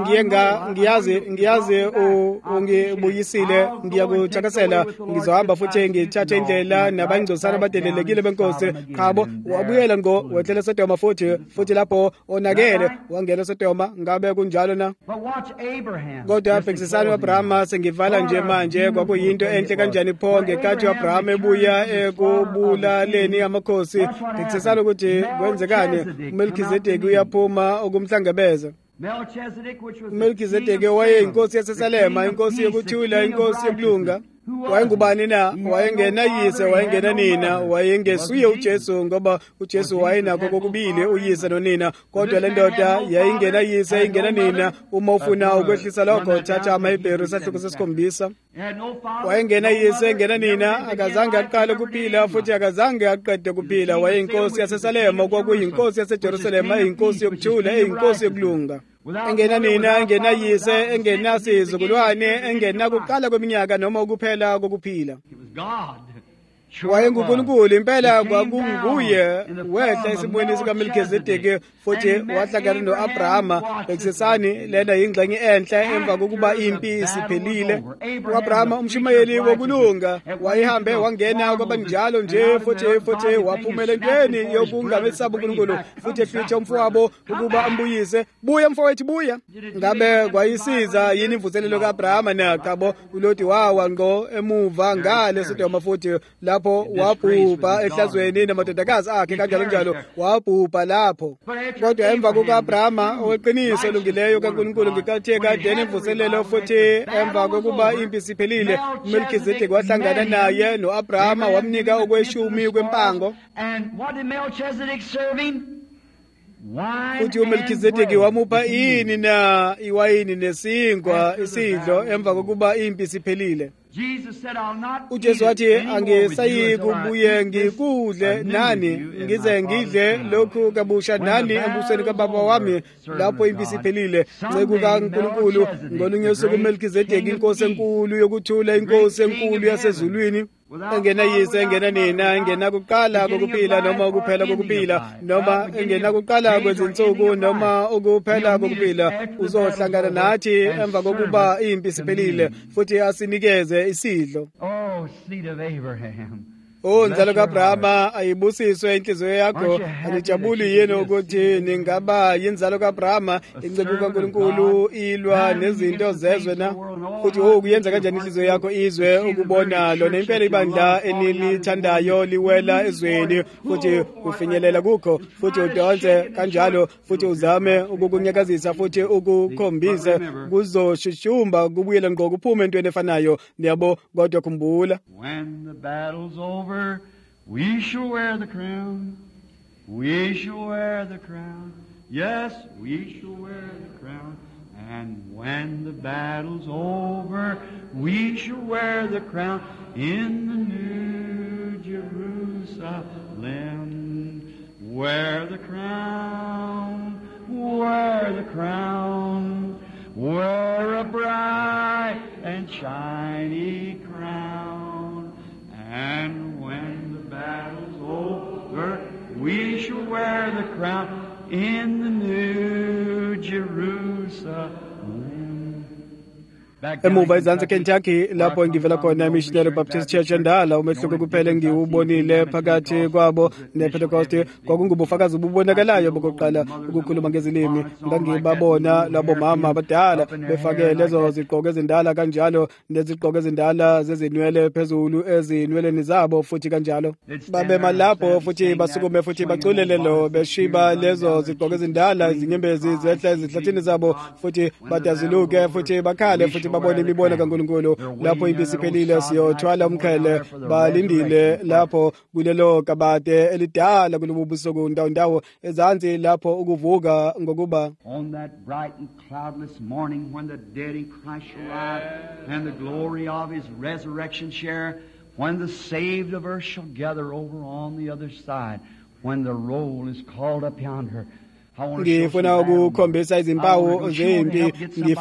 Speaker 2: ngiyazi ungibuyisile ngiyakuthakasela ngizohamba futhi ngithathe indlela nabangcosana abadelelekile benkosi khabo wabuyela ngo wehlela eSodoma futhi lapho onakele wangena eSodoma ngabe kunjalo na kodwa bhekisisana uAbrahama sengivala nje manje kwakuyinto enhle kanjani pho ngekathi uAbrahama ebuya ekubulaleni amakhosi bhekisisana ukuthi kwenzekani uMelkizedeki uyaphuma okumhlangabeza uMelkizedeki wayeyinkosi yaseSalema inkosi yokuthula inkosi yokulunga wayengubani na wayengenayise wayengenanina wayengesuye uJesu ngoba uJesu wayenakho kokubili uyise nonina kodwa le ndoda yayingenayise ayingenanina uma ufuna ukwehlisa lokho thatha amaHebheru isahluko sesikhombisa wayengenayise engenanina akazange aqale kuphila futhi akazange aqede kuphila wayeyinkosi yaseSalema kwakuyinkosi yaseJerusalema eyinkosi yokuthula eyinkosi yokulunga engenanina engenayise engenasizukulwane engenakuqala kweminyaka noma ukuphela kokuphila wayenguNkulunkulu impela kwakunguye wehla esimweni sikaMelkizedeki futhi wahlangana noAbrahama ekusesani lena ingxenye enhle emva kokuba impi isiphelile. uAbrahama umshumayeli wokulunga wayehambe wangena kwabanjalo nje futhi waphumela entweni yokungamesaba uNkulunkulu futhi efihle umfowabo ukuba ambuyise. Buya mfowethu buya. Ngabe kwayisiza yini imvuselelo kaAbrahama nakabo uLoti wawa ngo emuva ngale Sodoma futhi lapho wabhubha ehlazweni namadodakazi akhe kanjalo njalo wabhubha lapho. Kodwa emva kukaAbrahama oweqiniso olungileyo kaNkulunkulu ngekhathi kadeni imvuselelo futhi emva kokuba impi isiphelile uMelkizedeki wahlangana naye noAbrahama wamnika okweshumi kwempango. Futhi uMelkizedeki wamupha ini na iwayini nesinkwa isidlo emva kokuba impi isiphelile. uJesu wathi angisayi kubuye ngikudle nani ngize ngidle lokhu kabusha nani embusweni kababa wami lapho impi isiphelile. Nceku kaNkulunkulu ngolunye usuku uMelkizedeki inkosi enkulu yokuthula inkosi enkulu yasezulwini engena yise engena nina engena kuqala kokuphila noma ukuphela kokuphila noma engena kuqala kwezinsuku noma ukuphela kokuphila uzohlangana nathi emva kokuba impi isiphelile futhi asinikeze isidlo.
Speaker 1: Oh, seed of Abraham.
Speaker 2: Nzalo kaAbrahama ayibusiswe inhliziyo yakho. Anijabuli yini ukuthi ningaba yinzalo kaAbrahama inceku kaNkulunkulu ilwa nezinto zezwe na futhi kuyenza kanjani inhliziyo yakho izwe ukubona lona impela ibandla enilithandayo liwela ezweni futhi ufinyelela kukho futhi udonse kanjalo futhi uzame ukukunyakazisa futhi ukukhombisa kuzoshushumba kubuyela ngqo kuphume entweni efanayo niyabo. Kodwa khumbula,
Speaker 1: when the battle's over, we shall wear the crown. We shall wear the crown. Yes, we shall wear the crown. And when the battle's over, we shall wear the crown in the New Jerusalem. Wear the crown, wear the crown, wear a bright and shiny crown. And when the battle's over, we shall wear the crown in the New Jerusalem.
Speaker 2: emuva izansi Kentucky lapho ngivela khona eMissionary Baptist Church endala umehluko kuphela ngiwubonile phakathi kwabo nePentecost kwakungubufakazi obubonakalayo bokuqala ukukhuluma ngezilimi. Ngangibabona labo mama abadala befake lezo ziqoko ezindala kanjalo neziqoko ezindala zezinwele phezulu ezinweleni zabo futhi kanjalo babema lapho futhi basukume futhi baculele lo beshiba lezo ziqoko ezindala izinyembezi zehle ezihlathini zabo futhi badaziluke futhi bakhale futhi babone imibono kaNkulunkulu. Lapho impi isiphelile siyothwala umqhele balindile lapho kulelo kabade elidala kulobu busuku ndawo ezansi lapho ukuvuka ngokuba
Speaker 1: on that bright and cloudless morning when the dead in Christ shall rise and the glory of his resurrection share, when the saved of earth shall gather over on the other side, when the roll is called up yonder.
Speaker 2: Ngifuna ukukhombisa izimpawu zempi.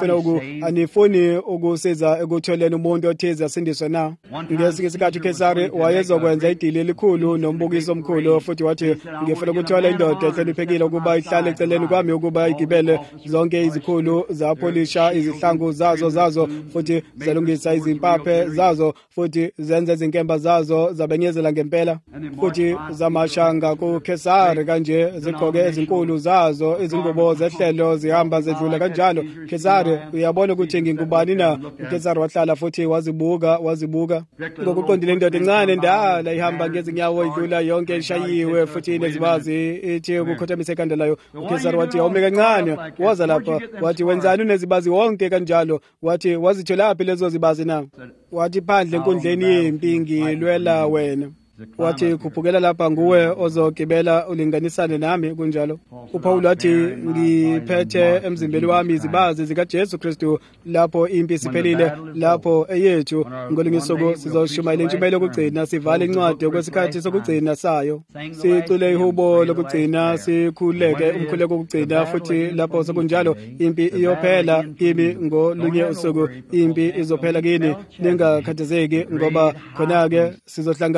Speaker 2: Anifuni ukusiza ekutholeni umuntu othize asindiswe na. Ngesinye isikhathi uKesari wayezokwenza idili elikhulu nombukiso omkhulu futhi wathi ngifuna ukuthola indoda ehloniphekile ukuba ihlale eceleni kwami ukuba igibele zonke izikhulu zapolisha izihlangu zazo futhi zalungisa izimpaphe zazo futhi zenze izinkemba zazo zabenyezela ngempela futhi zamashanga kuKesari kanje zigqoke ezinkulu zazo izingubo zehlelo zihamba zedlula kanjalo. Kesari uyabona ukuthi ngingubani na. uKesari wahlala futhi wazibuka ngokuqondile indoda encane ndala ihamba ngezinyawo idlula yonke ishayiwe futhi nezibazi ithi ukukhothamisa ikhanda layo. uKesari wathi awume kancane waza lapha wathi wenzani unezibazi wonke kanjalo. Wathi wazitholaphi lezo zibazi na? Wathi phandle enkundleni yempi ngilwela wena. Wathi kuphukela lapha nguwe ozogibela ulinganisane nami kunjalo. uPaul wathi ngiphethe emzimbeni wami izibazi zikaJesu Kristu lapho impi isiphelile lapho eyethu ngolunye usuku sizoshumayela intshumayelo yokugcina sivale incwadi okwesikhathi sokugcina sayo sicule ihubo lokugcina sikhuleke umkhuleko wokugcina futhi lapho sekunjalo impi iyophela kimi ngolunye usuku impi izophela kini ningakhathazeki ngoba khona ke sizohlangana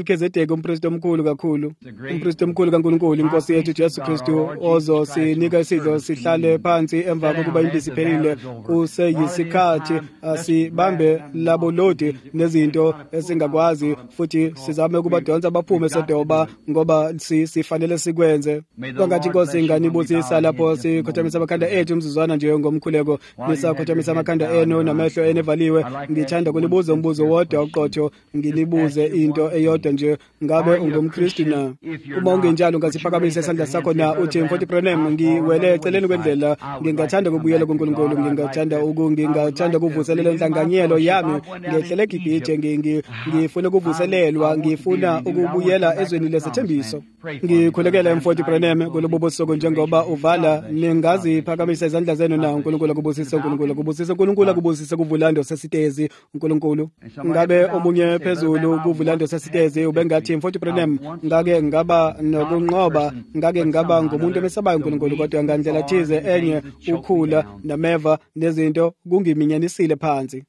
Speaker 2: uMelkizedeki umpristi omkhulu kakhulu, umpristi omkhulu kaNkulunkulu, inkosi yethu Jesu Kristu ozosinika isidlo sihlale phansi emva kokuba impisi iphelile. Kuseyisikhathi asibambe labo lodi nezinto esingakwazi futhi sizame ukubadonsa baphume sedoba ngoba sifanele sikwenze. Kwangathi inkosi inganibusisa lapho sikhothamisa amakhanda ethu umzuzwana nje ngomkhuleko nisakhothamisa amakhanda enu namehlo enevaliwe. Ngithanda kunibuza umbuzo wodwa oqotho, ngilibuze into eyodwa nje, ngabe ungumKristu na? Uma ungenjalo ungasiphakamisa isandla sakho na uthi Mfowethu Branham, ngiwele eceleni kwendlela, ngingathanda ukubuyela kuNkulunkulu, ngingathanda ukuvuselela inhlanganyelo yami, ngehlele eGibhithe, ngifuna ukuvuselelwa, ngifuna ukubuyela ezweni lesethembiso. Ngikhulekela Mfowethu Branham kulobo busuku njengoba uvala, ningaziphakamisa izandla zenu na uNkulunkulu akubusise, uNkulunkulu akubusise, uNkulunkulu akubusise kuvulando sesitezi uNkulunkulu. Ngabe omunye phezulu kuvulando sesitezi ubengathi Mfowethu Branham, ngake ngaba nokunqoba, ngake ngaba ngumuntu emesabayo uNkulunkulu, kodwa ngandlela thize enye ukhula nameva nezinto kungiminyanisile phansi.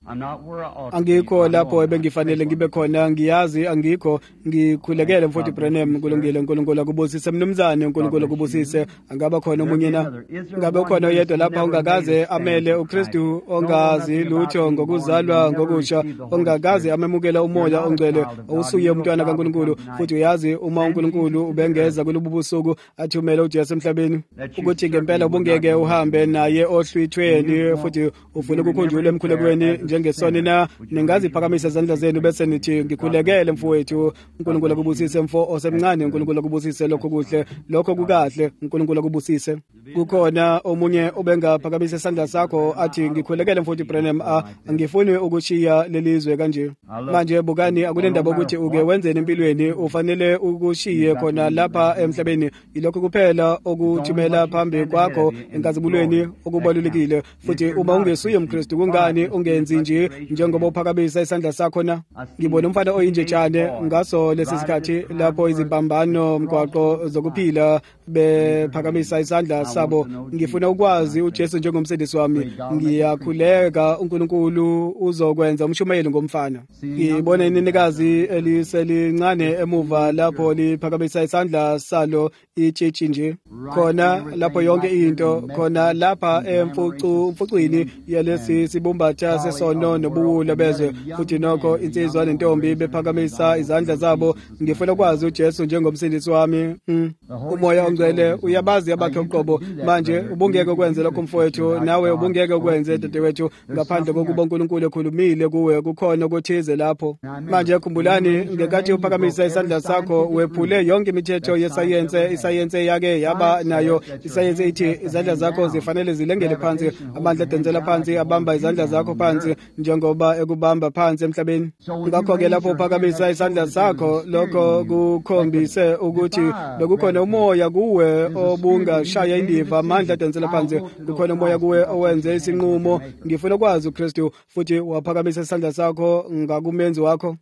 Speaker 2: Angikho lapho ebengifanele ngibe khona, ngiyazi angikho. Ngikhulekele Mfowethu Branham, kulungile, uNkulunkulu akubusise mnumzane, uNkulunkulu akubusise. Angaba khona omunye na? Ngabe ukhona oyedwa lapha ongakaze amele uKristu, ongazi lutho ngokuzalwa ngokusha, ongakaze amemukela umoya ongcwele, usuye umntwana kaNkulunkulu, futhi uyazi uma uNkulunkulu ubengeza kulobu busuku athumele uJesu emhlabeni ukuthi ngempela ubungeke uhambe naye ohlwithweni futhi ufuna ukukhunjula emkhulekweni njengesoni na? Ningaziphakamisa izandla zenu bese nithi ngikhulekele mfowethu, uNkulunkulu akubusise mfo osemncane, uNkulunkulu akubusise lokho kuhle, lokho kukahle, uNkulunkulu akubusise. Kukhona omunye ubengaphakamisa isandla sakho athi ngikhulekele Mfowethu Branham, angifuni ukushiya lelizwe kanje. Manje bukani, akunendaba ukuthi uke wenzeni empilweni, ufanele ukushiye khona lapha emhlabeni. Ilokho kuphela okuthumela phambi kwakho enkazibulweni okubalulekile. Futhi uma ungesuye umKristu, kungani ungenzi nje njengoba uphakamisa isandla sakho na? Ngibona umfana oyinjetshane ngaso lesi sikhathi lapho izimbambano mgwaqo zokuphila bephakamisa isandla sabo. Ngifuna ukwazi uJesu njengomsindisi wami. Ngiyakhuleka uNkulunkulu uzokwenza umshumayeli ngomfana. Ngibona inenekazi eliselincane emuva lapho liphakamisa isandla salo itshitshi nje. Khona lapho yonke into, khona lapha emfucwini yalesi sibumbatha sesono nobuwula bezwe, futhi nokho insizwa nentombi bephakamisa izandla zabo. Ngifuna ukwazi uJesu njengomsindisi wami. Umoya ongcwele uyabazi abakhe uqobo. Manje ubungeke ukwenze lokho mfowethu, nawe ubungeke ukwenze dadewethu ngaphandle kokuba uNkulunkulu ekhulumile kuwe. Kukhona okuthize lapho. Manje khumbulani, ngekathi uphakamisa isandla sakho wephule yonke imithetho yesayense. Isayense yake yaba nayo. Isayense ithi izandla zakho zifanele zilengele phansi, amandla adensela phansi, abamba izandla zakho phansi njengoba ekubamba phansi emhlabeni. Ngakho-ke lapho uphakamisa isandla sakho, lokho kukhombise ukuthi bekukhona umoya kuwe obungashaya indiva, amandla adensela phansi. Kukhona umoya kuwe owenze isinqumo. Ngifuna ukwazi uKristu, futhi waphakamisa isandla sakho ngakumenzi wakho.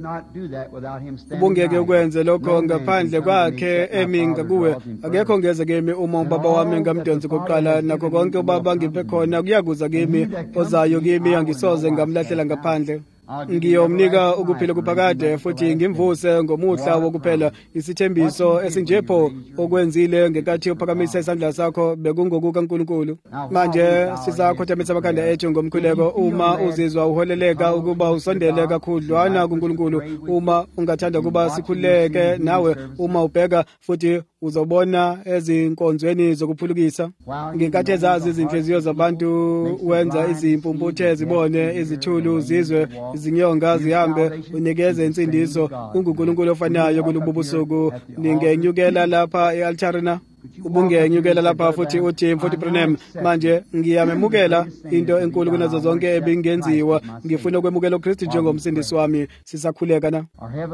Speaker 2: Ubungeke ukwenze lokho ngaphandle kwakhe eminga kuwe. Akekho ngeze kimi uma ubaba wami ngamdonsi kokuqala, nakho konke ubaba ngiphe khona kuyakuza kimi, ozayo kimi angisoze ngamlahlela ngaphandle. Ngiyomnika ukuphila kuphakade futhi ngimvuse ngomuhla wokuphela. Isithembiso esinjepho okwenzile ngekathi uphakamisa isandla sakho bekungokuka uNkulunkulu. Manje sizakhothamisa amakhanda ethu ngomkhuleko. Uma uzizwa uholeleka ukuba usondele kakhudlwana kuNkulunkulu, uma ungathanda kuba sikhuleke nawe, uma ubheka futhi uzobona ezinkonzweni zokuphulukisa. Ngenkathi ezazi izinhliziyo zabantu wenza izimpumputhe zibone, izithulu zizwe, izinyonga zihambe, unikeze insindiso. UNkulunkulu ofanayo kulobu busuku. Ningenyukela lapha e-altar na? Ubungenyukela lapha futhi uthi Mfowethu Branham, manje ngiyamemukela into enkulu kunazo zonke ebingenziwa. Ngifuna ukwemukela uKristu njengomsindisi wami. Sisakhuleka na?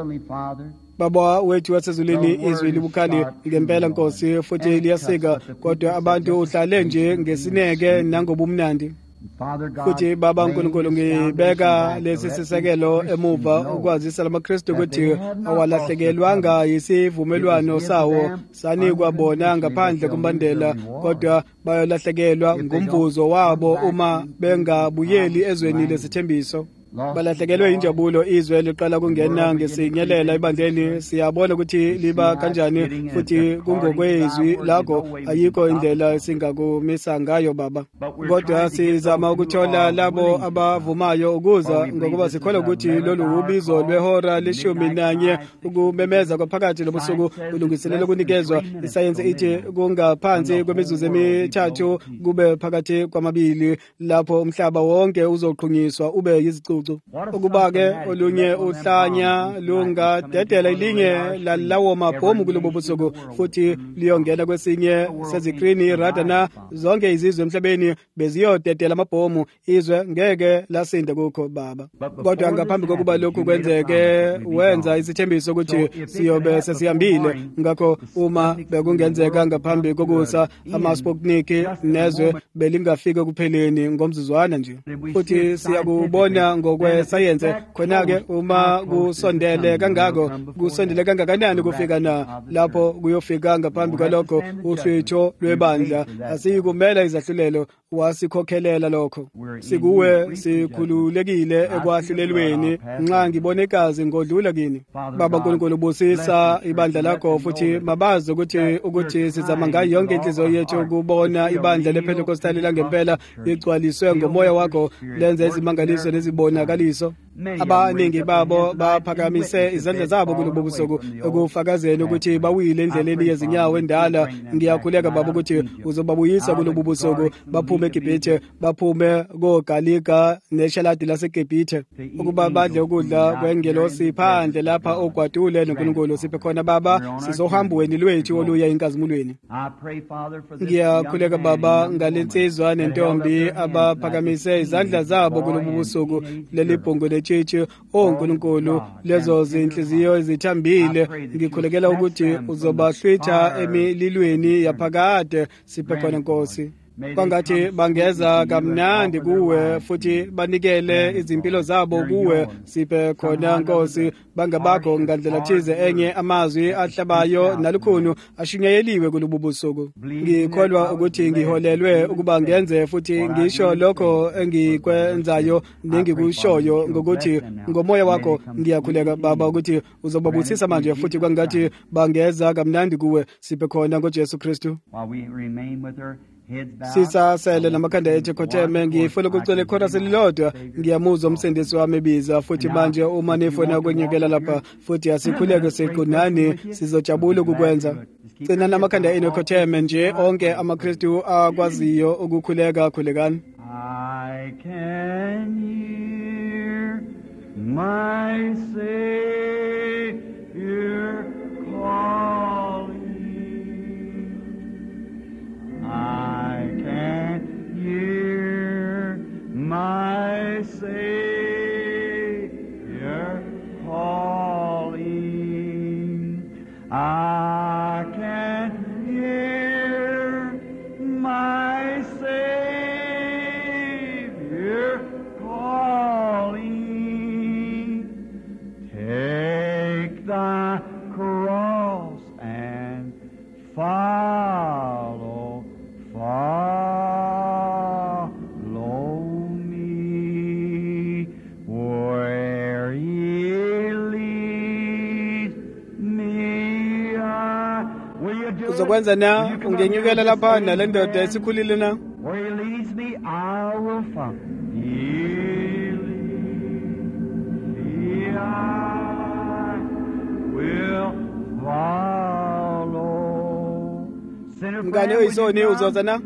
Speaker 2: Baba wethu wasezulwini, izwi libukhali ngempela Nkosi, futhi liyasika, kodwa abantu uhlale nje ngesineke nangobumnandi. Futhi Baba uNkulunkulu, ngibeka lesi sisekelo emuva ukwazisa lamaKristu ukuthi awalahlekelwanga yisivumelwano sawo sanikwa bona ngaphandle kombandela, kodwa bayolahlekelwa ngumvuzo wabo uma bengabuyeli ezweni lesithembiso. balahlekelwe injabulo izwe liqala kungena ngesinyelela ebandleni siyabona ukuthi liba kanjani futhi kungokwezwi lakho ayikho indlela singakumisa ngayo baba kodwa sizama ukuthola labo abavumayo ukuza ngokuba sikholwa ukuthi lolu ubizo lwehora le-11 ukumemeza kwaphakathi lobusuku ulungiselela ukunikezwa isayensi ithi kungaphansi kwemizuzu emithathu kube phakathi kwamabili lapho umhlaba wonke uzoqhunyiswa ube yizicucu ukuba-ke olunye uhlanya lungadedela ilinye lalawo mabhomu kulobo busuku futhi liyongena kwesinye sezikrini radana zonke izizwe emhlabeni beziyodedela amabhomu izwe ngeke lasinde kukho baba kodwa ngaphambi kokuba lokhu kwenzeke wenza isithembiso ukuthi siyobe sesihambile ngakho uma bekungenzeka ngaphambi kokusa ama-Sputnik nezwe belingafike kupheleni ngomzuzwana nje futhi siyakubona ngokwesayense khona-ke uma kusondele kangako kusondele kangakanani kufika na lapho kuyofika ngaphambi kwalokho uhlwitho lwebandla asiyikumela izahlulelo wasikhokhelela lokho sikuwe sikhululekile ekwahlulelweni nxa ngibona igazi ngodlula kini baba nkulunkulu busisa ibandla lakho futhi mabazi ukuthi sizama ngayo yonke inhliziyo yethu ukubona ibandla lePentecostali langempela ligcwaliswe ngomoya wakho lenze izimangaliso nezibonakaliso abaningi babo baphakamise izandla zabo kulobo busuku ukufakazela ukuthi bawile endleleni yezinyawo endala ngiyakhuleka baba ukuthi uzobabuyisa kulobo busuku baphume eGibhithe baphume koGalika neshaladi laseGibhithe ukuba badle ukudla kwengelosi phandle lapha ogwadule noNkulunkulu siphe khona baba sizohamba weni lwethu oluya enkazimulweni ngiyakhuleka baba ngalensizwa nentombi abaphakamise izandla zabo kulobo busuku lelibhungu letshitshi oNkulunkulu lezo zinhliziyo ezithambile ngikhulekela ukuthi uzobahlwitha emililweni yaphakade siphe khona Nkosi kwangathi bangeza kamnandi kuwe futhi banikele izimpilo zabo kuwe siphe khona Nkosi bangabakho ngandlela thize enye amazwi ahlabayo nalukhunu ashunyayeliwe kulobu busuku ngikholwa ukuthi ngiholelwe ukuba ngenze futhi ngisho lokho engikwenzayo nengikushoyo ngokuthi ngomoya wakho ngiyakhuleka baba ukuthi uzobabusisa manje futhi kwangathi bangeza kamnandi kuwe siphe khona ngoJesu Kristu sisasele namakhanda ethu khotheme ngifuna ukucela ikhora selilodwa ngiyamuzwa umsindisi wami ebiza futhi manje uma nifuna ukwenyukela lapha futhi asikhuleke siqunani sizojabula ukukwenza gcina namakhanda enu khotheme nje onke amaKristu akwaziyo ukukhuleka khulekani
Speaker 1: I can hear my Savior calling I can hear my Savior calling. I can hear my Savior calling. Take thy cross and follow me where he leads me. Will you do
Speaker 2: uzokwenza na ungenyukela lapha nalendoda esikhulile na
Speaker 1: where he leads me I will follow. I will follow.
Speaker 2: mngane oyisoni uzoza na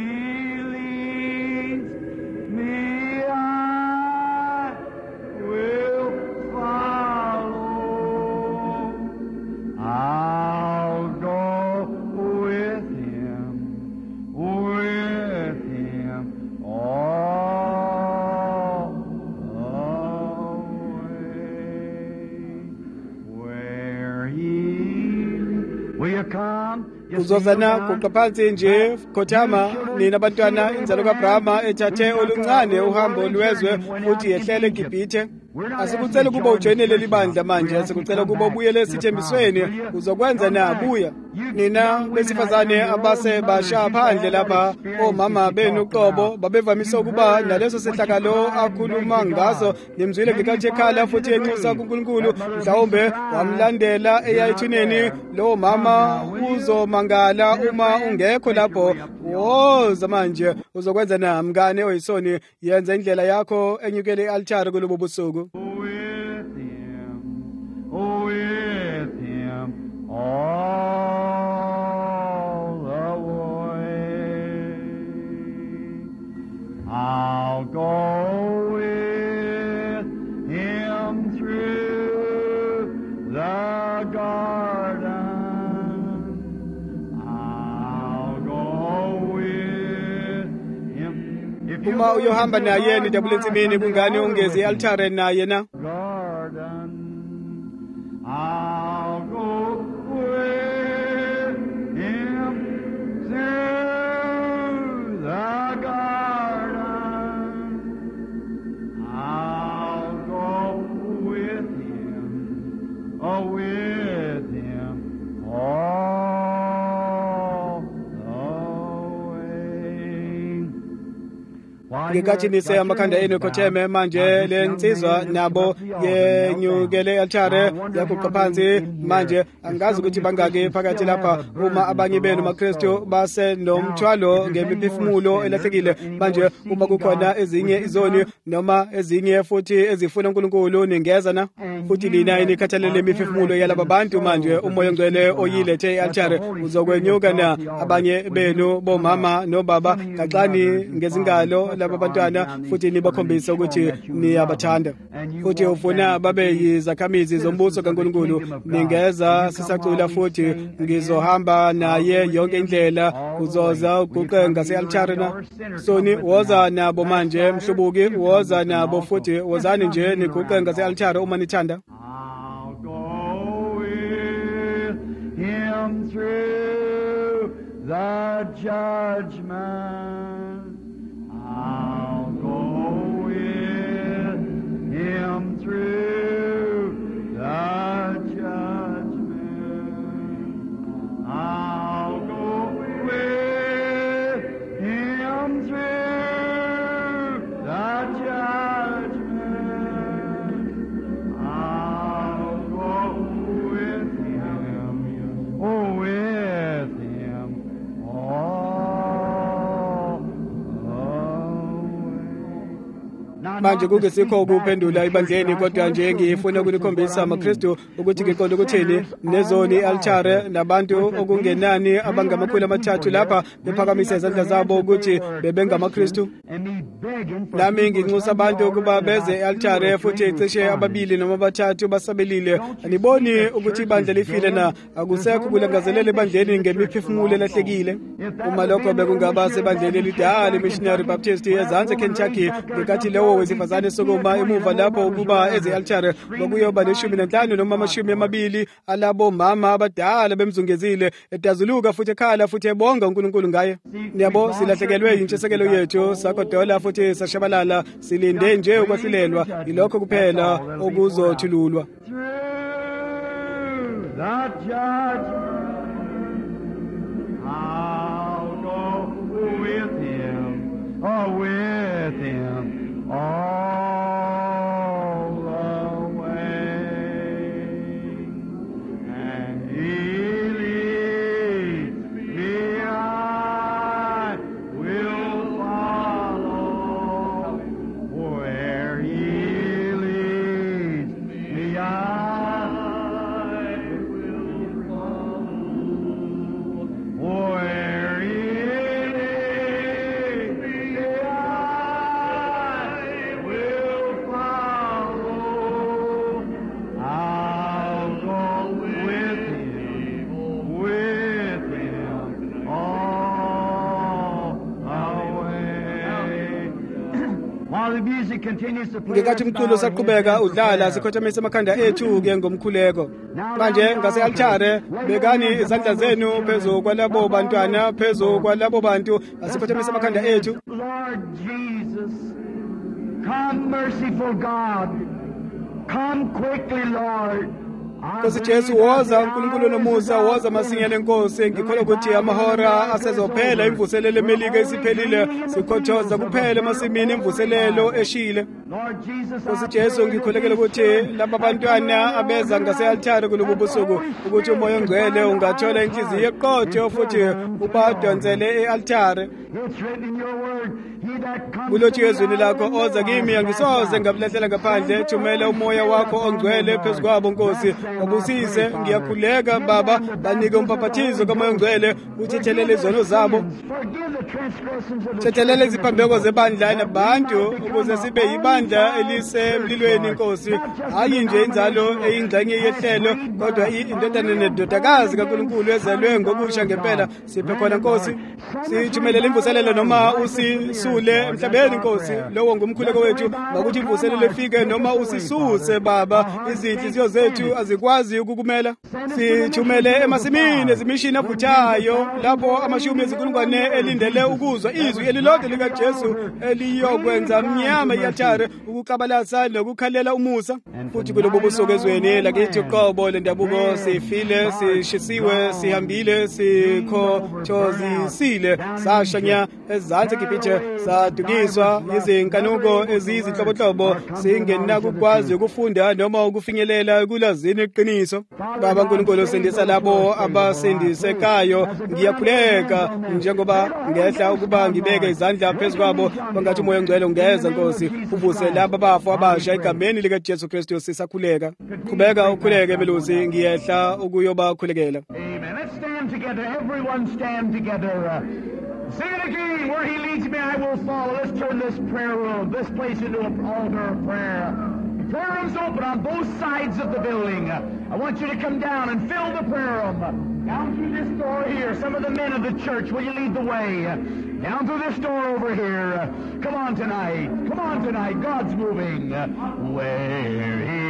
Speaker 2: uzozana kuqa phansi nje khothama nina bantwana inzalo kaAbrahama ethathe oluncane uhambo lwezwe futhi yehlele eGibhithe Asikucela ukuba ujoyine leli bandla manje, asikucela ukuba ubuyele esithembisweni. Uzokwenza na? Buya nina besifazane abasebasha phandle lapha, omama benu uqobo babevamise ukuba naleso sehlakalo akhuluma ngaso. Nimzwile ngekathi ekhala futhi enxusa kuNkulunkulu. Mhlawumbe wamlandela eyayithuneni. Lo mama uzomangala uma ungekho lapho. Woza manje uzokwenza na mngane oyisoni? Yenza indlela yakho enyukele i-altar kulobo busuku.
Speaker 1: With him all the way. I'll go with him through the garden. I'll go with him.
Speaker 2: Uma uyohamba naye nidabula ensimini kungani ungezi i-altar naye na?
Speaker 1: I'll go with him through the garden. I'll go with him all the way.
Speaker 2: Ngekathi nise amakhanda enu khotheme manje le nsizwa nabo yenyukele i-altar yaguqa phansi manje. Angazi ukuthi bangaki phakathi lapha uma abanye benu maKristu base nomthwalo ngemiphefumulo elahlekile manje. Uma kukhona ezinye izoni noma ezinye futhi ezifuna uNkulunkulu ningeza na futhi lina inikhathalele imiphefumulo yalaba bantu manje. Umoya ongcwele oyilethe i-altar uzokwenyuka na abanye benu bomama nobaba. Gaxani ngezingalo laba bantwana futhi nibakhombisa ukuthi niyabathanda futhi ufuna babe yizakhamizi zombuso kaNkulunkulu. Ningeza sisacula futhi ngizohamba naye yonke indlela. Uzoza uguqe ngase-altar na soni. Woza nabo manje mhlubuki, woza nabo futhi wozani nje niguqe ngase-altar uma nithanda.
Speaker 1: I'll go with him through the judgment. I'll go with him through the judgment. I'll go with him through the judgment. I'll go with him, with him all the way.
Speaker 2: Manje kungesikho ukuphendula ibandleni kodwa nje ngifuna ukulikhombisa amaKristu ukuthi ngiqonda ukuthini nezoni i-altar nabantu okungenani abangamakhulu amathathu lapha bephakamise izandla zabo ukuthi bebengamaKristu. Nami nginxusa abantu ukuba beze i-altar futhi cishe ababili noma abathathu basabelile. Aniboni ukuthi ibandla lifile na? Akusekho kulangazelela ebandleni ngemiphefumulo elahlekile. Uma lokho bekungaba sebandleni elidala i-Missionary Baptist eZansi eKentucky ngekathi lewo wesifazane sokuma emuva lapho ukuba eze-altar kwakuyoba ne-15 noma 20 alabo mama abadala bemzungezile etazuluka futhi ekhala futhi ebonga uNkulunkulu ngaye. Niyabo silahlekelwe yintshisekelo yethu sakodola futhi sashabalala silinde nje ukwahlulelwa. Yilokho kuphela okuzothululwa.
Speaker 1: The judgment, I'll go with him all the way, and he leads me, I will follow. Where he leads me, I will follow. Where he leads me, I will follow. I'll go with him all the way. While the music continues to play,
Speaker 2: Ngekathi umculo saqhubeka udlala sikhothamisa amakhanda ethu ke ngomkhuleko. Manje ngase-altar bekani izandla zenu phezu kwalabo bantwana, phezu kwalabo bantu. Asikhothamisa amakhanda ethu.
Speaker 1: Lord Jesus, come merciful God, come quickly, Lord.
Speaker 2: Nkosi Jesu woza uNkulunkulu nomusa woza masinyane Nkosi ngikholwa ukuthi amahora asezophela imvuselelo emelika isiphelile sikhothoza kuphela masimini imvuselelo eshile Nkosi Jesu ngikholekela ukuthi laba bantwana abeza ngase-altare kulobu busuku ukuthi umoya ongcwele ungathola inhliziyo eqotho futhi ubadonsele e-altare kulothi ezwini lakho oza kimi angisoze ngabilahlela ngaphandle thumela umoya wakho ongcwele phezu kwabo Nkosi Abusise ngiyakhuleka Baba banike umpaphathizo kamoya ongcwele uthethelele izono zabo thethelele iziphambeko zebandla nabantu ukuze sibe yibandla elisemlilweni Nkosi hayi nje inzalo eyingxenye yehlelo kodwa indodana nedodakazi kaNkulunkulu ezelwe ngokusha ngempela siphe khona Nkosi sithumelele imvuselelo noma usisule emhlabeni Nkosi lowo ngumkhuleko wethu ngokuthi imvuselelo ifike noma usisuse Baba izinhliziyo zethu azikwazi ukukumela sithumele emasimini ezimishini avuthayo lapho amashumi ezinkulungwane elindele ukuzwa izwi elilodwa likaJesu eliyokwenza mnyama i-altare ukukabalasa nokukhalela umusa futhi kulobu busuku ezweni lakithi uqobo lendabuko sifile sishisiwe sihambile sikhothozisile sashanya ezansi Gibhithe sadukiswa izinkanuko eziyizinhlobonhlobo singenakukwazi ukufunda noma ukufinyelela kulazini iqiniso Baba Nkulunkulu sindisa labo abasindisekayo ngiyakhuleka njengoba ngehla ukuba ngibeke izandla phezu kwabo bangathi umoya ongcwele ungeza Nkosi ubuse laba abafu abasha egameni likaJesu Kristu sisakhuleka qhubeka ukhuleke emelusi ngiyehla ukuyobakhulekela
Speaker 1: Amen. Let's stand together. Everyone stand together. Sing it again. Where he leads me, I will follow. Let's turn this prayer room, this place into an altar of prayer. The prayer room's open on both sides of the building. I want you to come down and fill the prayer room. Down through this door here. Some of the men of the church, will you lead the way? Down through this door over here. Come on tonight. Come on tonight. God's moving. Where he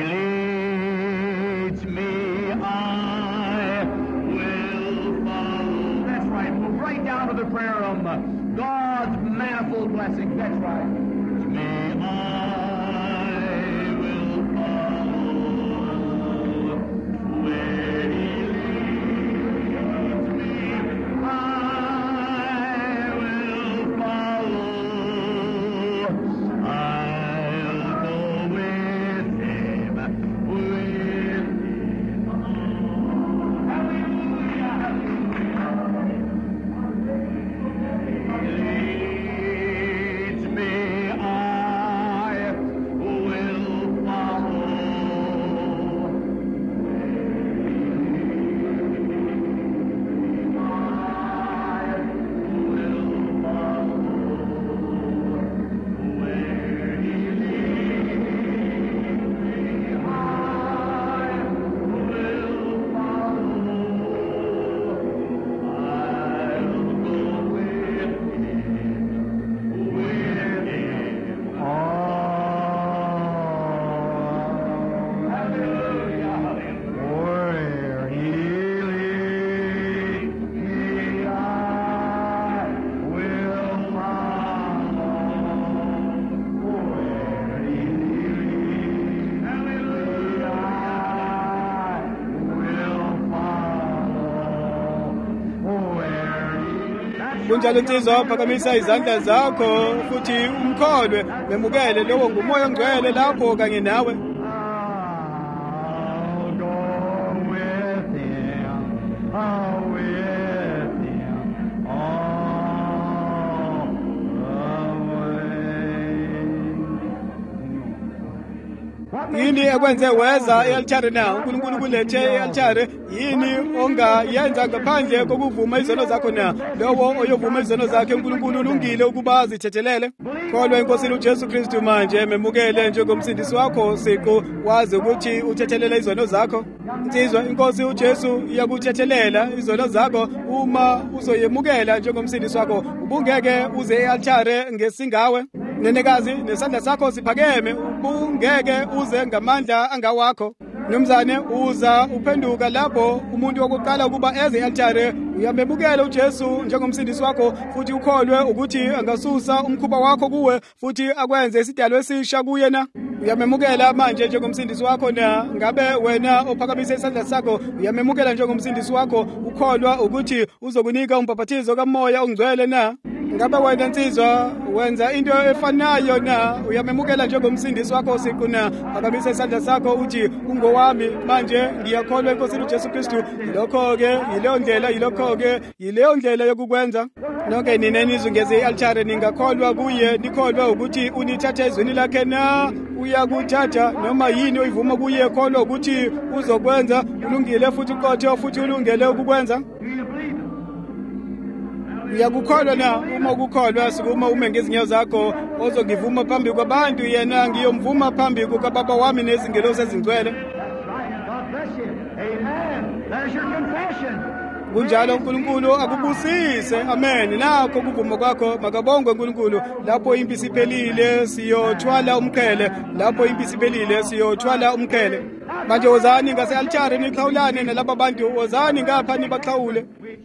Speaker 1: leads me, I will follow. That's right. Move right down to the prayer room. God's manifold blessings. That's right. Me, I will follow. Where he leads me, I will follow. I'll go with him. Leads me, I will follow.
Speaker 2: kunjalo insizwa phakamisa izandla zakho futhi umkholwe memukele lowo ngumoya ongcwele lapho kanye nawe yini ekwenze weza e-altare na uNkulunkulu kulethe e-altare yini ongayenza ngaphandle kokuvuma izono zakho na lowo oyovuma izono zakhe uNkulunkulu ulungile ukuba azithethelele kholwa enkosini uJesu Kristu manje memukele njengomsindisi wakho siqu wazi ukuthi uthethelele izono zakho insizwa inkosi uJesu iyakuthethelela izono zakho uma uzoyemukela njengomsindisi wakho ubungeke uze e-altare ngesingawe nenekazi nesandla sakho siphakeme ubungeke uze ngamandla angawakho Mnumzane uza uphenduka lapho umuntu wokuqala ukuba eze e-altare uyamemukela uJesu njengomsindisi wakho futhi ukholwe ukuthi angasusa umkhuba wakho kuwe futhi akwenze isidalwa esisha kuye na. Uyamemukela manje njengomsindisi wakho na. Ngabe wena ophakamise isandla sakho uyamemukela njengomsindisi wakho ukholwa ukuthi uzokunika umbhaphathizo kaMoya oNgcwele na. Ngabe wena nsizwa wenza into efanayo na. Uyamemukela njengomsindisi wakho siqu na. Phakamise isandla sakho uthi ungowami manje ngiyakholwa eNkosini uJesu Kristu. Lokho-ke yileyo ndlela yokukwenza. Nonke nina nizungeze i-altare ningakholwa kuye nikholwa ukuthi unithathe ezweni lakhe na. Uyakuthatha noma yini oyivuma kuye kholwa ukuthi uzokwenza ulungile futhi uqotho futhi ulungele ukukwenza. Uyakukholwa na. Uma ukukholwa sikuma ume ngezinyawo zakho ozongivuma phambi kwabantu yena ngiyomvuma phambi kukaBaba wami nezingelosi ezingcwele. Kunjalo uNkulunkulu akubusise. Amen. Nakho ukuvuma kwakho makabongwe uNkulunkulu. Lapho impi siphelile siyothwala umqhele. Lapho impi siphelile siyothwala umqhele. Manje wozani ngase-altare nixhawulane nalabo bantu. Wozani ngapha nibaxhawule.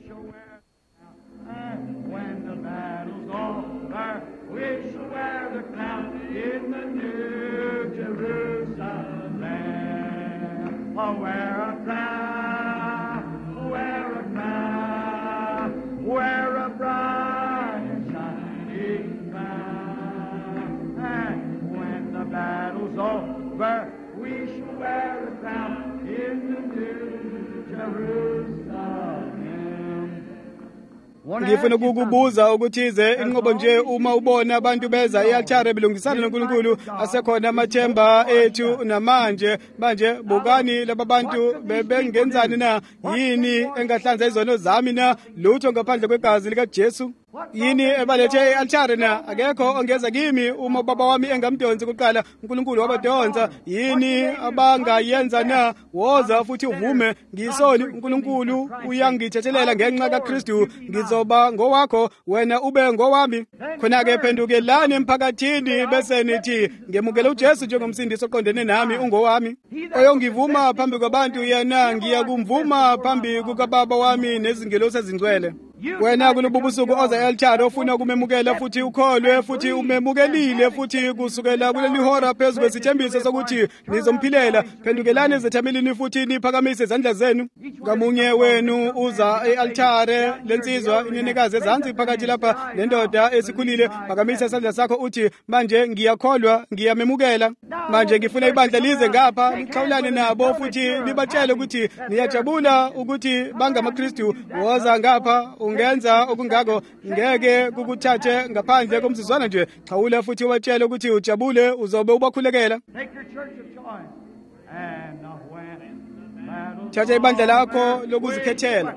Speaker 1: Wear a bright and shining crown. And when the battle's over, we shall wear a crown in the new Jerusalem.
Speaker 2: Ngifuna ukukubuza ukuthize inqobo nje uma ubona abantu beza e-altare belungisana noNkulunkulu asekhona amathemba ethu namanje manje bukani laba bantu bebengenzani na. Yini engahlanza izono zami na. Lutho ngaphandle kwegazi lika Jesu. Yini ebalethe e-altare na. Akekho ongeza kimi uma ubaba wami engamdonsi kuqala uNkulunkulu wabadonsa. Yini abangayenza na. Woza futhi uvume ngisoni uNkulunkulu uyangithethelela ngenxa kaKristu. Ngizoba ngowakho wena ube ngowami. Khona-ke phendukelani emphakathini bese nithi ngemukela uJesu njengomsindisi oqondene nami ungowami. Oyongivuma phambi kwabantu yena ngiyakumvuma phambi kukaBaba wami nezingelosi ezingcwele. Wena kulobu busuku oza e-altare ofuna ukumemukela futhi ukholwe futhi umemukelile futhi kusukela kuleli hora phezu kwesithembiso sokuthi nizomphilela. Phendukelani ezithamelini futhi niphakamise izandla zenu. Ngamunye wenu uza e-altare lensizwa inenekazi ezansi phakathi lapha nendoda esikhulile. Phakamisa isandla sakho uthi manje ngiyakholwa ngiyamemukela. Manje ngifuna ibandla lize ngapha lixhawulane nabo futhi nibatshele ukuthi niyajabula ukuthi bangamaKristu. Woza ngapha ungenza okungako ngeke kukuthathe ngaphandle komzuzwana nje. Xhawula futhi ubatshele ukuthi ujabule uzobe ubakhulekela. Thatha ibandla lakho lokuzikhethela.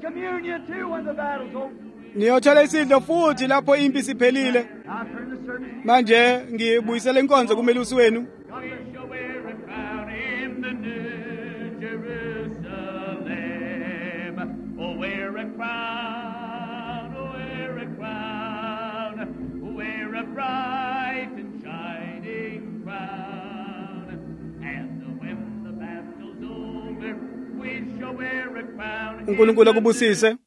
Speaker 2: Niyothola isidlo futhi lapho impi siphelile. Manje ngibuyisela inkonzo kumelusi wenu.
Speaker 3: Wear a crown, wear a crown, wear a bright and shining crown. And when the battle's over, we shall wear a crown.
Speaker 2: uNkulunkulu akubusise.